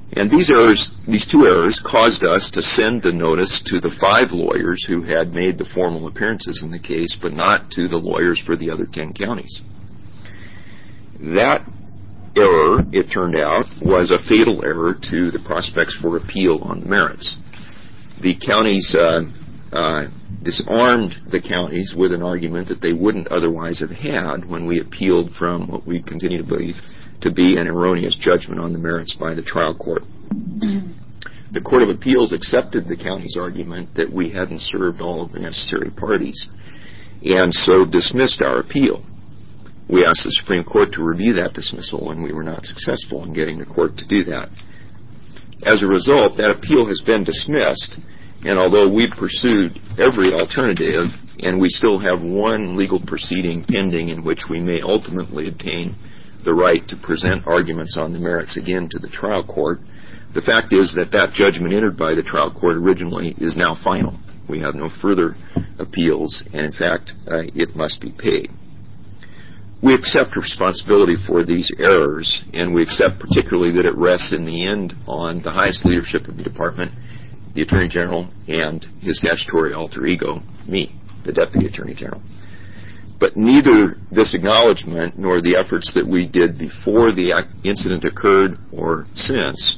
And these two errors caused us to send the notice to the 5 lawyers who had made the formal appearances in the case, but not to the lawyers for the other 10 counties. That error, it turned out, was a fatal error to the prospects for appeal on the merits. The counties disarmed the counties with an argument that they wouldn't otherwise have had when we appealed from what we continue to believe to be an erroneous judgment on the merits by the trial court. The Court of Appeals accepted the county's argument that we hadn't served all of the necessary parties, and so dismissed our appeal. We asked the Supreme Court to review that dismissal, and we were not successful in getting the court to do that. As a result, that appeal has been dismissed, and although we've pursued every alternative, and we still have one legal proceeding pending in which we may ultimately obtain the right to present arguments on the merits again to the trial court, the fact is that that judgment entered by the trial court originally is now final. We have no further appeals, and in fact, it must be paid. We accept responsibility for these errors, and we accept particularly that it rests in the end on the highest leadership of the department, the Attorney General, and his statutory alter ego, me, the Deputy Attorney General. But neither this acknowledgement nor the efforts that we did before the incident occurred or since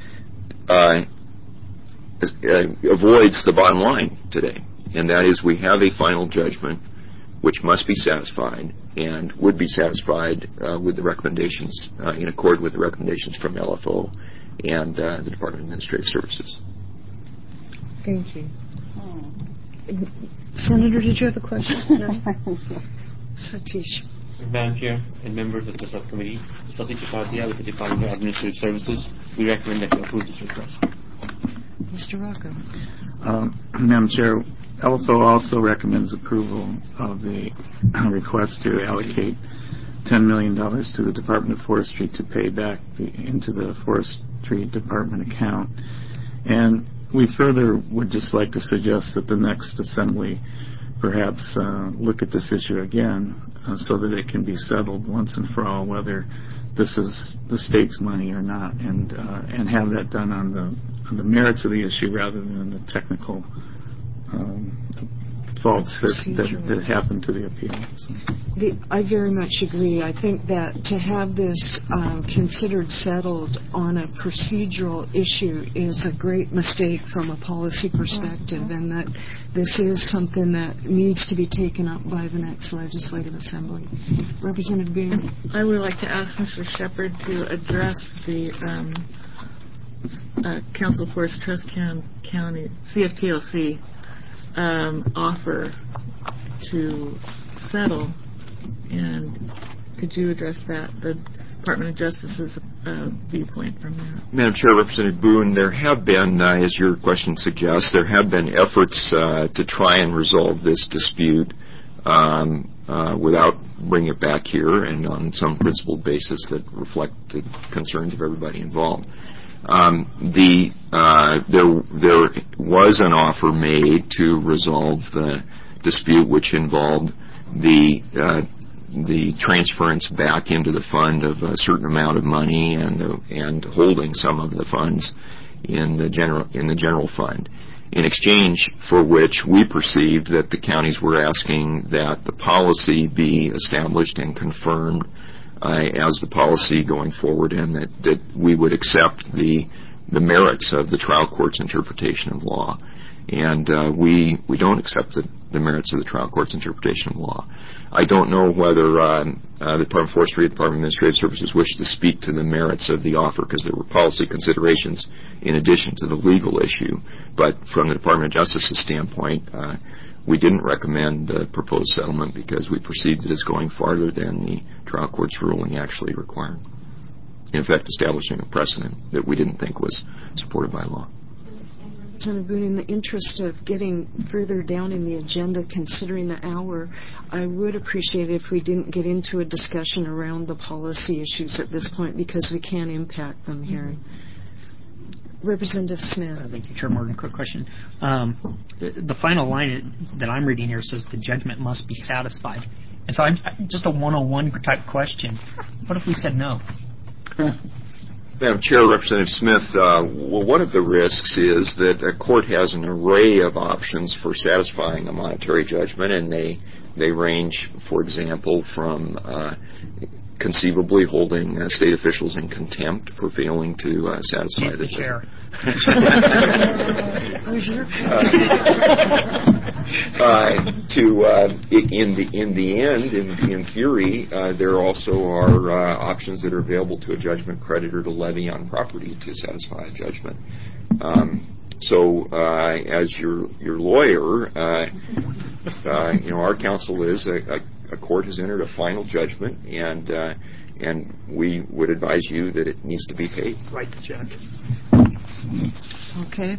avoids the bottom line today, and that is we have a final judgment which must be satisfied and would be satisfied with the recommendations, in accord with the recommendations from LFO and the Department of Administrative Services. Thank you. Senator, did you have a question? No. Satish. Madam Chair and members of the subcommittee, Satish Upadhyay with the Department of Administrative Services, we recommend that you approve this request. Mr. Rocco. Madam Chair, LFO also recommends approval of the request to allocate $10 million to the Department of Forestry to pay back into the Forestry Department account. And we further would just like to suggest that the next assembly perhaps look at this issue again so that it can be settled once and for all whether this is the state's money or not, and have that done on the merits of the issue rather than the technical faults that happened to the appeal. So. I very much agree. I think that to have this considered settled on a procedural issue is a great mistake from a policy perspective, and that this is something that needs to be taken up by the next legislative assembly. Representative Boone. I would like to ask Mr. Shepard to address the Council Forest Trust County, CFTLC, offer to settle, and could you address that, the Department of Justice's viewpoint from that? Madam Chair, Representative Boone, there have been, as your question suggests, there have been efforts to try and resolve this dispute without bringing it back here and on some principled basis that reflect the concerns of everybody involved. There was an offer made to resolve the dispute, which involved the transference back into the fund of a certain amount of money and holding some of the funds in the general fund. In exchange for which we perceived that the counties were asking that the policy be established and confirmed as the policy going forward, and that we would accept the merits of the trial court's interpretation of law. And we don't accept the merits of the trial court's interpretation of law. I don't know whether the Department of Forestry and the Department of Administrative Services wish to speak to the merits of the offer, because there were policy considerations in addition to the legal issue. But from the Department of Justice's standpoint, we didn't recommend the proposed settlement because we perceived it as going farther than the trial court's ruling actually required. In effect, establishing a precedent that we didn't think was supported by law. Senator Boone, in the interest of getting further down in the agenda, considering the hour, I would appreciate it if we didn't get into a discussion around the policy issues at this point, because we can impact them here. Representative Smith. Thank you, Chair Morgan. Quick question. The final line that I'm reading here says the judgment must be satisfied. And so just a 101 type question. What if we said no? Madam Chair, Representative Smith, one of the risks is that a court has an array of options for satisfying a monetary judgment, and they range, for example, from conceivably holding state officials in contempt for failing to satisfy the chair. In the end, in theory, there also are options that are available to a judgment creditor to levy on property to satisfy a judgment. So, as your lawyer, our counsel is a court has entered a final judgment, and we would advise you that it needs to be paid. Write the check. Okay.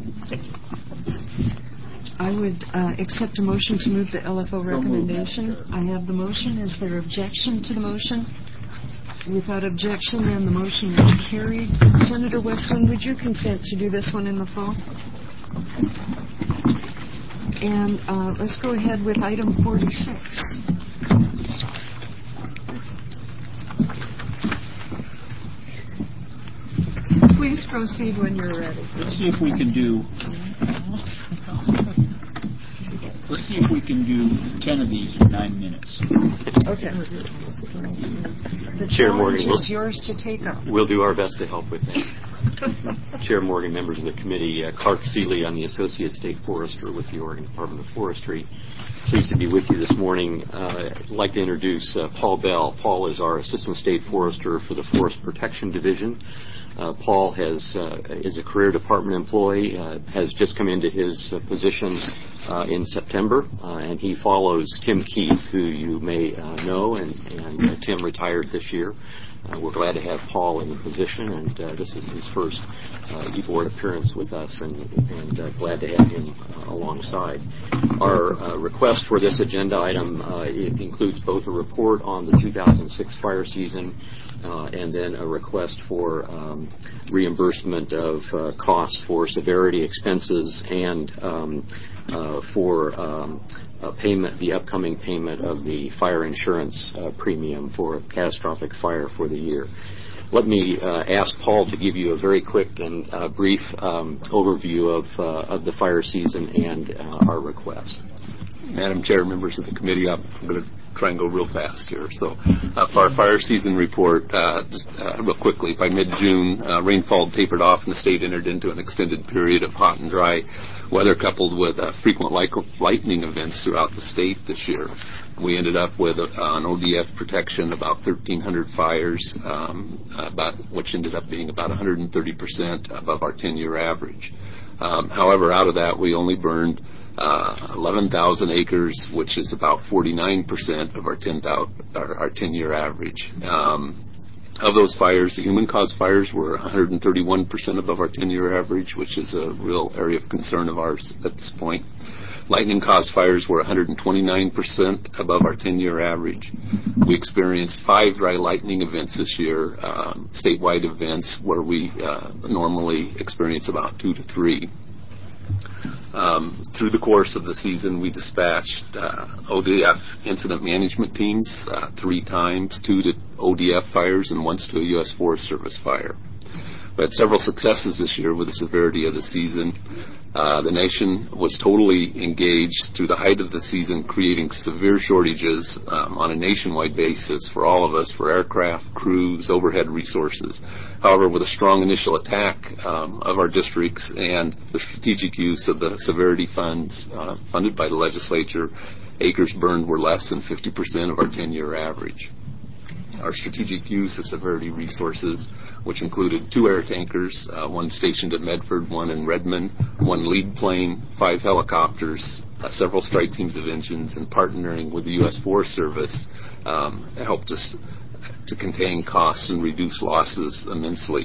I would accept a motion to move the LFO recommendation. I have the motion. Is there objection to the motion? Without objection, then the motion is carried. Senator Westland, would you consent to do this one in the fall? And let's go ahead with item 46. Please proceed when you're ready. Let's see if we can do 10 of these in 9 minutes. Okay. The Chair Morgan, challenge is yours to take up. We'll do our best to help with that. Chair Morgan, members of the committee, Clark Seeley, I'm the Associate State Forester with the Oregon Department of Forestry. Pleased to be with you this morning. I'd like to introduce Paul Bell. Paul is our Assistant State Forester for the Forest Protection Division. Paul is a career department employee, has just come into his position in September, and he follows Tim Keith, who you may know, and Tim retired this year. We're glad to have Paul in the position, and this is his first e-board appearance with us, and glad to have him alongside. Our request for this agenda item includes both a report on the 2006 fire season and then a request for reimbursement of costs for severity expenses and for payment, the upcoming payment of the fire insurance premium for a catastrophic fire for the year. Let me ask Paul to give you a very quick and brief overview of the fire season and our request. Madam Chair, members of the committee, I'm going to try and go real fast here. So for our fire season report, just real quickly, by mid-June, rainfall tapered off and the state entered into an extended period of hot and dry weather coupled with frequent lightning events throughout the state this year. We ended up with an ODF protection about 1,300 fires, which ended up being about 130% above our 10-year average. However, out of that, we only burned 11,000 acres, which is about 49% of our 10-year average. Of those fires, the human-caused fires were 131% above our 10-year average, which is a real area of concern of ours at this point. Lightning-caused fires were 129% above our 10-year average. We experienced 5 dry lightning events this year, statewide events where we normally experience about 2 to 3. Through the course of the season, we dispatched ODF incident management teams 3 times, 2 to ODF fires and once to a U.S. Forest Service fire. We had several successes this year with the severity of the season. The nation was totally engaged through the height of the season, creating severe shortages on a nationwide basis for all of us, for aircraft, crews, overhead resources. However, with a strong initial attack of our districts and the strategic use of the severity funds funded by the legislature, acres burned were less than 50% of our 10-year average. Our strategic use of severity resources, which included 2 air tankers, 1 stationed at Medford, 1 in Redmond, 1 lead plane, 5 helicopters, several strike teams of engines, and partnering with the U.S. Forest Service helped us to contain costs and reduce losses immensely.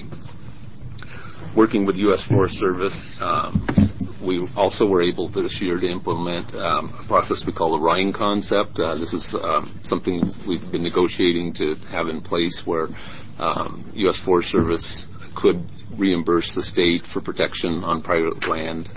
Working with U.S. Forest Service, we also were able this year to implement a process we call the Rhine concept. This is something we've been negotiating to have in place where U.S. Forest Service could reimburse the state for protection on private land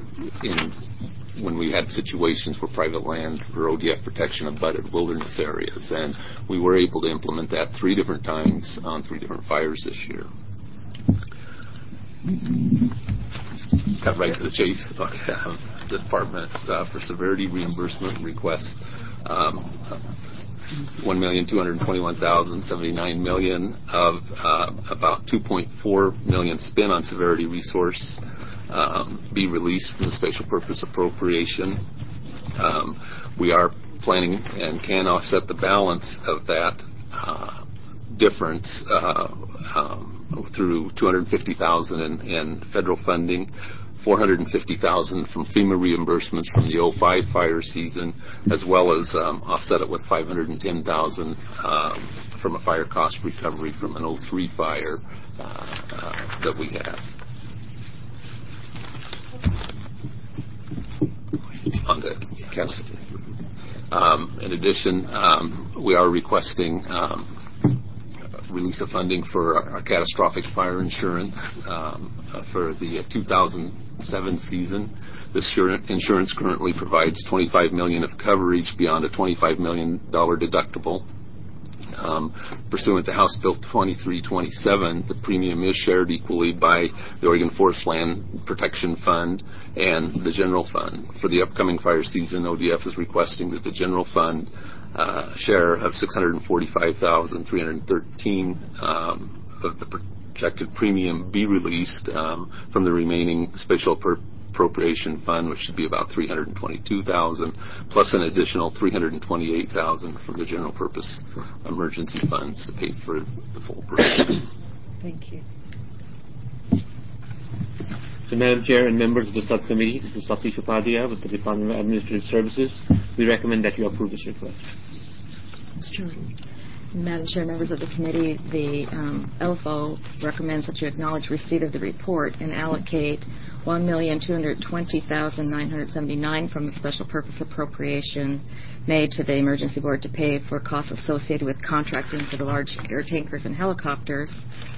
when we had situations where private land for ODF protection abutted wilderness areas. And we were able to implement that 3 different times on 3 different fires this year. cut right to the chase. The department for severity reimbursement requests $1,221,079 million of about $2.4 million spent on severity resource be released from the special purpose appropriation. We are planning and can offset the balance of that difference through $250,000 in federal funding, $450,000 from FEMA reimbursements from the 2005 fire season, as well as offset it with $510,000 from a fire cost recovery from an 2003 fire that we had. On the in addition, we are requesting release of funding for our catastrophic fire insurance for the 2007 season. This insurance currently provides $25 million of coverage beyond a $25 million deductible. Pursuant to House Bill 2327, the premium is shared equally by the Oregon Forest Land Protection Fund and the General Fund. For the upcoming fire season, ODF is requesting that the General Fund share of $645,313 of the projected premium be released from the remaining special appropriation fund, which should be about $322,000, plus an additional $328,000 from the general purpose emergency funds to pay for the full program. Thank you. So, Madam Chair and members of the subcommittee, this is Satish Upadhyay with the Department of Administrative Services. We recommend that you approve this request. Madam Chair, members of the committee, the LFO recommends that you acknowledge receipt of the report and allocate $1,220,979 from the special purpose appropriation made to the Emergency Board to pay for costs associated with contracting for the large air tankers and helicopters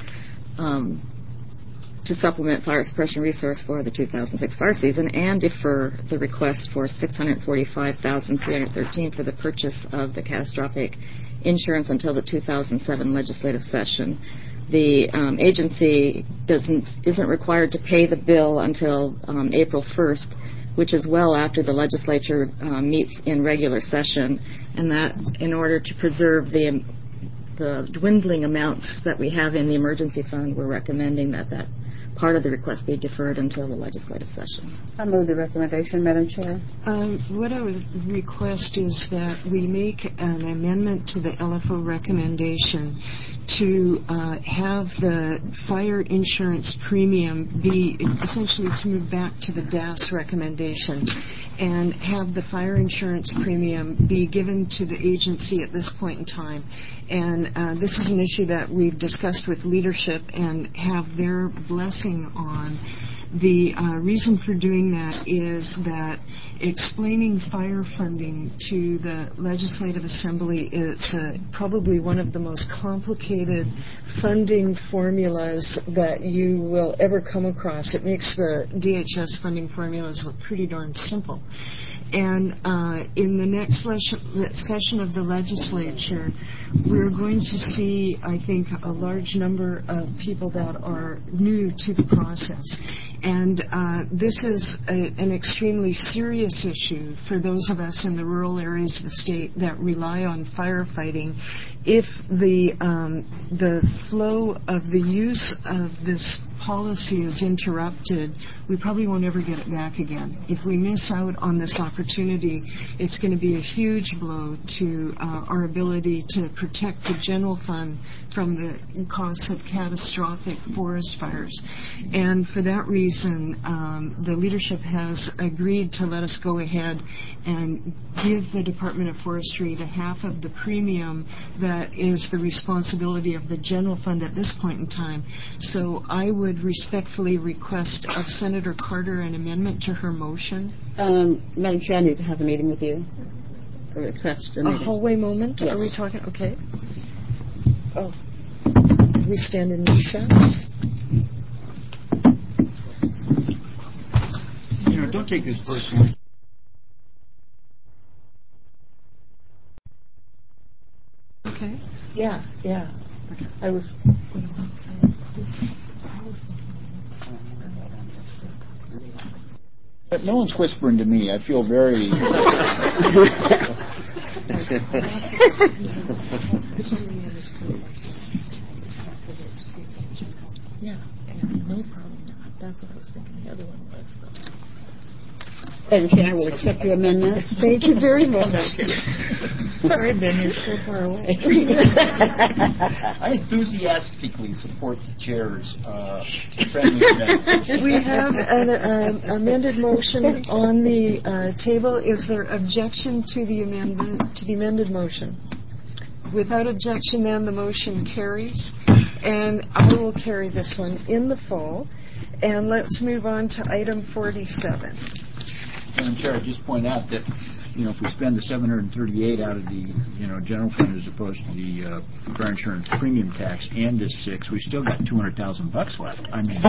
to supplement fire suppression resource for the 2006 fire season, and defer the request for $645,313 for the purchase of the catastrophic insurance until the 2007 legislative session. The agency isn't required to pay the bill until April 1st, which is well after the legislature meets in regular session, and that in order to preserve the dwindling amounts that we have in the emergency fund, we're recommending that part of the request be deferred until the legislative session. I move the recommendation, Madam Chair. What I would request is that we make an amendment to the LFO recommendation to have the fire insurance premium be essentially to move back to the DAS recommendation and have the fire insurance premium be given to the agency at this point in time. And this is an issue that we've discussed with leadership and have their blessing on. The reason for doing that is that explaining fire funding to the Legislative Assembly is probably one of the most complicated funding formulas that you will ever come across. It makes the DHS funding formulas look pretty darn simple. And in the next session of the legislature, we're going to see, I think, a large number of people that are new to the process. And this is an extremely serious issue for those of us in the rural areas of the state that rely on firefighting. If the flow of the use of this policy is interrupted, we probably won't ever get it back again. If we miss out on this opportunity, it's going to be a huge blow to our ability to protect the general fund from the costs of catastrophic forest fires. And for that reason, the leadership has agreed to let us go ahead and give the Department of Forestry the half of the premium that is the responsibility of the general fund at this point in time. So I would respectfully request of Senator Carter an amendment to her motion. Madam Chair, I need to have a meeting with you. Request a meeting. Hallway moment? Yes. Are we talking? Okay. Oh. We stand in recess. Don't take this personally. Okay. Yeah. I was. But no one's whispering to me. I feel very... Yeah, no problem. That's what I was thinking. The other one was, though. Madam Chair, I will accept your amendment. Thank you very much. Sorry, Ben, you're so far away. I enthusiastically support the chair's friendly amendment. We have an amended motion on the table. Is there objection to the amendment, to the amended motion? Without objection, then the motion carries, and I will carry this one in the full. And let's move on to item 47. Madam Chair, I'd just point out that, if we spend the $738 out of the, general fund as opposed to the fire insurance premium tax and this $6, we still got $200,000 left. I mean,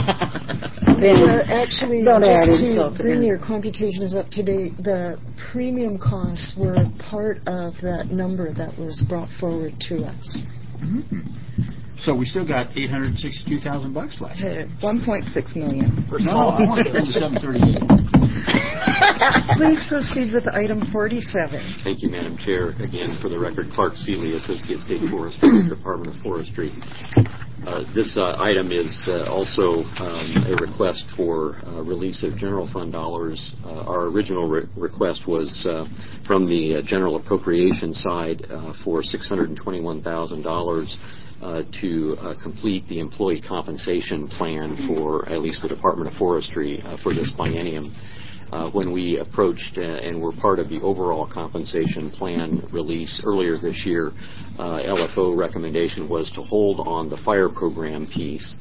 actually, just to bring your computations up to date, the premium costs were part of that number that was brought forward to us. Mm-hmm. So we still got $862,000 left. $1.6 million. No, I want to spend the $738. Please proceed with item 47. Thank you, Madam Chair. Again, for the record, Clark Seeley, Associate State Forester, Department of Forestry. This item is also a request for release of general fund dollars. Our original request was from the general appropriation side for $621,000 to complete the employee compensation plan for at least the Department of Forestry for this biennium. When we approached and were part of the overall compensation plan release earlier this year, LFO recommendation was to hold on the fire program piece,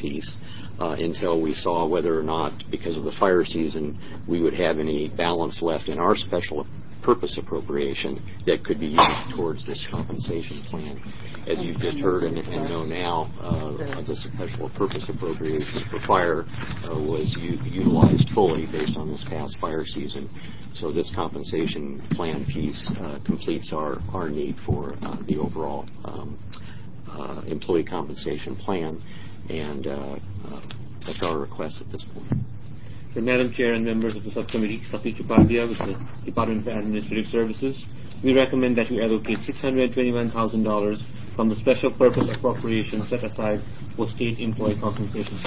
until we saw whether or not, because of the fire season, we would have any balance left in our special purpose appropriation that could be used towards this compensation plan. As you've just heard and know now, the special purpose appropriation for fire was utilized fully based on this past fire season. So this compensation plan piece completes our need for the overall employee compensation plan, and that's our request at this point. So, Madam Chair and members of the subcommittee, Satish Upadhyay with the Department of Administrative Services, we recommend that we allocate $621,000 from the special purpose appropriation set aside for state employee compensation.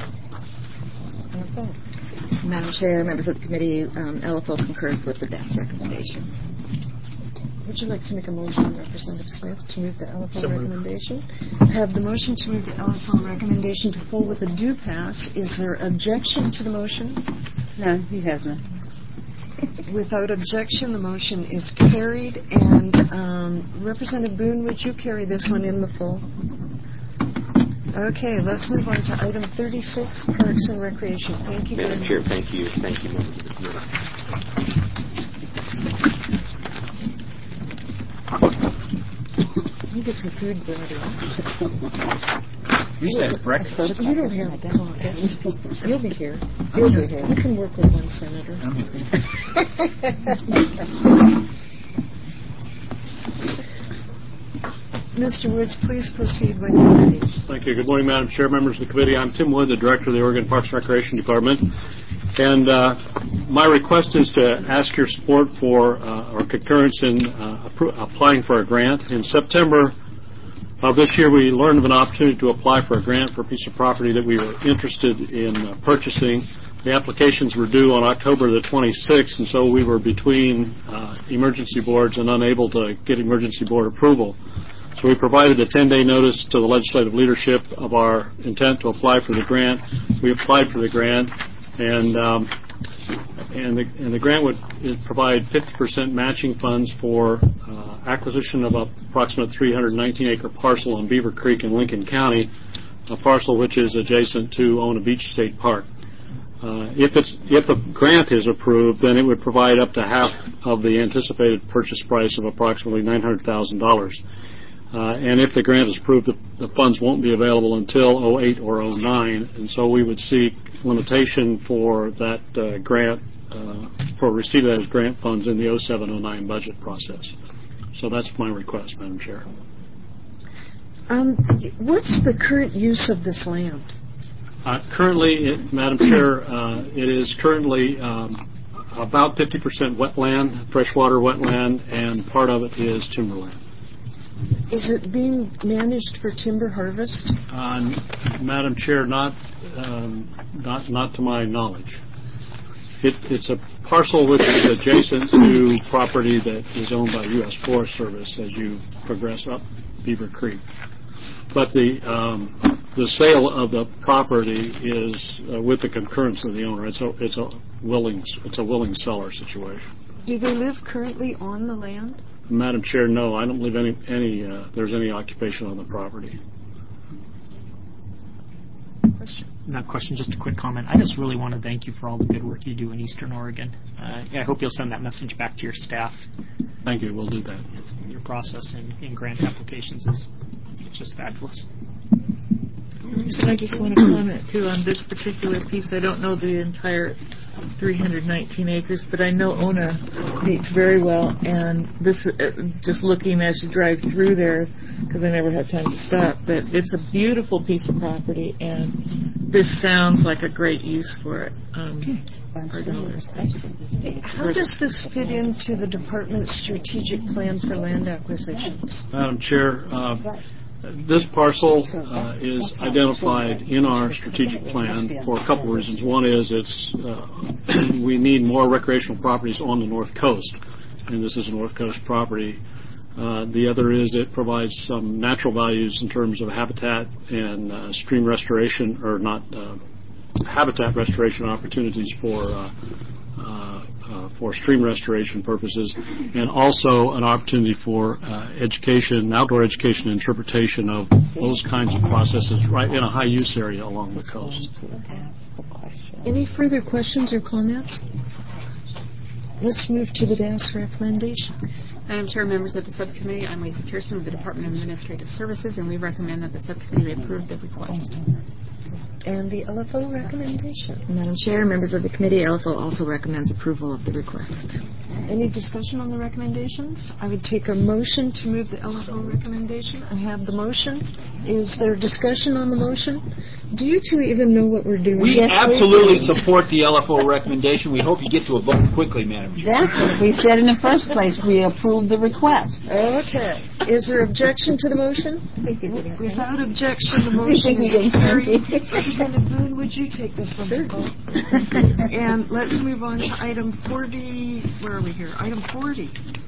Okay. Madam Chair, members of the committee, LFO concurs with the DAS recommendation. Would you like to make a motion, Representative Smith, to move the LFO recommendation? I have the motion to move the LFO recommendation to full with a due pass. Is there objection to the motion? No, he has none. Without objection, the motion is carried. And Representative Boone, would you carry this one in the full? Okay, let's move on to item 36, Parks and Recreation. Thank you, Madam Chair. Thank you. Thank you, members of the committee. You get some food, buddy. You said breakfast. You don't have pockets. You'll be here. You'll be here. You can work with one senator. Mr. Woods, please proceed when you're ready. Thank you. Good morning, Madam Chair, members of the committee. I'm Tim Wood, the Director of the Oregon Parks and Recreation Department. And my request is to ask your support for or concurrence in applying for a grant. In September of this year, we learned of an opportunity to apply for a grant for a piece of property that we were interested in purchasing. The applications were due on October the 26th, and so we were between emergency boards and unable to get emergency board approval. So we provided a 10-day notice to the legislative leadership of our intent to apply for the grant. We applied for the grant, and the grant would provide 50% matching funds for acquisition of approximate 319-acre parcel on Beaver Creek in Lincoln County, a parcel which is adjacent to Ona Beach State Park. If the grant is approved, then it would provide up to half of the anticipated purchase price of approximately $900,000. And if the grant is approved, the funds won't be available until 08 or 09, and so we would seek limitation for that grant, for receipt of those grant funds in the 07-09 budget process. So that's my request, Madam Chair. What's the current use of this land? Currently, Madam Chair, it is currently about 50% wetland, freshwater wetland, and part of it is timberland. Is it being managed for timber harvest? Madam Chair, not to my knowledge. It's a parcel which is adjacent to property that is owned by U.S. Forest Service as you progress up Beaver Creek. But the sale of the property is with the concurrence of the owner. It's a willing seller situation. Do they live currently on the land? Madam Chair, no, I don't believe there's any occupation on the property. Question? Not question, just a quick comment. I just really want to thank you for all the good work you do in Eastern Oregon. I hope you'll send that message back to your staff. Thank you. We'll do that. Your process in grant applications is just fabulous. I just want to comment, too, on this particular piece. I don't know the entire 319 acres, but I know Ona meets very well, and this, just looking as you drive through there, because I never had time to stop, but it's a beautiful piece of property, and this sounds like a great use for it. Our dollars. How does this fit into the department's strategic plan for land acquisitions? Madam Chair, this parcel is identified in our strategic plan for a couple of reasons. One is we need more recreational properties on the North Coast, and this is a North Coast property. The other is it provides some natural values in terms of habitat and stream restoration, or not habitat restoration opportunities for stream restoration purposes, and also an opportunity for education, outdoor education and interpretation of those kinds of processes right in a high-use area along the coast. Any further questions or comments? Let's move to the DAS recommendation. Madam Chair, members of the subcommittee, I'm Lisa Pearson with the Department of Administrative Services, and we recommend that the subcommittee approve the request. And the LFO recommendation. Madam Chair, members of the committee, LFO also recommends approval of the request. Any discussion on the recommendations? I would take a motion to move the LFO recommendation. I have the motion. Is there discussion on the motion? Do you two even know what we're doing? We absolutely support the LFO recommendation. We hope you get to a vote quickly, Madam Chair. That's what we said in the first place. We approved the request. Okay. Is there objection to the motion? Without objection, the motion is carried. Representative Boone, would you take this one? Sure. And let's move on to item 40. Where are we here? Item 40.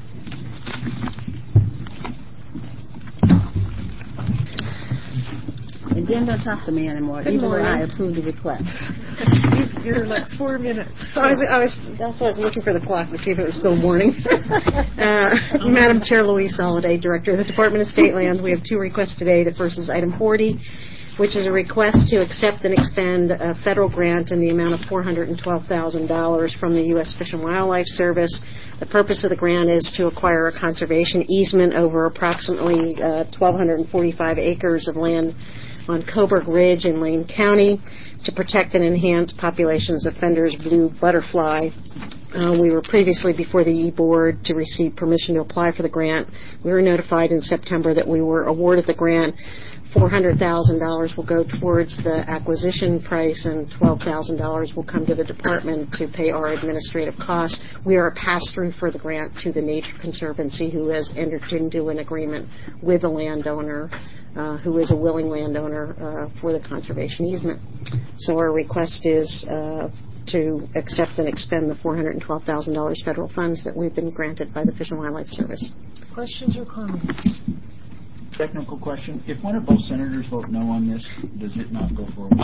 And then don't talk to me anymore, even though I approved the request. You're like 4 minutes. So that's why I was looking for the clock to see if it was still morning. Madam Chair, Louise Soliday, Director of the Department of State Lands. We have two requests today. The first is item 40, which is a request to accept and expend a federal grant in the amount of $412,000 from the U.S. Fish and Wildlife Service. The purpose of the grant is to acquire a conservation easement over approximately 1,245 acres of land on Coburg Ridge in Lane County to protect and enhance populations of Fender's blue butterfly. We were previously before the E-Board to receive permission to apply for the grant. We were notified in September that we were awarded the grant. $400,000 will go towards the acquisition price, and $12,000 will come to the department to pay our administrative costs. We are a pass-through for the grant to the Nature Conservancy, who has entered into an agreement with the landowner, who is a willing landowner for the conservation easement. So our request is to accept and expend the $412,000 federal funds that we've been granted by the Fish and Wildlife Service. Questions or comments? Technical question. If one or both senators vote no on this, does it not go forward?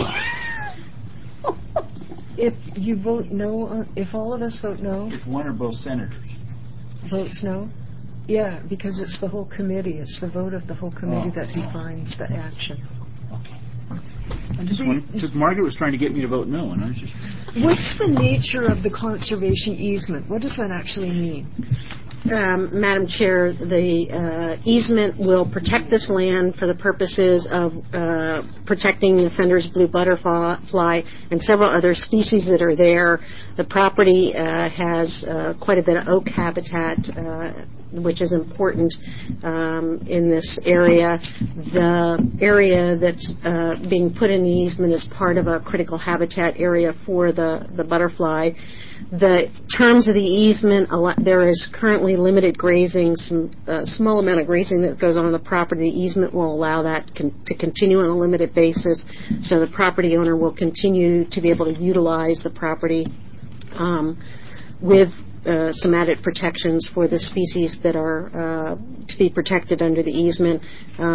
If you vote no, if all of us vote no? If one or both senators votes no? Yeah, because it's the whole committee. It's the vote of the whole committee that defines the action. Okay. I just because Margaret was trying to get me to vote no, and I was just... What's the nature of the conservation easement? What does that actually mean? Madam Chair, the easement will protect this land for the purposes of protecting the Fender's blue butterfly and several other species that are there. The property has quite a bit of oak habitat which is important in this area. The area that's being put in the easement is part of a critical habitat area for the butterfly. The terms of the easement, there is currently limited grazing, some small amount of grazing that goes on the property. The easement will allow that to continue on a limited basis, so the property owner will continue to be able to utilize the property with some added protections for the species that are to be protected under the easement.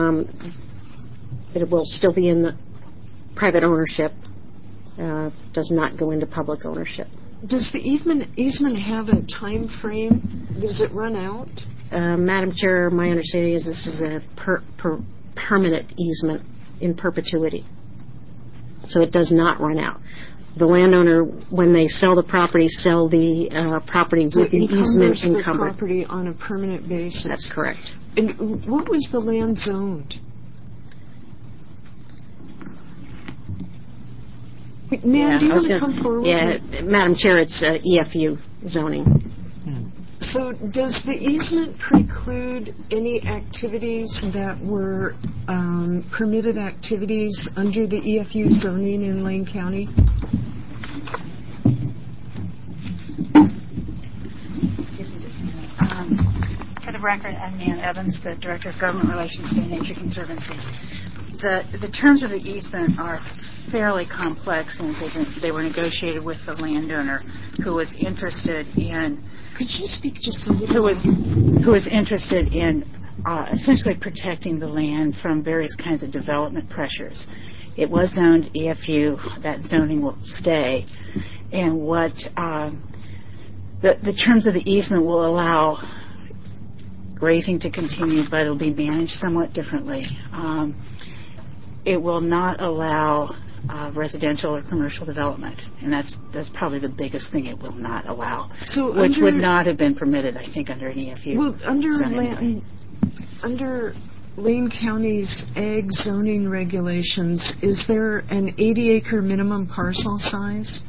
It will still be in the private ownership, does not go into public ownership. Does the easement have a time frame? Does it run out? Madam Chair, my understanding is this is a permanent easement in perpetuity. So it does not run out. The landowner, when they sell the property, sell the property with the easement encumbered. The property on a permanent basis. That's correct. And what was the land zoned? Nan, do you want to come forward? Yeah, Madam Chair, it's EFU zoning. So does the easement preclude any activities that were permitted activities under the EFU zoning in Lane County? Excuse me just a minute. For the record, I'm Nan Evans, the Director of Government Relations for the Nature Conservancy. The terms of the easement are fairly complex, and they were negotiated with the landowner, who was interested in. Could you speak just a little? Who was interested in essentially protecting the land from various kinds of development pressures. It was zoned EFU. That zoning will stay, and what the terms of the easement will allow grazing to continue, but it'll be managed somewhat differently. It will not allow residential or commercial development, and that's probably the biggest thing it will not allow, which would not have been permitted, I think, under an EFU. Well, under Lane County's ag zoning regulations, is there an 80-acre minimum parcel size?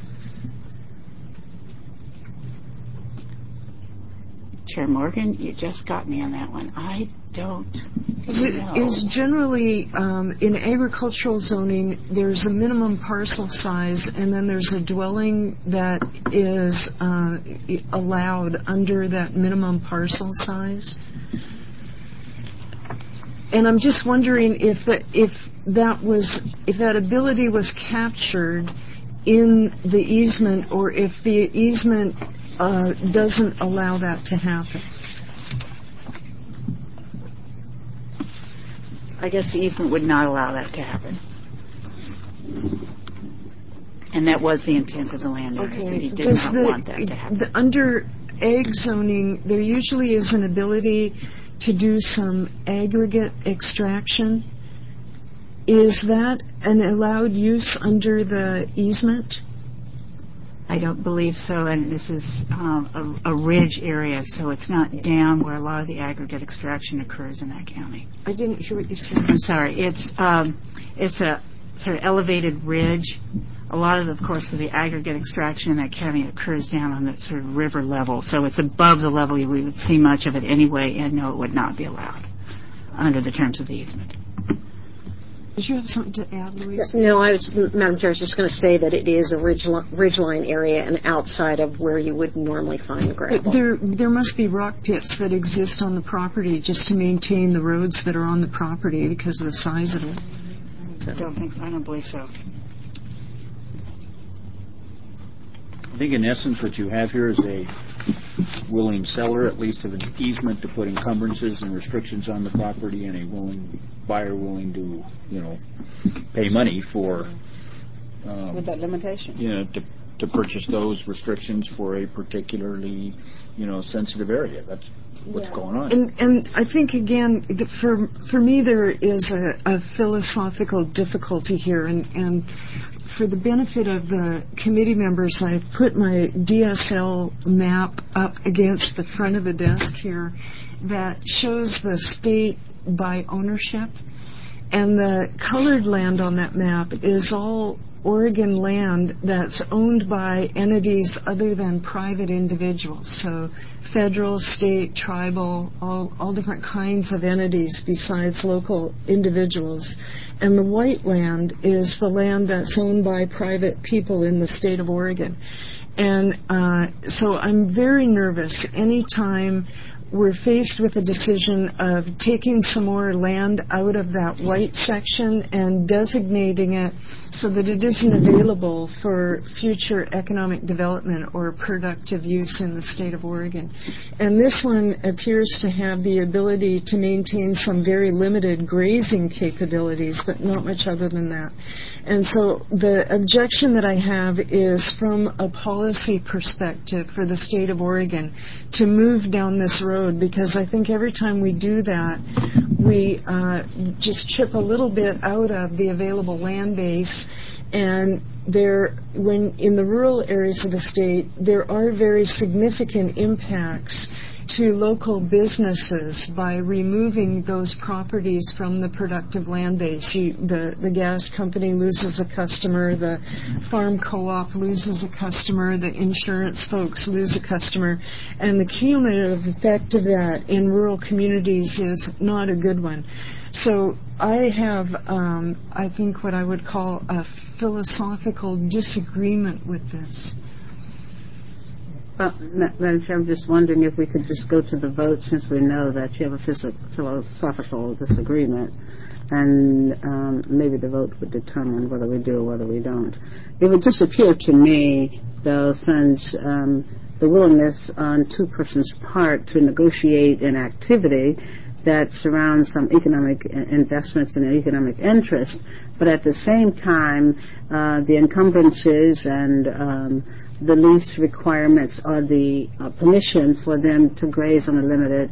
Chair Morgan, you just got me on that one. I don't know. Is generally in agricultural zoning, there's a minimum parcel size, and then there's a dwelling that is allowed under that minimum parcel size. And I'm just wondering if that ability was captured in the easement, or if the easement doesn't allow that to happen. I guess the easement would not allow that to happen. And that was the intent of the landowner, that he did not want that to happen. Under ag zoning, there usually is an ability to do some aggregate extraction. Is that an allowed use under the easement? I don't believe so, and this is a ridge area, so it's not down where a lot of the aggregate extraction occurs in that county. I didn't hear what you said. I'm sorry. It's a sort of elevated ridge. A lot of course, of the aggregate extraction in that county occurs down on the sort of river level, so it's above the level we would see much of it anyway, and no, it would not be allowed under the terms of the easement. Did you have something to add, Louise? No, Madam Chair, I was just going to say that it is a ridgeline area and outside of where you would normally find gravel. There must be rock pits that exist on the property just to maintain the roads that are on the property because of the size of it. I don't think so. I don't believe so. I think in essence what you have here is a willing seller, at least of an easement to put encumbrances and restrictions on the property, and a willing buyer willing to, pay money for with that limitation. To purchase those restrictions for a particularly, sensitive area. That's what's going on. And I think again, for me, there is a philosophical difficulty here, and for the benefit of the committee members, I've put my DSL map up against the front of the desk here that shows the state by ownership. And the colored land on that map is all Oregon land that's owned by entities other than private individuals. So federal, state, tribal, all different kinds of entities besides local individuals. And the white land is the land that's owned by private people in the state of Oregon. And so I'm very nervous anytime we're faced with a decision of taking some more land out of that white section and designating it so that it isn't available for future economic development or productive use in the state of Oregon. And this one appears to have the ability to maintain some very limited grazing capabilities, but not much other than that. And so the objection that I have is from a policy perspective for the state of Oregon to move down this road, because I think every time we do that, we just chip a little bit out of the available land base. And when in the rural areas of the state, there are very significant impacts to local businesses by removing those properties from the productive land base. The gas company loses a customer, the farm co-op loses a customer, the insurance folks lose a customer, and the cumulative effect of that in rural communities is not a good one. So I have, I think, what I would call a philosophical disagreement with this. Well, Madam Chair, I'm just wondering if we could just go to the vote, since we know that you have a philosophical disagreement, and maybe the vote would determine whether we do or whether we don't. It would just appear to me, though, since the willingness on two persons' part to negotiate an activity that surrounds some economic investments and economic interest, but at the same time, the encumbrances and the lease requirements or the permission for them to graze on a limited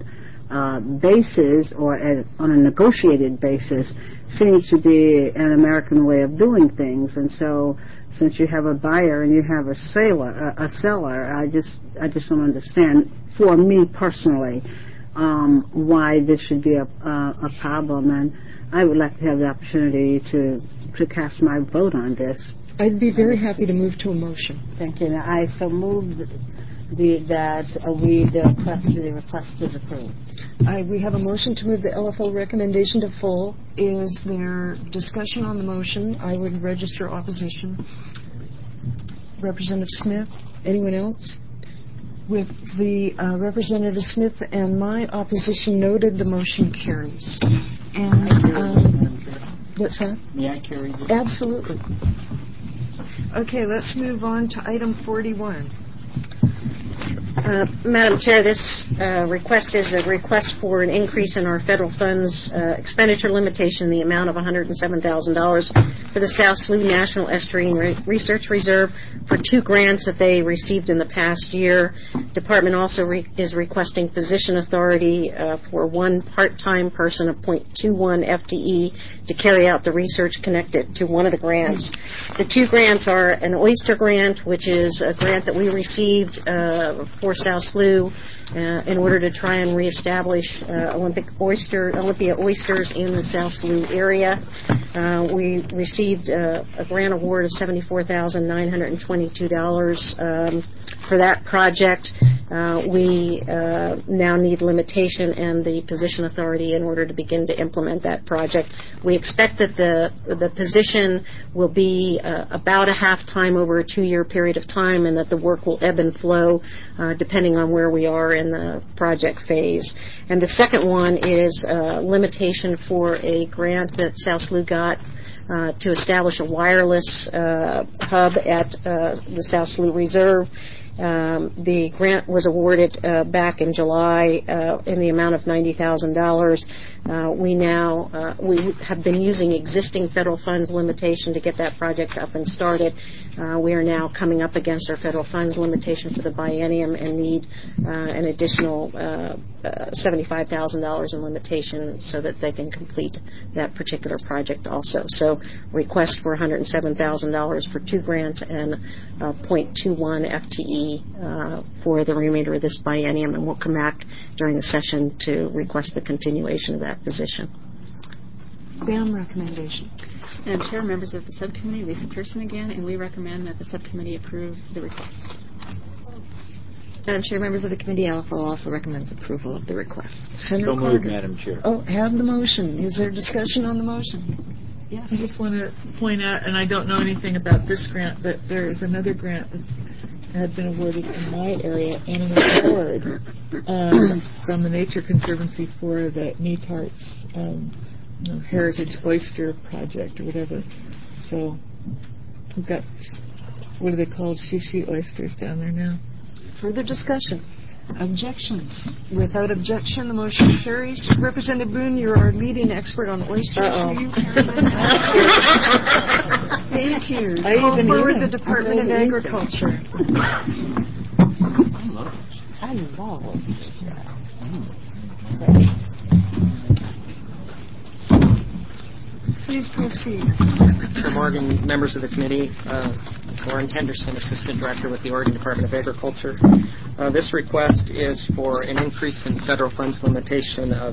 basis or on a negotiated basis seems to be an American way of doing things. And so, since you have a buyer and you have a seller, I just don't understand, for me personally, why this should be a problem. And I would like to have the opportunity to cast my vote on this. I'd be very happy to move to a motion. Thank you. Now, I so move that the request is approved. We have a motion to move the LFO recommendation to full. Is there discussion on the motion? I would register opposition. Representative Smith? Anyone else? With the Representative Smith and my opposition noted, the motion carries. And what's that? May I carry this? Absolutely. Okay, let's move on to item 41. Madam Chair, this request is a request for an increase in our federal funds expenditure limitation in the amount of $107,000 for the South Slough National Estuarine Research Reserve for 2 grants that they received in the past year. Department also is requesting position authority for 1 part-time person of .21 FTE to carry out the research connected to one of the grants. The 2 grants are an oyster grant, which is a grant that we received for South Slough in order to try and reestablish Olympia oysters in the South Slough area. We received a grant award of $74,922 for that project. We now need limitation and the position authority in order to begin to implement that project. We expect that the position will be about a half time over a 2-year period of time, and that the work will ebb and flow depending on where we are in the project phase. And the second one is limitation for a grant that South Slough got to establish a wireless hub at the South Slough Reserve. The grant was awarded back in July in the amount of $90,000. We have been using existing federal funds limitation to get that project up and started. We are now coming up against our federal funds limitation for the biennium and need an additional $75,000 in limitation so that they can complete that particular project also. So request for $107,000 for 2 grants and 0.21 FTE for the remainder of this biennium, and we'll come back during the session to request the continuation of that position. BAM recommendation. Madam Chair, members of the subcommittee, Lisa Pearson again, and we recommend that the subcommittee approve the request. Madam Chair, members of the committee, LFO also recommends approval of the request. So moved, Madam Chair. Oh, have the motion. Is there discussion on the motion? Yes. I just want to point out, and I don't know anything about this grant, but there is another grant that had been awarded in my area and an award from the Nature Conservancy for the Neatarts Heritage Oyster Project or whatever. So we've got, what are they called, shishi oysters down there now. Further discussion? Objections? Without objection, the motion carries. Representative Boone, you're our leading expert on oysters. Will you Thank you. Call forward the Department of Agriculture. I love Please proceed. Chair Morgan, members of the committee, Lauren Henderson, Assistant Director with the Oregon Department of Agriculture. This request is for an increase in federal funds limitation of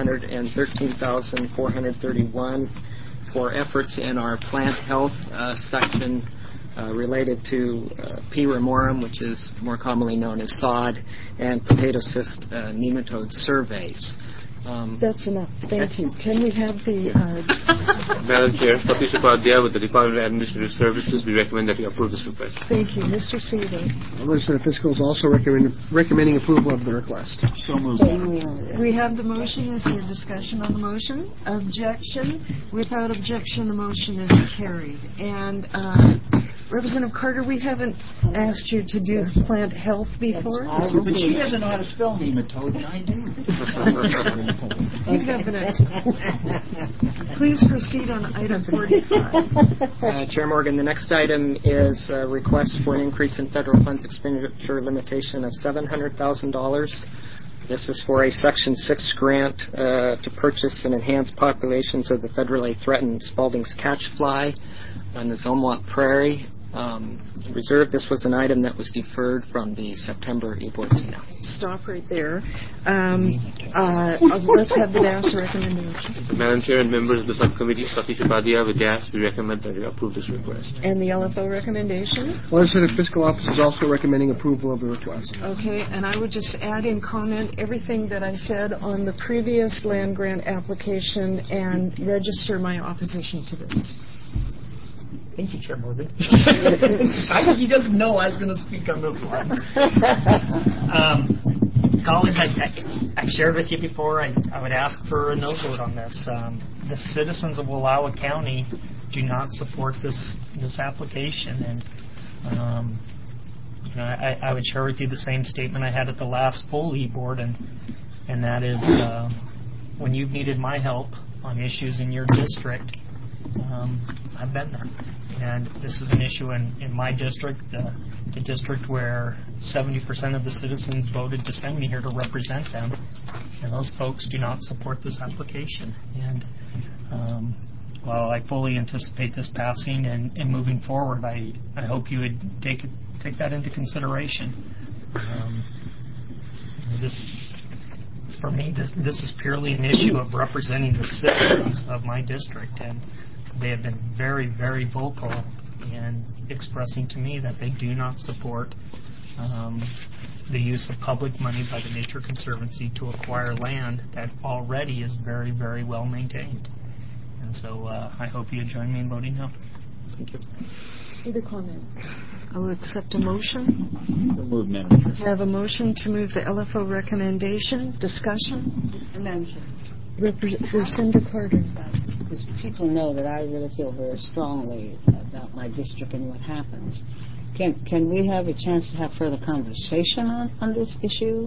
$713,431 for efforts in our plant health section related to P. ramorum, which is more commonly known as sod, and potato cyst nematode surveys. That's enough. Thank you. Can we have the... Madam Chair, Satish Upadhyay with the Department of Administrative Services. We recommend that you approve this request. Thank you. Mr. Seaver. Legislative Fiscal is also recommending approval of the request. So moved. We have the motion. Is there discussion on the motion? Objection? Without objection, the motion is carried. And Representative Carter, we haven't asked you to do plant health before. But she doesn't know how to spell nematode, and I do. You have the next. Please proceed on item 45. Chair Morgan, the next item is a request for an increase in federal funds expenditure limitation of $700,000. This is for a Section 6 grant to purchase and enhance populations of the federally threatened Spalding's catchfly on the Zomwant Prairie Reserve. This was an item that was deferred from the September Ebortina. Stop right there. Let's have the DAS recommendation. Madam Chair and members of the subcommittee, Satish Upadhyay with DAS, we recommend that you approve this request. And the LFO recommendation? Legislative Fiscal Office is also recommending approval of the request. Okay, and I would just add in comment everything that I said on the previous land grant application and register my opposition to this. Thank you, Chair Morgan. I think he doesn't know I was going to speak on this one. Colleagues, I shared with you before, I would ask for a no vote on this. The citizens of Wallowa County do not support this application, and I would share with you the same statement I had at the last full e-board, and that is when you've needed my help on issues in your district, I've been there. And this is an issue in my district, the district where 70% of the citizens voted to send me here to represent them. And those folks do not support this application. And while I fully anticipate this passing and moving forward, I hope you would take that into consideration. For me, this is purely an issue of representing the citizens of my district, and they have been very, very vocal in expressing to me that they do not support the use of public money by the Nature Conservancy to acquire land that already is very, very well maintained. And so I hope you join me in voting no. Thank you. Other comments? I will accept a motion. So moved, Madam Chair. Have a motion to move the LFO recommendation. Discussion? Madam Chair. Representative Carter. Because people know that I really feel very strongly about my district and what happens. Can we have a chance to have further conversation on this issue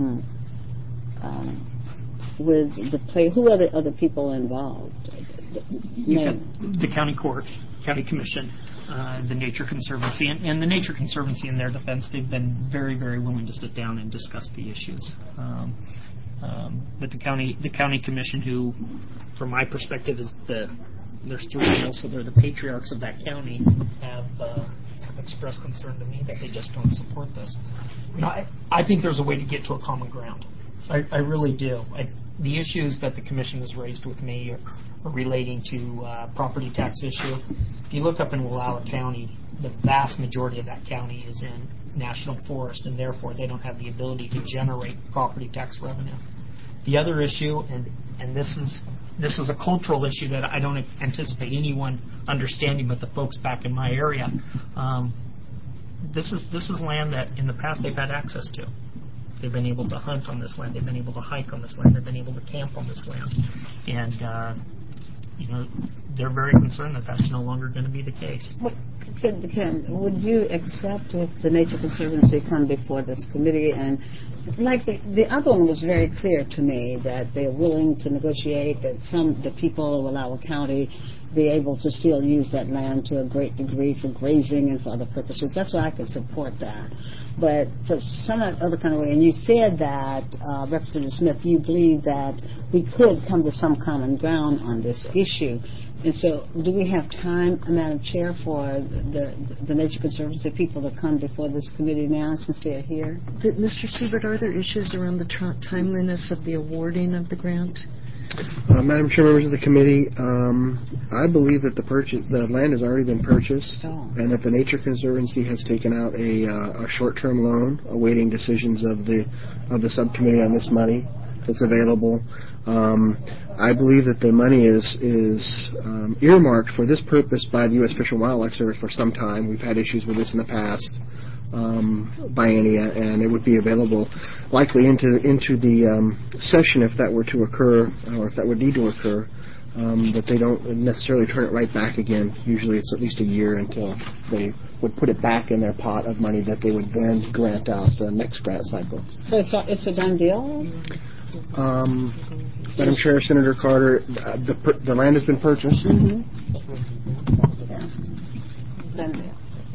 with the who are the other people involved? The county court, county commission, the Nature Conservancy, and the Nature Conservancy, in their defense, they've been very, very willing to sit down and discuss the issues. But the county commission, who, from my perspective, is there's three people, so they're the patriarchs of that county, have expressed concern to me that they just don't support this. I think there's a way to get to a common ground. I really do. The issues that the commission has raised with me relating to property tax issue. If you look up in Wallowa County, the vast majority of that county is in national forest, and therefore they don't have the ability to generate property tax revenue. The other issue, and this is a cultural issue that I don't anticipate anyone understanding but the folks back in my area. This is land that in the past they've had access to. They've been able to hunt on this land. They've been able to hike on this land. They've been able to camp on this land. And, they're very concerned that that's no longer going to be the case. Ken, would you accept if the Nature Conservancy come before this committee and, like the other one was very clear to me that they're willing to negotiate, that the people of Wallowa County be able to still use that land to a great degree for grazing and for other purposes. That's why I could support that. But for some other kind of way, and you said that, Representative Smith, you believe that we could come to some common ground on this issue. And so do we have time, Madam Chair, for the Nature Conservancy people to come before this committee now since they're here? Mr. Siebert, are there issues around the timeliness of the awarding of the grant? Madam Chair, members of the committee, I believe that the land has already been purchased, and that the Nature Conservancy has taken out a short-term loan, awaiting decisions of the subcommittee on this money that's available. I believe that the money is earmarked for this purpose by the U.S. Fish and Wildlife Service for some time. We've had issues with this in the past biennia, and it would be available likely into the session if that were to occur, or if that would need to occur, that they don't necessarily turn it right back again. Usually it's at least a year until they would put it back in their pot of money that they would then grant out the next grant cycle. So it's a done deal? Madam Chair, Senator Carter, the land has been purchased. Mm-hmm. Done deal.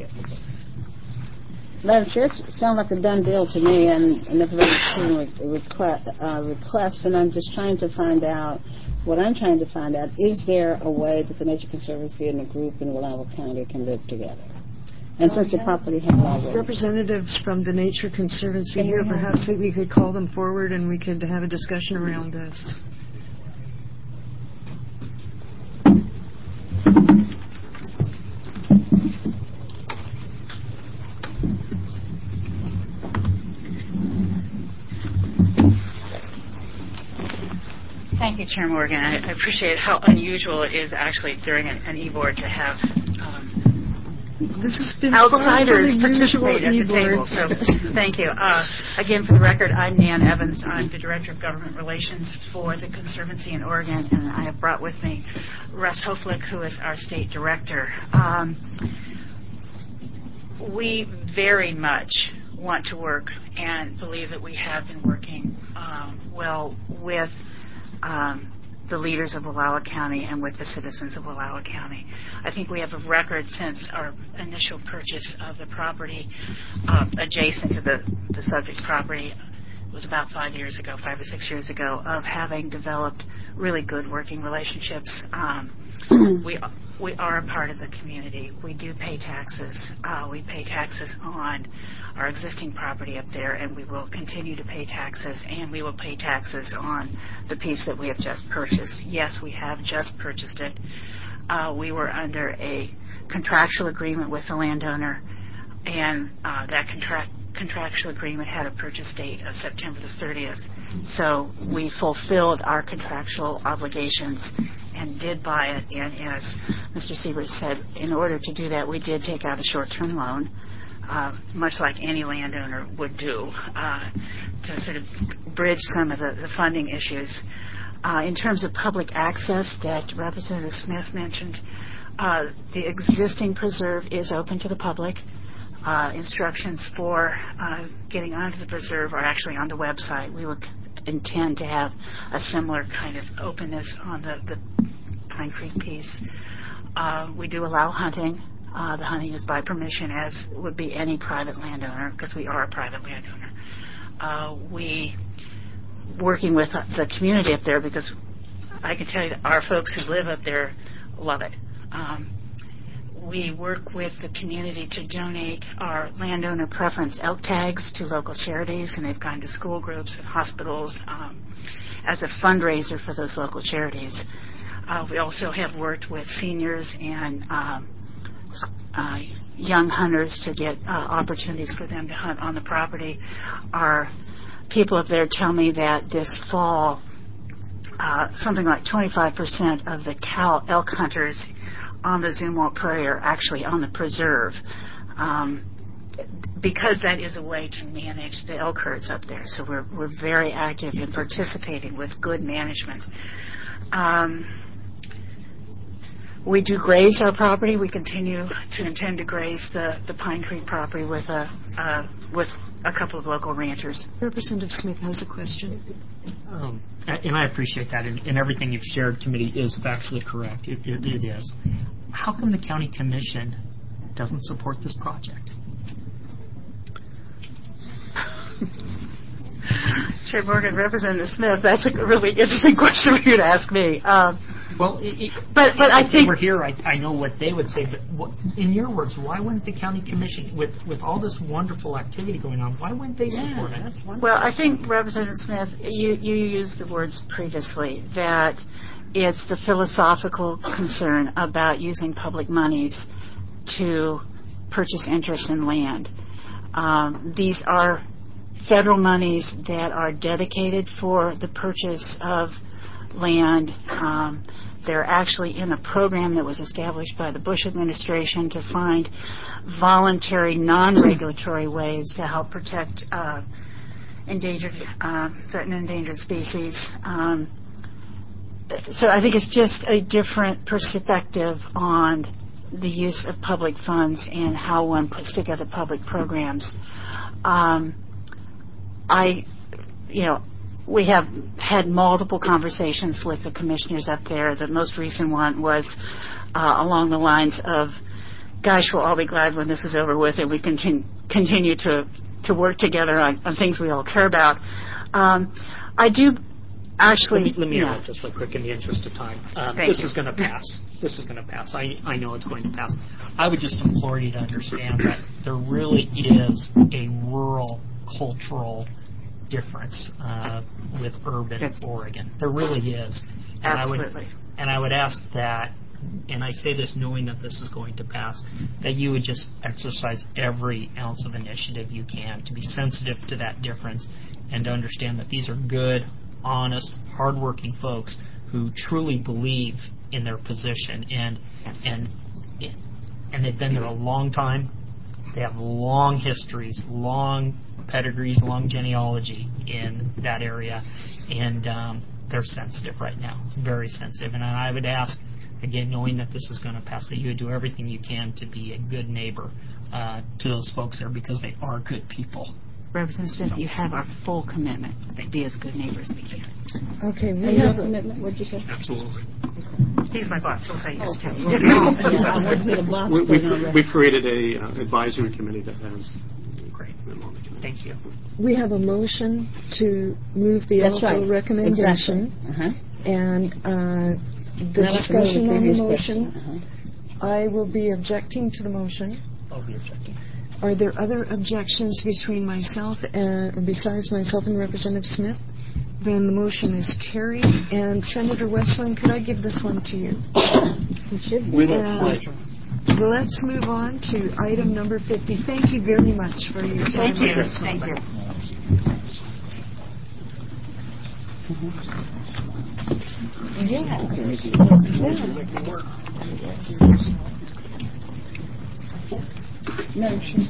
Madam Chair, it sounds like a done deal to me, and everybody's requests, and I'm just trying to find out, is there a way that the Nature Conservancy and the group in Wallowa County can live together? And since the property has already... Representatives from the Nature Conservancy here, perhaps we could call them forward and we could have a discussion around this. Thank you, Chair Morgan. I appreciate how unusual it is actually during an e-board to have this has been outsiders participate at the table. So thank you. Again, for the record, I'm Nan Evans. I'm the Director of Government Relations for the Conservancy in Oregon, and I have brought with me Russ Hoflick, who is our State Director. We very much want to work and believe that we have been working well with the leaders of Wallowa County and with the citizens of Wallowa County. I think we have a record since our initial purchase of the property adjacent to the subject property. It was about 5 or 6 years ago, of having developed really good working relationships. We are a part of the community. We do pay taxes. We pay taxes on our existing property up there, and we will continue to pay taxes, and we will pay taxes on the piece that we have just purchased. Yes, we have just purchased it. We were under a contractual agreement with the landowner, and that contractual agreement had a purchase date of September the 30th. So we fulfilled our contractual obligations and did buy it. And as Mr. Siebert said, in order to do that, we did take out a short-term loan, much like any landowner would do, to sort of bridge some of the funding issues. In terms of public access that Representative Smith mentioned, the existing preserve is open to the public. Instructions for getting onto the preserve are actually on the website. We would intend to have a similar kind of openness on the Pine Creek piece. We do allow hunting. The hunting is by permission, as would be any private landowner, because we are a private landowner. We working with the community up there, because I can tell you that our folks who live up there love it. We work with the community to donate our landowner preference elk tags to local charities, and they've gone to school groups and hospitals as a fundraiser for those local charities. We also have worked with seniors and young hunters to get opportunities for them to hunt on the property. Our people up there tell me that this fall, something like 25% of the cow elk hunters on the Zumwalt Prairie are actually on the preserve, because that is a way to manage the elk herds up there. So we're very active in participating with good management. We do graze our property. We continue to intend to graze the Pine Creek property with a couple of local ranchers. Representative Smith has a question. And I appreciate that, and everything you've shared, committee, is factually correct. It is. How come the county commission doesn't support this project? Chair Morgan, Representative Smith, that's a really interesting question for you to ask me. Well, but I think we're here. I know what they would say, but in your words, why wouldn't the county commission, with all this wonderful activity going on, why wouldn't they support it? Well, I think, Representative Smith, you used the words previously that it's the philosophical concern about using public monies to purchase interest in land. These are federal monies that are dedicated for the purchase of land. They're actually in a program that was established by the Bush administration to find voluntary, non-regulatory ways to help protect threatened and endangered species. So I think it's just a different perspective on the use of public funds and how one puts together public programs. We have had multiple conversations with the commissioners up there. The most recent one was along the lines of, gosh, we'll all be glad when this is over with and we continue to work together on things we all care about. I do actually... Let me interrupt just real quick in the interest of time. This is going to pass. This is going to pass. I know it's going to pass. I would just implore you to understand that there really is a rural cultural difference with urban Oregon. There really is. And Absolutely. I would ask that, and I say this knowing that this is going to pass, that you would just exercise every ounce of initiative you can to be sensitive to that difference and to understand that these are good, honest, hardworking folks who truly believe in their position and they've been there a long time. They have long histories, long pedigrees, long genealogy in that area, and they're sensitive right now, very sensitive. And I would ask, again, knowing that this is going to pass, that you would do everything you can to be a good neighbor to those folks there, because they are good people. Representative Smith, you have our full commitment to be as good neighbors as we can. Okay, we have a commitment. What'd you say? Absolutely. He's my boss. He'll say yes too. We created a advisory committee that has great. Thank you. We have a motion to move the LFO recommendation, and the discussion on the motion. I will be objecting to the motion. I'll be objecting. Are there other objections between myself and besides myself and Representative Smith? Then the motion is carried. And Senator Westland, could I give this one to you? With pleasure. Let's move on to item number 50. Thank you very much for your time. Thank you. Thank you. No, she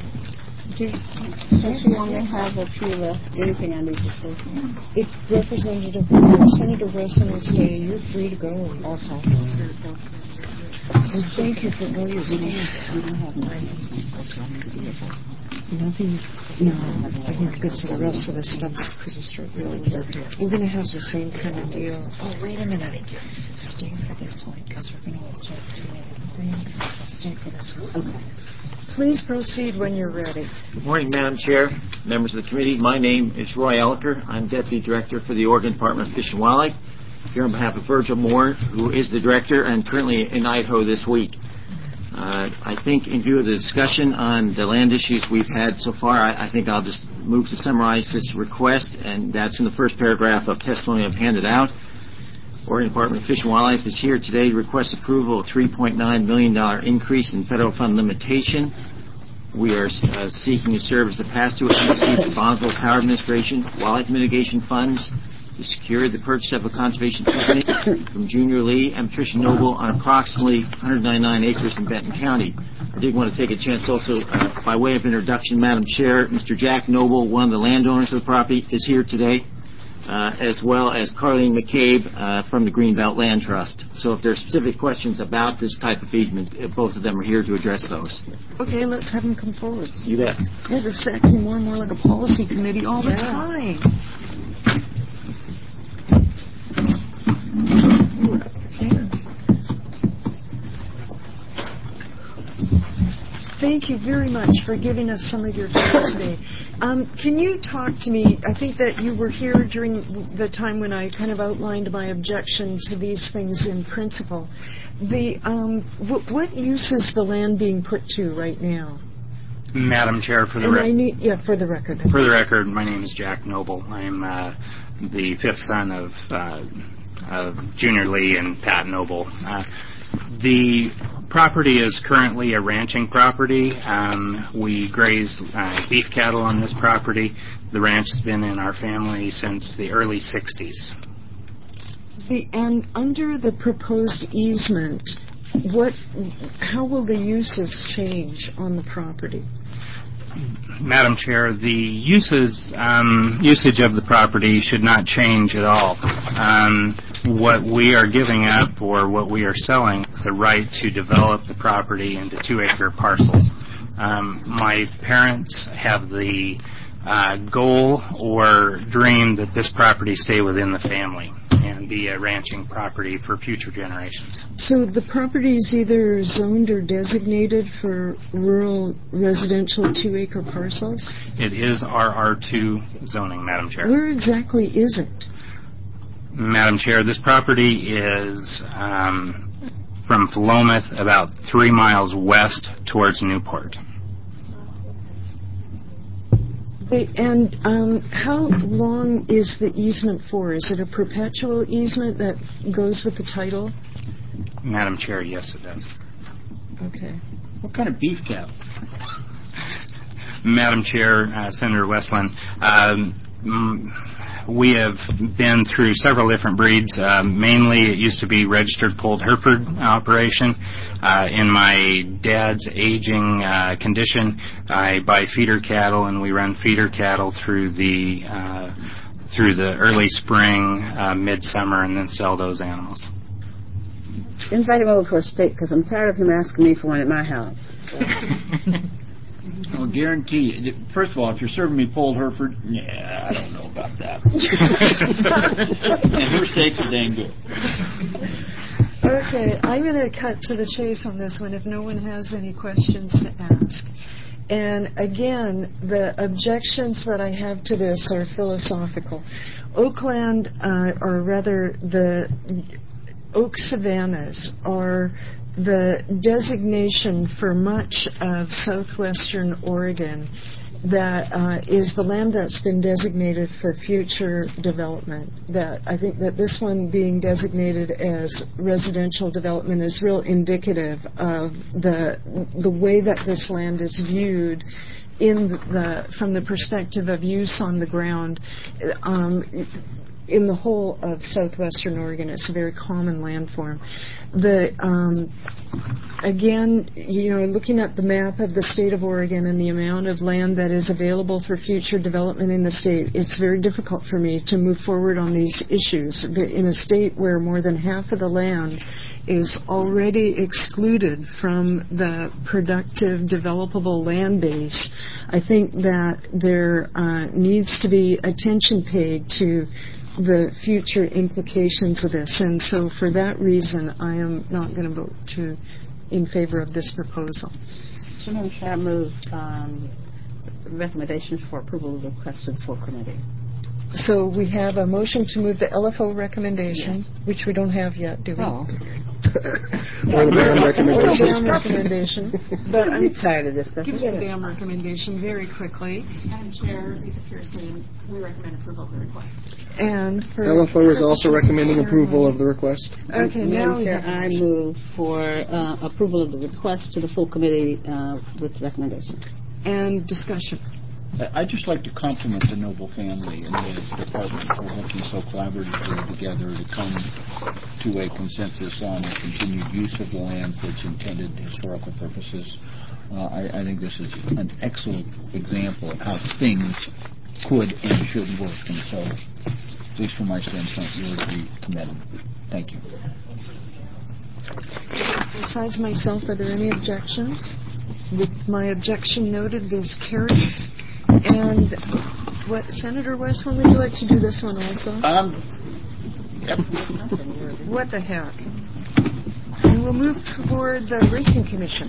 only have a few anything I need to say. If Senator Wesson will stay, you're free to go. Okay. And thank you for all your staff. Nothing. No, I think because the rest of the stuff is pretty straightforward. We're going to have the same kind of deal. Oh, wait a minute. Stay for this one because we're going to object to it. Stay for this one. Okay. Please proceed when you're ready. Good morning, Madam Chair, members of the committee. My name is Roy Elliker. I'm Deputy Director for the Oregon Department of Fish and Wildlife, here on behalf of Virgil Moore, who is the Director and currently in Idaho this week. I think in view of the discussion on the land issues we've had so far, I think I'll just move to summarize this request, and that's in the first paragraph of testimony I've handed out. Oregon Department of Fish and Wildlife is here today to request approval of a $3.9 million increase in federal fund limitation. We are seeking to serve as the pass-through agency for Bonneville Power Administration Wildlife Mitigation Funds to secure the purchase of a conservation easement from Junior Lee and Patricia Noble on approximately 199 acres in Benton County. I did want to take a chance also, by way of introduction, Madam Chair, Mr. Jack Noble, one of the landowners of the property, is here today, as well as Carlene McCabe from the Greenbelt Land Trust. So if there are specific questions about this type of easement, both of them are here to address those. Okay, let's have them come forward. You bet. Yeah, this is acting more and more like a policy committee all the time. Thank you very much for giving us some of your time today. Can you talk to me, I think that you were here during the time when I kind of outlined my objection to these things in principle. What use is the land being put to right now? Madam Chair, for the for the record. For the record, my name is Jack Noble. I'm the fifth son of Junior Lee and Pat Noble. The property is currently a ranching property. We graze beef cattle on this property. The ranch has been in our family since the early 60s. And under the proposed easement, how will the uses change on the property? Madam Chair, the usage of the property should not change at all. What we are giving up, or what we are selling, is the right to develop the property into 2-acre parcels. My parents have the goal or dream that this property stay within the family and be a ranching property for future generations. So the property is either zoned or designated for rural residential 2-acre parcels? It is RR2 zoning, Madam Chair. Where exactly is it? Madam Chair, this property is from Philomath, about 3 miles west towards Newport. And how long is the easement for? Is it a perpetual easement that goes with the title? Madam Chair, yes, it does. Okay. What kind of beef cattle? Madam Chair, Senator Westland, we have been through several different breeds. Mainly, it used to be registered polled Hereford operation. In my dad's aging condition, I buy feeder cattle, and we run feeder cattle through the early spring, midsummer, and then sell those animals. Invite him over for a steak, because I'm tired of him asking me for one at my house. So. I'll guarantee you. First of all, if you're serving me polled Hereford, I don't know about that. And her steaks are dang good. Okay, I'm going to cut to the chase on this one if no one has any questions to ask. And again, the objections that I have to this are philosophical. Oakland, or rather the oak savannas, are the designation for much of southwestern Oregon that is the land that's been designated for future development. That I think that this one being designated as residential development is real indicative of the way that this land is viewed from the perspective of use on the ground. In the whole of southwestern Oregon, it's a very common landform. Again, looking at the map of the state of Oregon and the amount of land that is available for future development in the state, it's very difficult for me to move forward on these issues. In a state where more than half of the land is already excluded from the productive, developable land base, I think that there needs to be attention paid to the future implications of this. And so for that reason, I am not going to vote in favor of this proposal. So, Madam Chair, I move recommendations for approval requested full committee. So we have a motion to move the LFO recommendation, which we don't have yet, do we? Oh. Or the BAM recommendation. BAM recommendation. But I'm tired of this stuff. Give us the BAM recommendation very quickly. Madam Chair, Lisa Pearson, we recommend approval of the request. And for LFO is also recommending approval of the request. Okay, now Madam Chair, I move for approval of the request to the full committee with recommendation. And discussion. I'd just like to compliment the Noble family and the department for working so collaboratively together to come to a consensus on the continued use of the land for its intended historical purposes. I think this is an excellent example of how things could and should work, and so, at least from my standpoint, you would be commended. Thank you. Besides myself, are there any objections? With my objection noted, this carries. And what, Senator Westland, would you like to do this one also? Yep. What the heck? And we'll move toward the Racing Commission.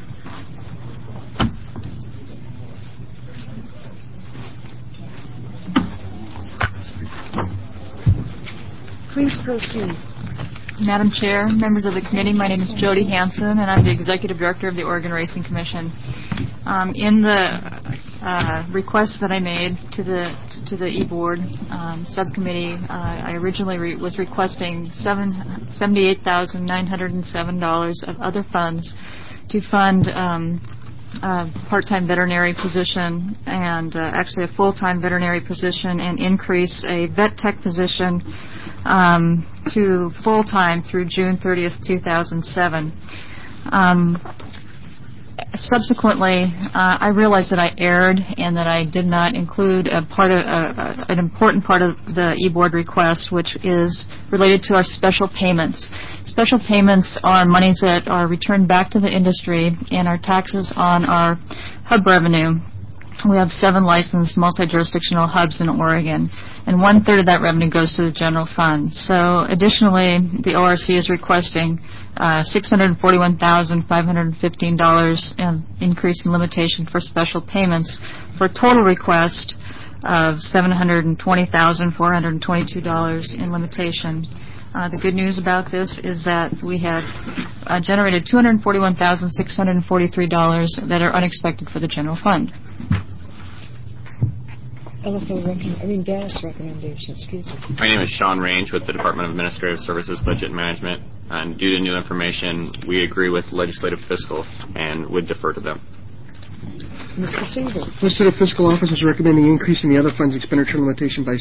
Please proceed. Madam Chair, members of the committee, my name is Jody Hanson, and I'm the Executive Director of the Oregon Racing Commission. In the request that I made to the e-board subcommittee, I originally was requesting $78,907 of other funds to fund a part-time veterinary position and actually a full-time veterinary position, and increase a vet tech position to full-time through June 30th, 2007. Subsequently, I realized that I erred and that I did not include an important part of the e-board request, which is related to our special payments. Special payments are monies that are returned back to the industry and are taxes on our hub revenue. We have 7 licensed multi-jurisdictional hubs in Oregon, and 1/3 of that revenue goes to the general fund. So additionally, the ORC is requesting $641,515 increase in limitation for special payments, for a total request of $720,422 in limitation. The good news about this is that we have generated $241,643 that are unexpected for the general fund. DAS recommendation, excuse me. My name is Sean Range with the Department of Administrative Services Budget and Management, and due to new information, we agree with Legislative Fiscal and would defer to them. Mr. Singer. Legislative Fiscal Office is recommending increasing the other funds expenditure limitation by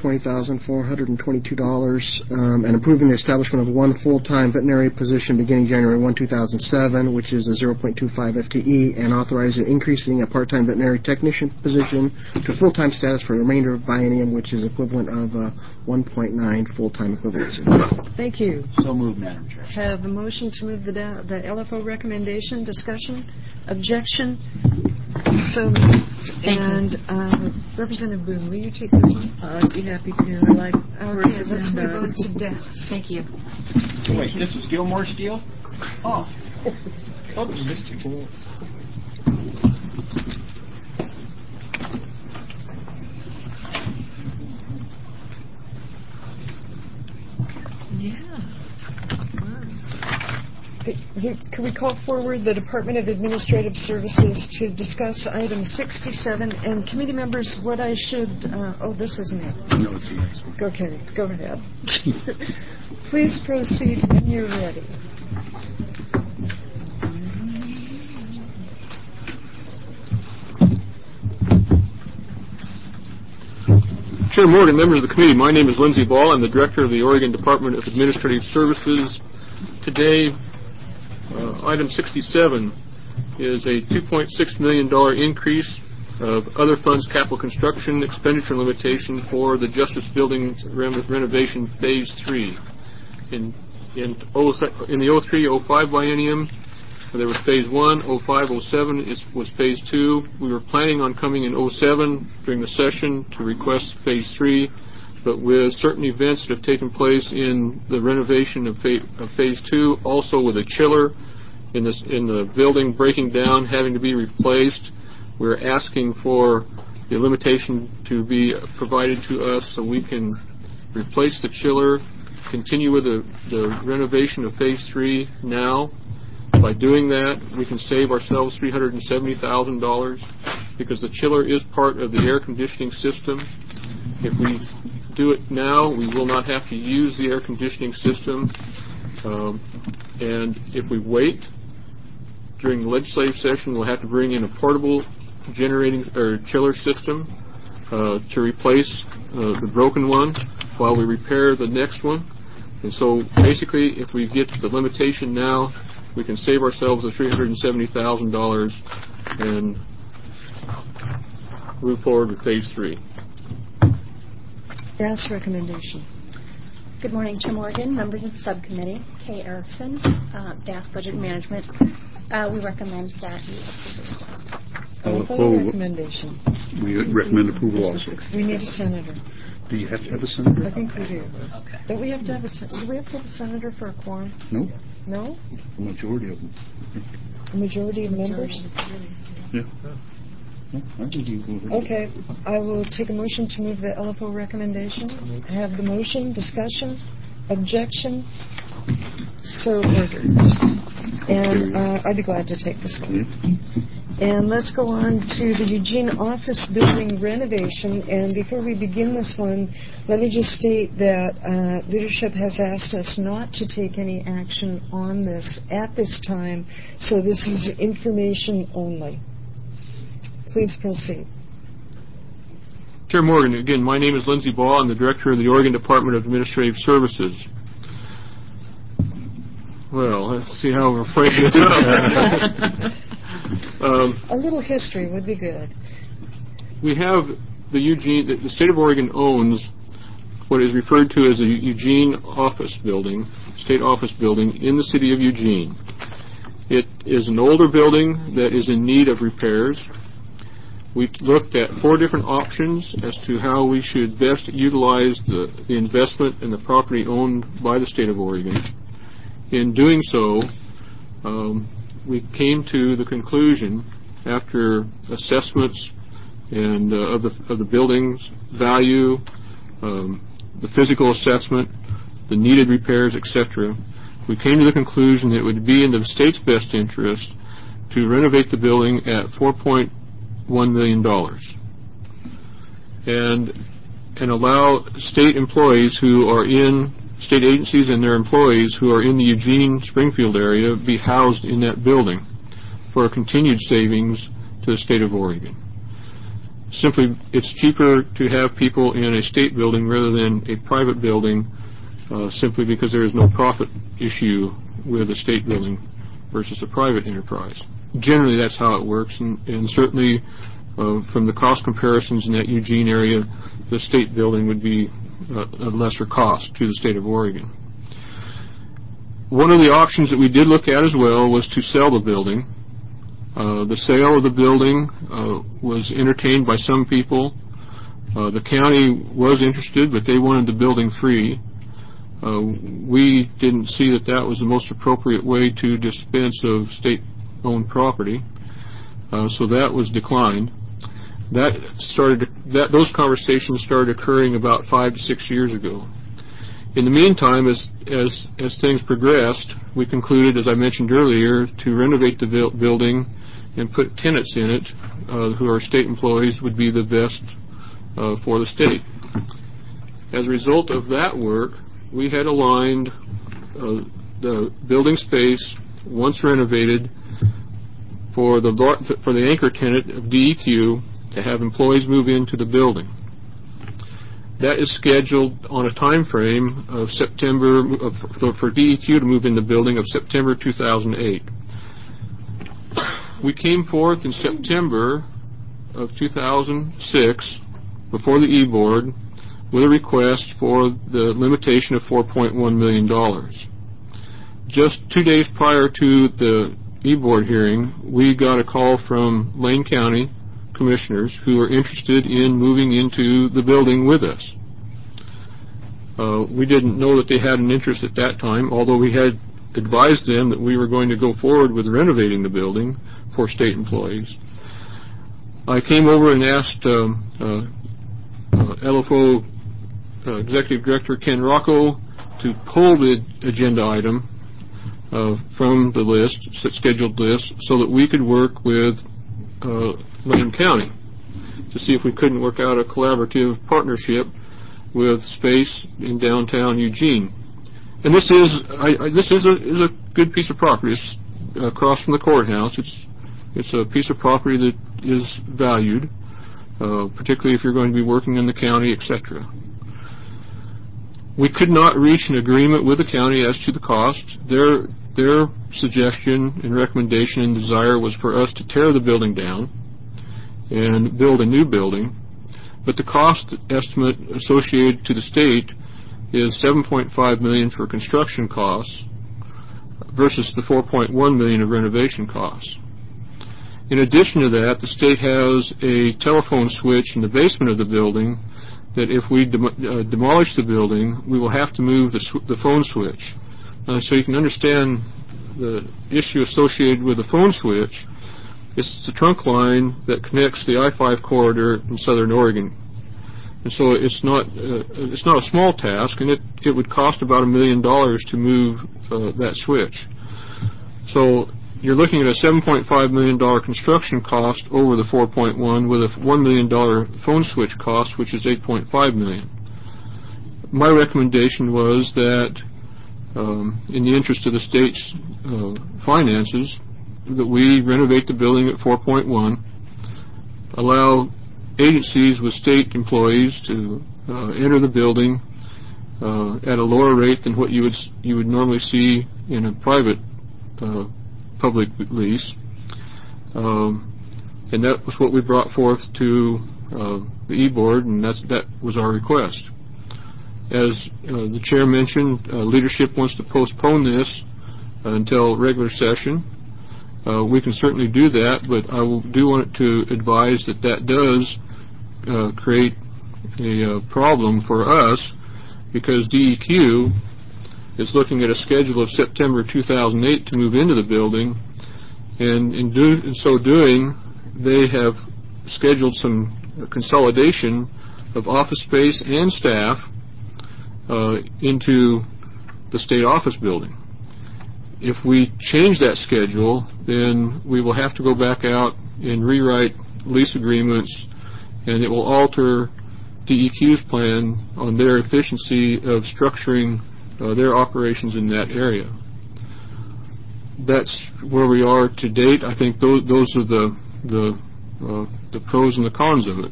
$720,422 and approving the establishment of one full-time veterinary position beginning January 1, 2007, which is a 0.25 FTE, and authorizing increasing a part-time veterinary technician position to full-time status for the remainder of biennium, which is equivalent of 1.9 full-time equivalency. Thank you. So moved, Madam Chair. Have a motion to move the LFO recommendation. Discussion? Objection? So moved. And Representative Boone, will you take this one? I'd be happy to. Okay, let's move on to DAS. Thank you. Wait, this is Gilmore's deal? Oh. Can we call forward the Department of Administrative Services to discuss item 67? And committee members, what I should... this isn't it. No, it's the next one. Okay, go ahead. Please proceed when you're ready. Chair Morgan, members of the committee, my name is Lindsey Ball. I'm the Director of the Oregon Department of Administrative Services. Today, item 67 is a $2.6 million increase of other funds capital construction expenditure limitation for the Justice Building renovation Phase 3. In the 03-05 biennium, there was Phase 1, 05-07 was Phase 2. We were planning on coming in 07 during the session to request Phase 3, but with certain events that have taken place in the renovation of Phase 2, also with a chiller in the building breaking down, having to be replaced, we're asking for the limitation to be provided to us so we can replace the chiller continue with the renovation of Phase 3 now. By doing that, we can save ourselves $370,000 because the chiller is part of the air conditioning system. If we do it now, we will not have to use the air conditioning system. And if we wait, during the legislative session, we'll have to bring in a portable generating or chiller system to replace the broken one while we repair the next one. And so basically, if we get the limitation now, we can save ourselves the $370,000 and move forward with Phase 3. Gas recommendation. Good morning, Chair Morgan, members of the subcommittee, Kay Erickson, DAS Budget Management. We recommend that you approve this request. LFO recommendation. We recommend approval also. We need a senator. Do you have to have a senator? I think we do. Okay. Don't we have to have do we have to have a senator for a quorum? No. No? A majority of them. A majority of members? Yeah. I think you go ahead. Okay. I will take a motion to move the LFO recommendation. I have the motion, discussion, objection, so ordered. And I'd be glad to take this one. And let's go on to the Eugene office building renovation. And before we begin this one, let me just state that leadership has asked us not to take any action on this at this time, so this is information only. Please proceed. Chair Morgan, again, my name is Lindsey Baugh. I'm the Director of the Oregon Department of Administrative Services. Well, let's see how we're framing this up. A little history would be good. We have the state of Oregon owns what is referred to as a Eugene office building, state office building in the city of Eugene. It is an older building that is in need of repairs. We looked at 4 different options as to how we should best utilize the investment in the property owned by the state of Oregon. In doing so, we came to the conclusion, after assessments and of the building's value, the physical assessment, the needed repairs, etc., we came to the conclusion that it would be in the state's best interest to renovate the building at $4.1 million and allow state employees who are in state agencies and their employees who are in the Eugene-Springfield area be housed in that building for a continued savings to the state of Oregon. Simply, it's cheaper to have people in a state building rather than a private building, simply because there is no profit issue with a state building versus a private enterprise. Generally, that's how it works, and certainly from the cost comparisons in that Eugene area, the state building would be a lesser cost to the state of Oregon. One of the options that we did look at as well was to sell the building. The sale of the building was entertained by some people. The county was interested, but they wanted the building free. We didn't see that was the most appropriate way to dispense of state-owned property, so that was declined. Those conversations started occurring about 5 to 6 years ago. In the meantime, as things progressed, we concluded, as I mentioned earlier, to renovate the building and put tenants in it who are state employees would be the best for the state. As a result of that work, we had aligned the building space, once renovated, for the anchor tenant of DEQ to have employees move into the building. That is scheduled on a time frame of September for DEQ to move in the building of September 2008. We came forth in September of 2006 before the E-Board with a request for the limitation of $4.1 million. Just 2 days prior to the E-Board hearing, we got a call from Lane County commissioners who were interested in moving into the building with us. We didn't know that they had an interest at that time, although we had advised them that we were going to go forward with renovating the building for state employees. I came over and asked LFO Executive Director Ken Rocco to pull the agenda item from the list, scheduled list, so that we could work with Lane County to see if we couldn't work out a collaborative partnership with space in downtown Eugene. And this is a good piece of property. It's across from the courthouse. It's a piece of property that is valued, particularly if you're going to be working in the county, etc. We could not reach an agreement with the county as to the cost. Their suggestion and recommendation and desire was for us to tear the building down and build a new building, but the cost estimate associated to the state is $7.5 million for construction costs versus the $4.1 million of renovation costs. In addition to that, the state has a telephone switch in the basement of the building that if we demolish the building, we will have to move the phone switch. So you can understand the issue associated with the phone switch. It's the trunk line that connects the I-5 corridor in southern Oregon. And so it's not a small task, and it would cost about $1 million to move that switch. So you're looking at a $7.5 million construction cost over the 4.1 with a $1 million phone switch cost, which is $8.5 million. My recommendation was that in the interest of the state's finances, that we renovate the building at 4.1, allow agencies with state employees to enter the building at a lower rate than what you would normally see in a private public lease, and that was what we brought forth to the E-Board, and that was our request. As the chair mentioned, leadership wants to postpone this until regular session. We can certainly do that, but I do want to advise that does create a problem for us, because DEQ is looking at a schedule of September 2008 to move into the building, and in so doing, they have scheduled some consolidation of office space and staff into the state office building. If we change that schedule, then we will have to go back out and rewrite lease agreements, and it will alter DEQ's plan on their efficiency of structuring their operations in that area. That's where we are to date. I think those are the pros and the cons of it.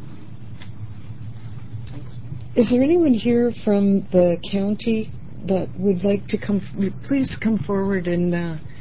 Is there anyone here from the county that would like to please come forward and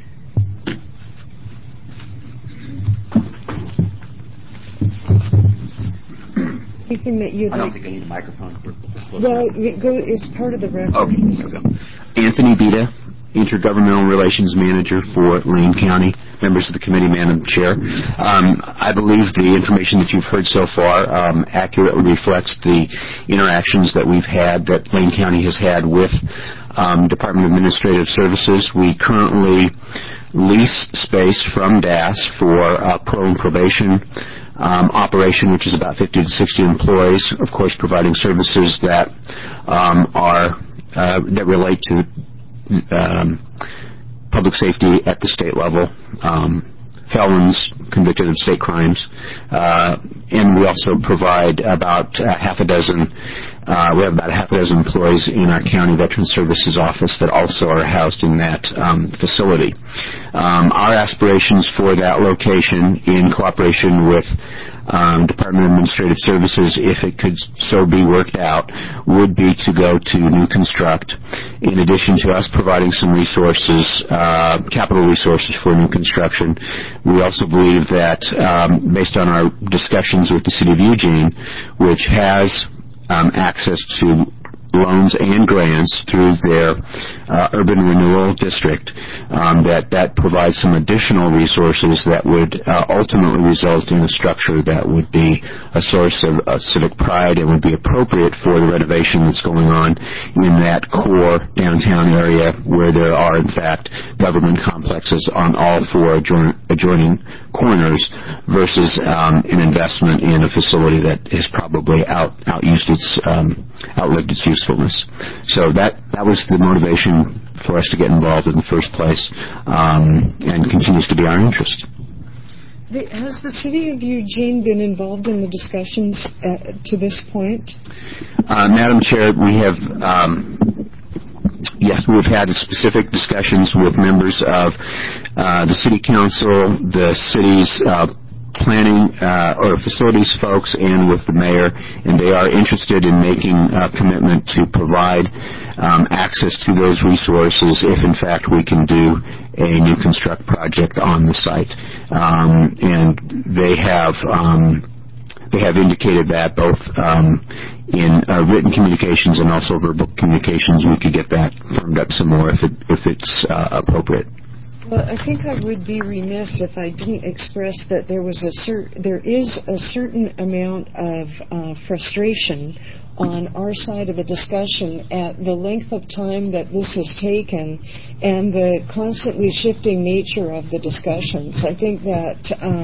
anything that you'd I don't think I need a microphone. Well, it's part of the record. Okay. Anthony Bita, Intergovernmental Relations Manager for Lane County. Members of the committee, Madam Chair. I believe the information that you've heard so far accurately reflects the interactions that we've had, that Lane County has had with Department of Administrative Services. We currently lease space from DAS for pro and probation operation, which is about 50 to 60 employees, of course providing services that that relate to public safety at the state level, felons convicted of state crimes, and we also provide about half a dozen employees in our county veteran services office that also are housed in that facility. Our aspirations for that location, in cooperation with Department of Administrative Services, if it could so be worked out, would be to go to new construct. In addition to us providing some resources, capital resources for new construction, we also believe that, based on our discussions with the City of Eugene, which has access to loans and grants through their urban renewal district, that provides some additional resources that would ultimately result in a structure that would be a source of civic pride and would be appropriate for the renovation that's going on in that core downtown area, where there are in fact government complexes on all four adjoining corners, versus an investment in a facility that has probably outused its outlived its usefulness. So that was the motivation for us to get involved in the first place, and continues to be our interest. Has the City of Eugene been involved in the discussions to this point? Madam Chair, we have, yes, we've had specific discussions with members of the City Council, the city's planning or facilities folks, and with the mayor, and they are interested in making a commitment to provide access to those resources if in fact we can do a new construct project on the site. And they have indicated that both in written communications and also verbal communications. We could get that firmed up some more if it's appropriate. Well, I think I would be remiss if I didn't express that there is a certain amount of frustration on our side of the discussion at the length of time that this has taken and the constantly shifting nature of the discussions. I think that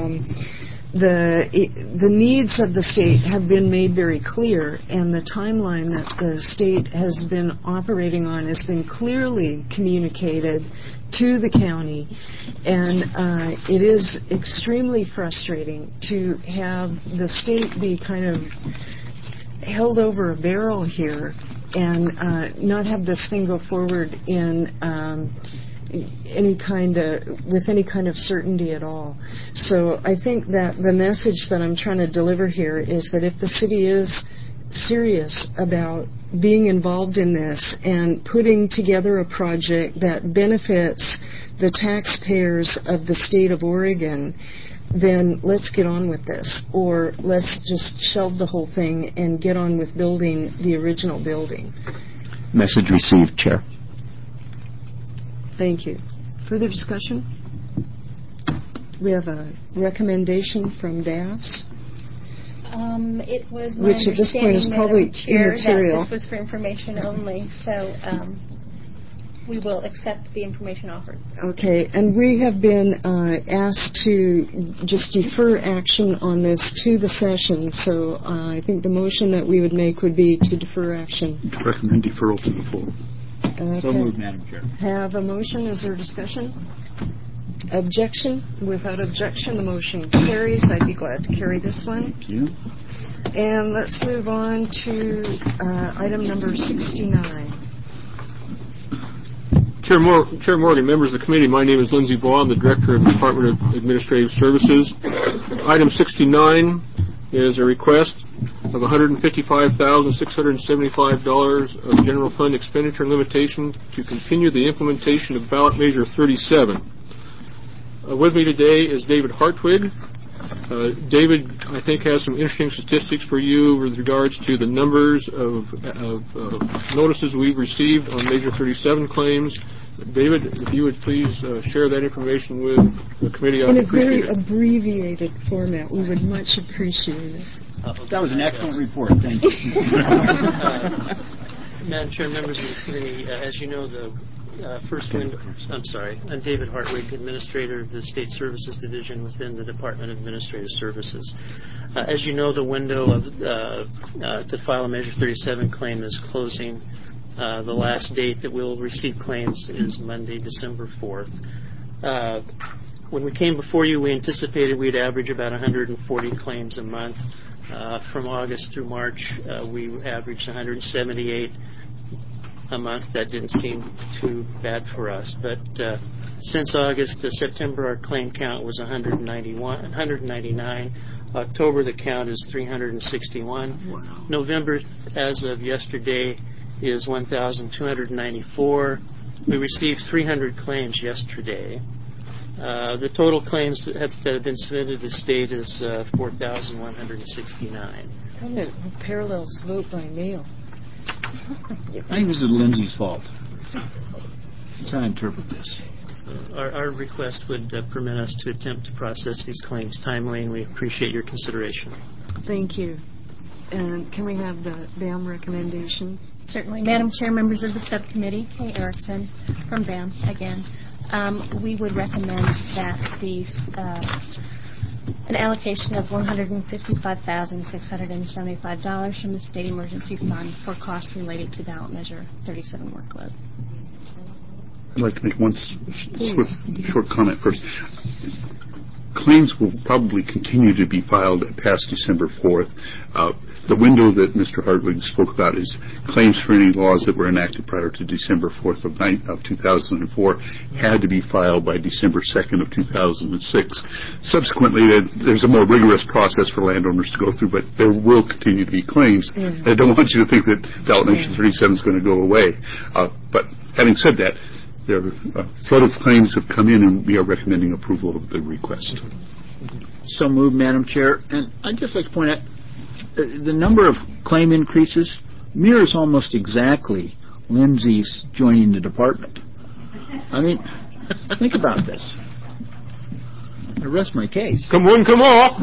the needs of the state have been made very clear, and the timeline that the state has been operating on has been clearly communicated to the county, and it is extremely frustrating to have the state be kind of held over a barrel here and not have this thing go forward in with any kind of certainty at all. So I think that the message that I'm trying to deliver here is that if the city is serious about being involved in this and putting together a project that benefits the taxpayers of the state of Oregon, then let's get on with this, or let's just shelve the whole thing and get on with building the original building. Message received, Chair. Thank you. Further discussion? We have a recommendation from DAFS. It was my which at this point is probably Chair, immaterial. that this was for information only, so we will accept the information offered. Okay, and we have been asked to just defer action on this to the session, so I think the motion that we would make would be to defer action. To recommend deferral to the full. Okay. So moved, Madam Chair. Have a motion. Is there discussion? Objection? Without objection, the motion carries. I'd be glad to carry this one. Thank you. And let's move on to item number 69. Chair Morgan, members of the committee, my name is Lindsay Baugh. I'm the Director of the Department of Administrative Services. Item 69 is a request of $155,675 of general fund expenditure limitation to continue the implementation of ballot measure 37. With me today is David Hartwig. David, I think, has some interesting statistics for you with regards to the numbers of notices we've received on Measure 37 claims. David, if you would please share that information with the committee, I'd appreciate it. In a very abbreviated format, we would much appreciate it. That was an excellent report. Thank you. Madam Chair, members of the committee, as you know, the first window, I'm David Hartwig, Administrator of the State Services Division within the Department of Administrative Services. As you know, the window to file a Measure 37 claim is closing. The last date that we'll receive claims is Monday, December 4th. When we came before you, we anticipated we'd average about 140 claims a month. From August through March, we averaged 178 a month. That didn't seem too bad for us. But since August to September, our claim count was 199. October, the count is 361. Wow. November, as of yesterday, is 1,294. We received 300 claims yesterday. The total claims that have been submitted to the state is 4,169. Kind of parallels vote by mail. I think this is Lindsay's fault. That's how I interpret this. So our request would permit us to attempt to process these claims timely, and we appreciate your consideration. Thank you. And can we have the BAM recommendation? Certainly. Madam Chair, members of the subcommittee, Kay Erickson from BAM again. We would recommend that the an allocation of $155,675 from the State Emergency Fund for costs related to ballot measure 37 workload. I'd like to make one short comment first. Claims will probably continue to be filed past December 4th. The window that Mr. Hartwig spoke about is claims for any laws that were enacted prior to December 4th of 2004 had to be filed by December 2nd of 2006. Subsequently, there's a more rigorous process for landowners to go through, but there will continue to be claims. I don't want you to think that ballot measure 37 is going to go away. But having said that, there a flood of claims have come in, and we are recommending approval of the request. So moved, Madam Chair. And I'd just like to point out the number of claim increases mirrors almost exactly Lindsay's joining the department. I mean, think about this. I rest my case. Come on, come on!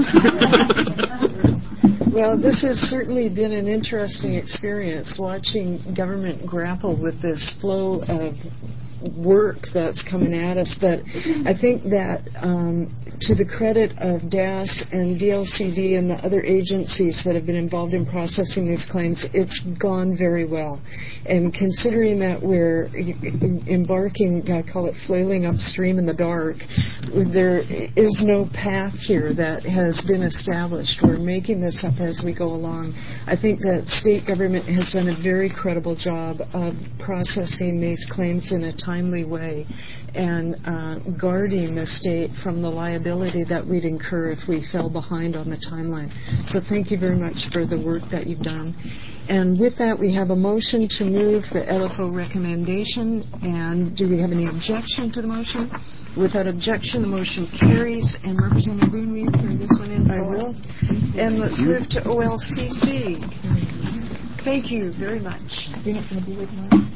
Well, this has certainly been an interesting experience, watching government grapple with this flow of work that's coming at us. But I think that to the credit of DAS and DLCD and the other agencies that have been involved in processing these claims, it's gone very well. And considering that we're embarking, I call it flailing upstream in the dark, there is no path here that has been established. We're making this up as we go along. I think that state government has done a very credible job of processing these claims in a timely way and guarding the state from the liability that we'd incur if we fell behind on the timeline. So thank you very much for the work that you've done. And with that, we have a motion to move the LFO recommendation. And do we have any objection to the motion? Without objection, the motion carries. And Representative Boone, will you carry this one in? I will. And let's move to OLCC. Thank you very much. You're not going to be with mine?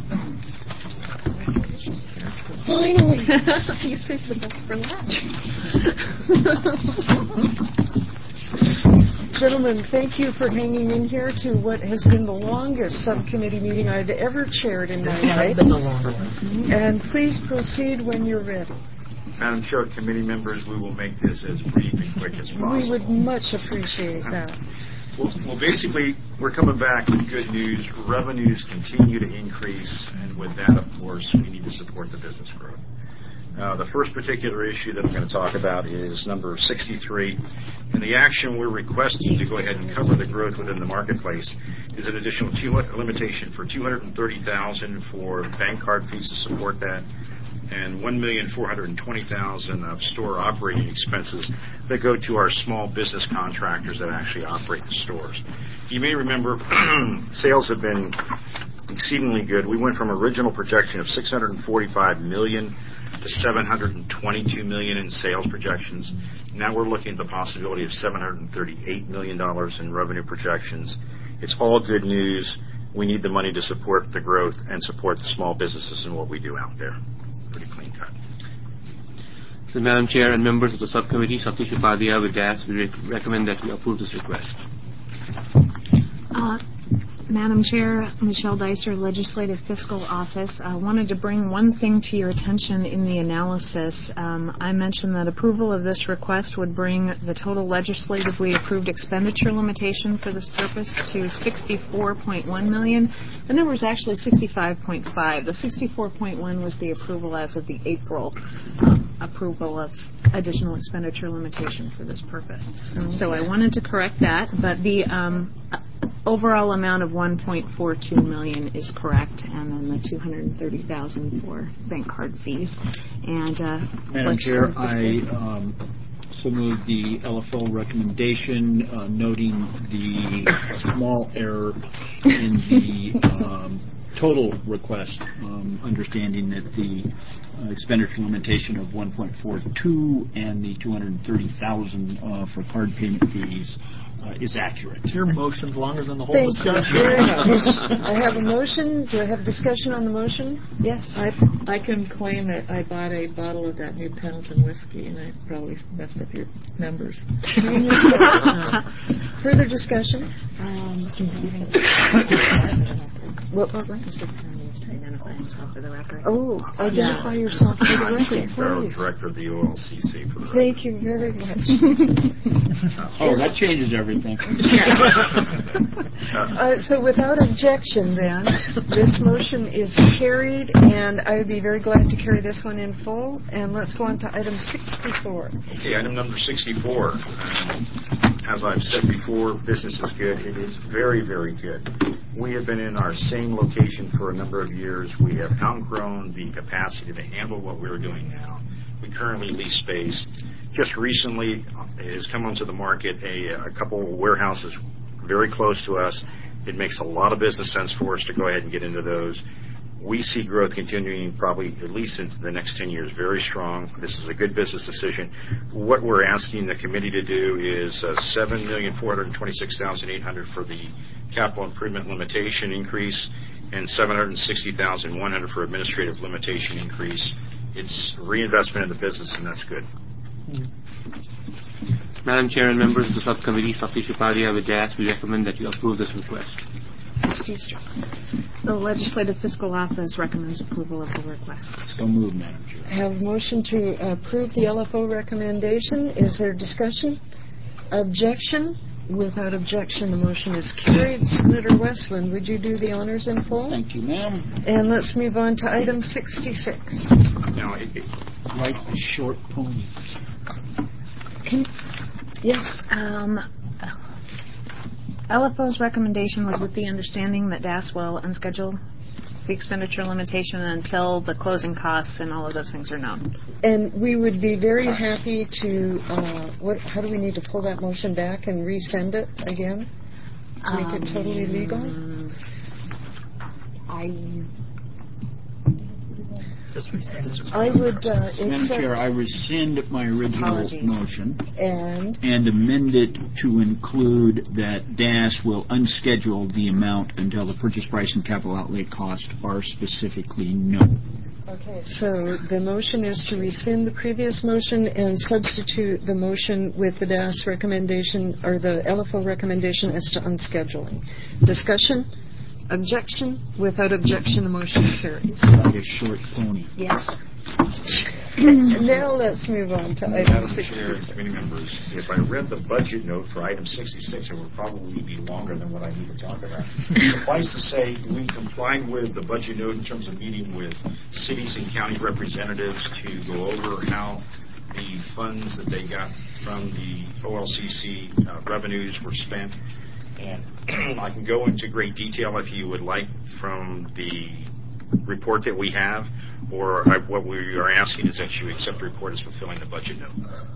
Finally! You saved the best for last. Gentlemen, thank you for hanging in here to what has been the longest subcommittee meeting I've ever chaired in my life. And please proceed when you're ready. Madam Chair, committee members, we will make this as brief and quick as possible. We would much appreciate that. Well, basically, we're coming back with good news. Revenues continue to increase, and with that, of course, we need to support the business growth. The first particular issue that I'm going to talk about is number 63, and the action we're requesting to go ahead and cover the growth within the marketplace is an additional limitation for $230,000 for bank card fees to support that, and $1,420,000 of store operating expenses that go to our small business contractors that actually operate the stores. You may remember sales have been exceedingly good. We went from original projection of $645 million to $722 million in sales projections. Now we're looking at the possibility of $738 million in revenue projections. It's all good news. We need the money to support the growth and support the small businesses and what we do out there. Pretty clean cut. So, Madam Chair and members of the subcommittee, Satish Upadhyay with DAS, we recommend that you approve this request. Madam Chair, Michelle Dicer, Legislative Fiscal Office. I wanted to bring one thing to your attention in the analysis. I mentioned that approval of this request would bring the total legislatively approved expenditure limitation for this purpose to $64.1 million. The number is actually $65.5. The $64.1 was the approval as of the April approval of additional expenditure limitation for this purpose. Okay. So I wanted to correct that, but the overall amount of $1.42 million is correct, and then the $230,000 for bank card fees. And Madam Chair, I so move the LFO recommendation, noting the small error in the total request, understanding that the expenditure limitation of 1.42 and the 230,000 for card payment fees is accurate. Your motion's longer than the whole Thank discussion. you very much. I have a motion. Do I have discussion on the motion? Yes. I can claim that I bought a bottle of that new Pendleton whiskey, and I probably messed up your numbers. Further discussion? Mr. needs to identify himself for the record. Oh, identify yourself for the I'm record, Steve Farrow, please. Director of the OLCC for the record. Thank you very much. Oh, that changes everything. So without objection, then, this motion is carried, and I would be very glad to carry this one in full. And let's go on to item 64. Okay, item number 64. As I've said before, business is good. It is very, very good. We have been in our same location for a number of years. We have outgrown the capacity to handle what we're doing now. We currently lease space. Just recently, it has come onto the market a couple of warehouses very close to us. It makes a lot of business sense for us to go ahead and get into those. We see growth continuing probably at least into the next 10 years very strong. This is a good business decision. What we're asking the committee to do is $7,426,800 for the capital improvement limitation increase and $760,100 for administrative limitation increase. It's reinvestment in the business, and that's good. Madam Chair and members of the subcommittee, Sakhi Tripadia with DAS, we recommend that you approve this request. The Legislative Fiscal Office recommends approval of the request. So moved, Madam Chair. I have a motion to approve the LFO recommendation. Is there discussion? Objection? Without objection, the motion is carried. Senator Westland, would you do the honors in full? Thank you, ma'am. And let's move on to item 66. Now, Like a short pony. Yes. LFO's recommendation was with the understanding that DAS will unschedule the expenditure limitation until the closing costs and all of those things are known. And we would be very happy to, how do we need to pull that motion back and resend it again to make it totally legal? I would Madam Chair, I rescind my original motion and amend it to include that DAS will unschedule the amount until the purchase price and capital outlay cost are specifically known. Okay, so the motion is to rescind the previous motion and substitute the motion with the DAS recommendation or the LFO recommendation as to unscheduling. Discussion? Objection? Without objection, the motion carries. Like a short pony. Yes. Now let's move on to item Madam Chair and 66. committee members, if I read the budget note for item 66, it would probably be longer than what I need to talk about. Suffice to say, we complied with the budget note in terms of meeting with cities and county representatives to go over how the funds that they got from the OLCC revenues were spent. And I can go into great detail if you would like from the report that we have, or what we are asking is that you accept the report as fulfilling the budget note.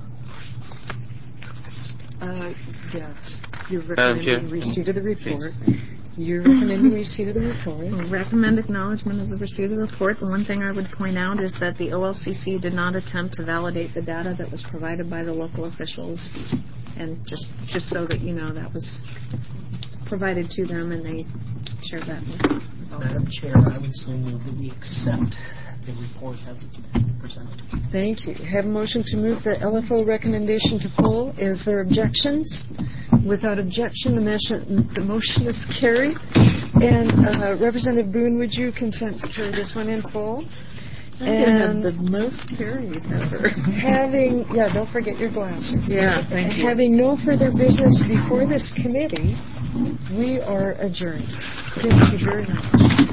Yes. You're recommending receipt of the report. You're recommending receipt of the report. Recommend acknowledgement of the receipt of the report. The one thing I would point out is that the OLCC did not attempt to validate the data that was provided by the local officials. And just so that you know, that was provided to them, and they shared that with them. Madam Chair, I would so move that we accept the report as it's been presented. Thank you. Have a motion to move the LFO recommendation to full. Is there objections? Without objection, the motion is carried. And Representative Boone, would you consent to carry this one in full? And the most carries ever. Don't forget your glasses. Yeah, thank you. Having no further business before this committee, we are adjourned. Thank you very much.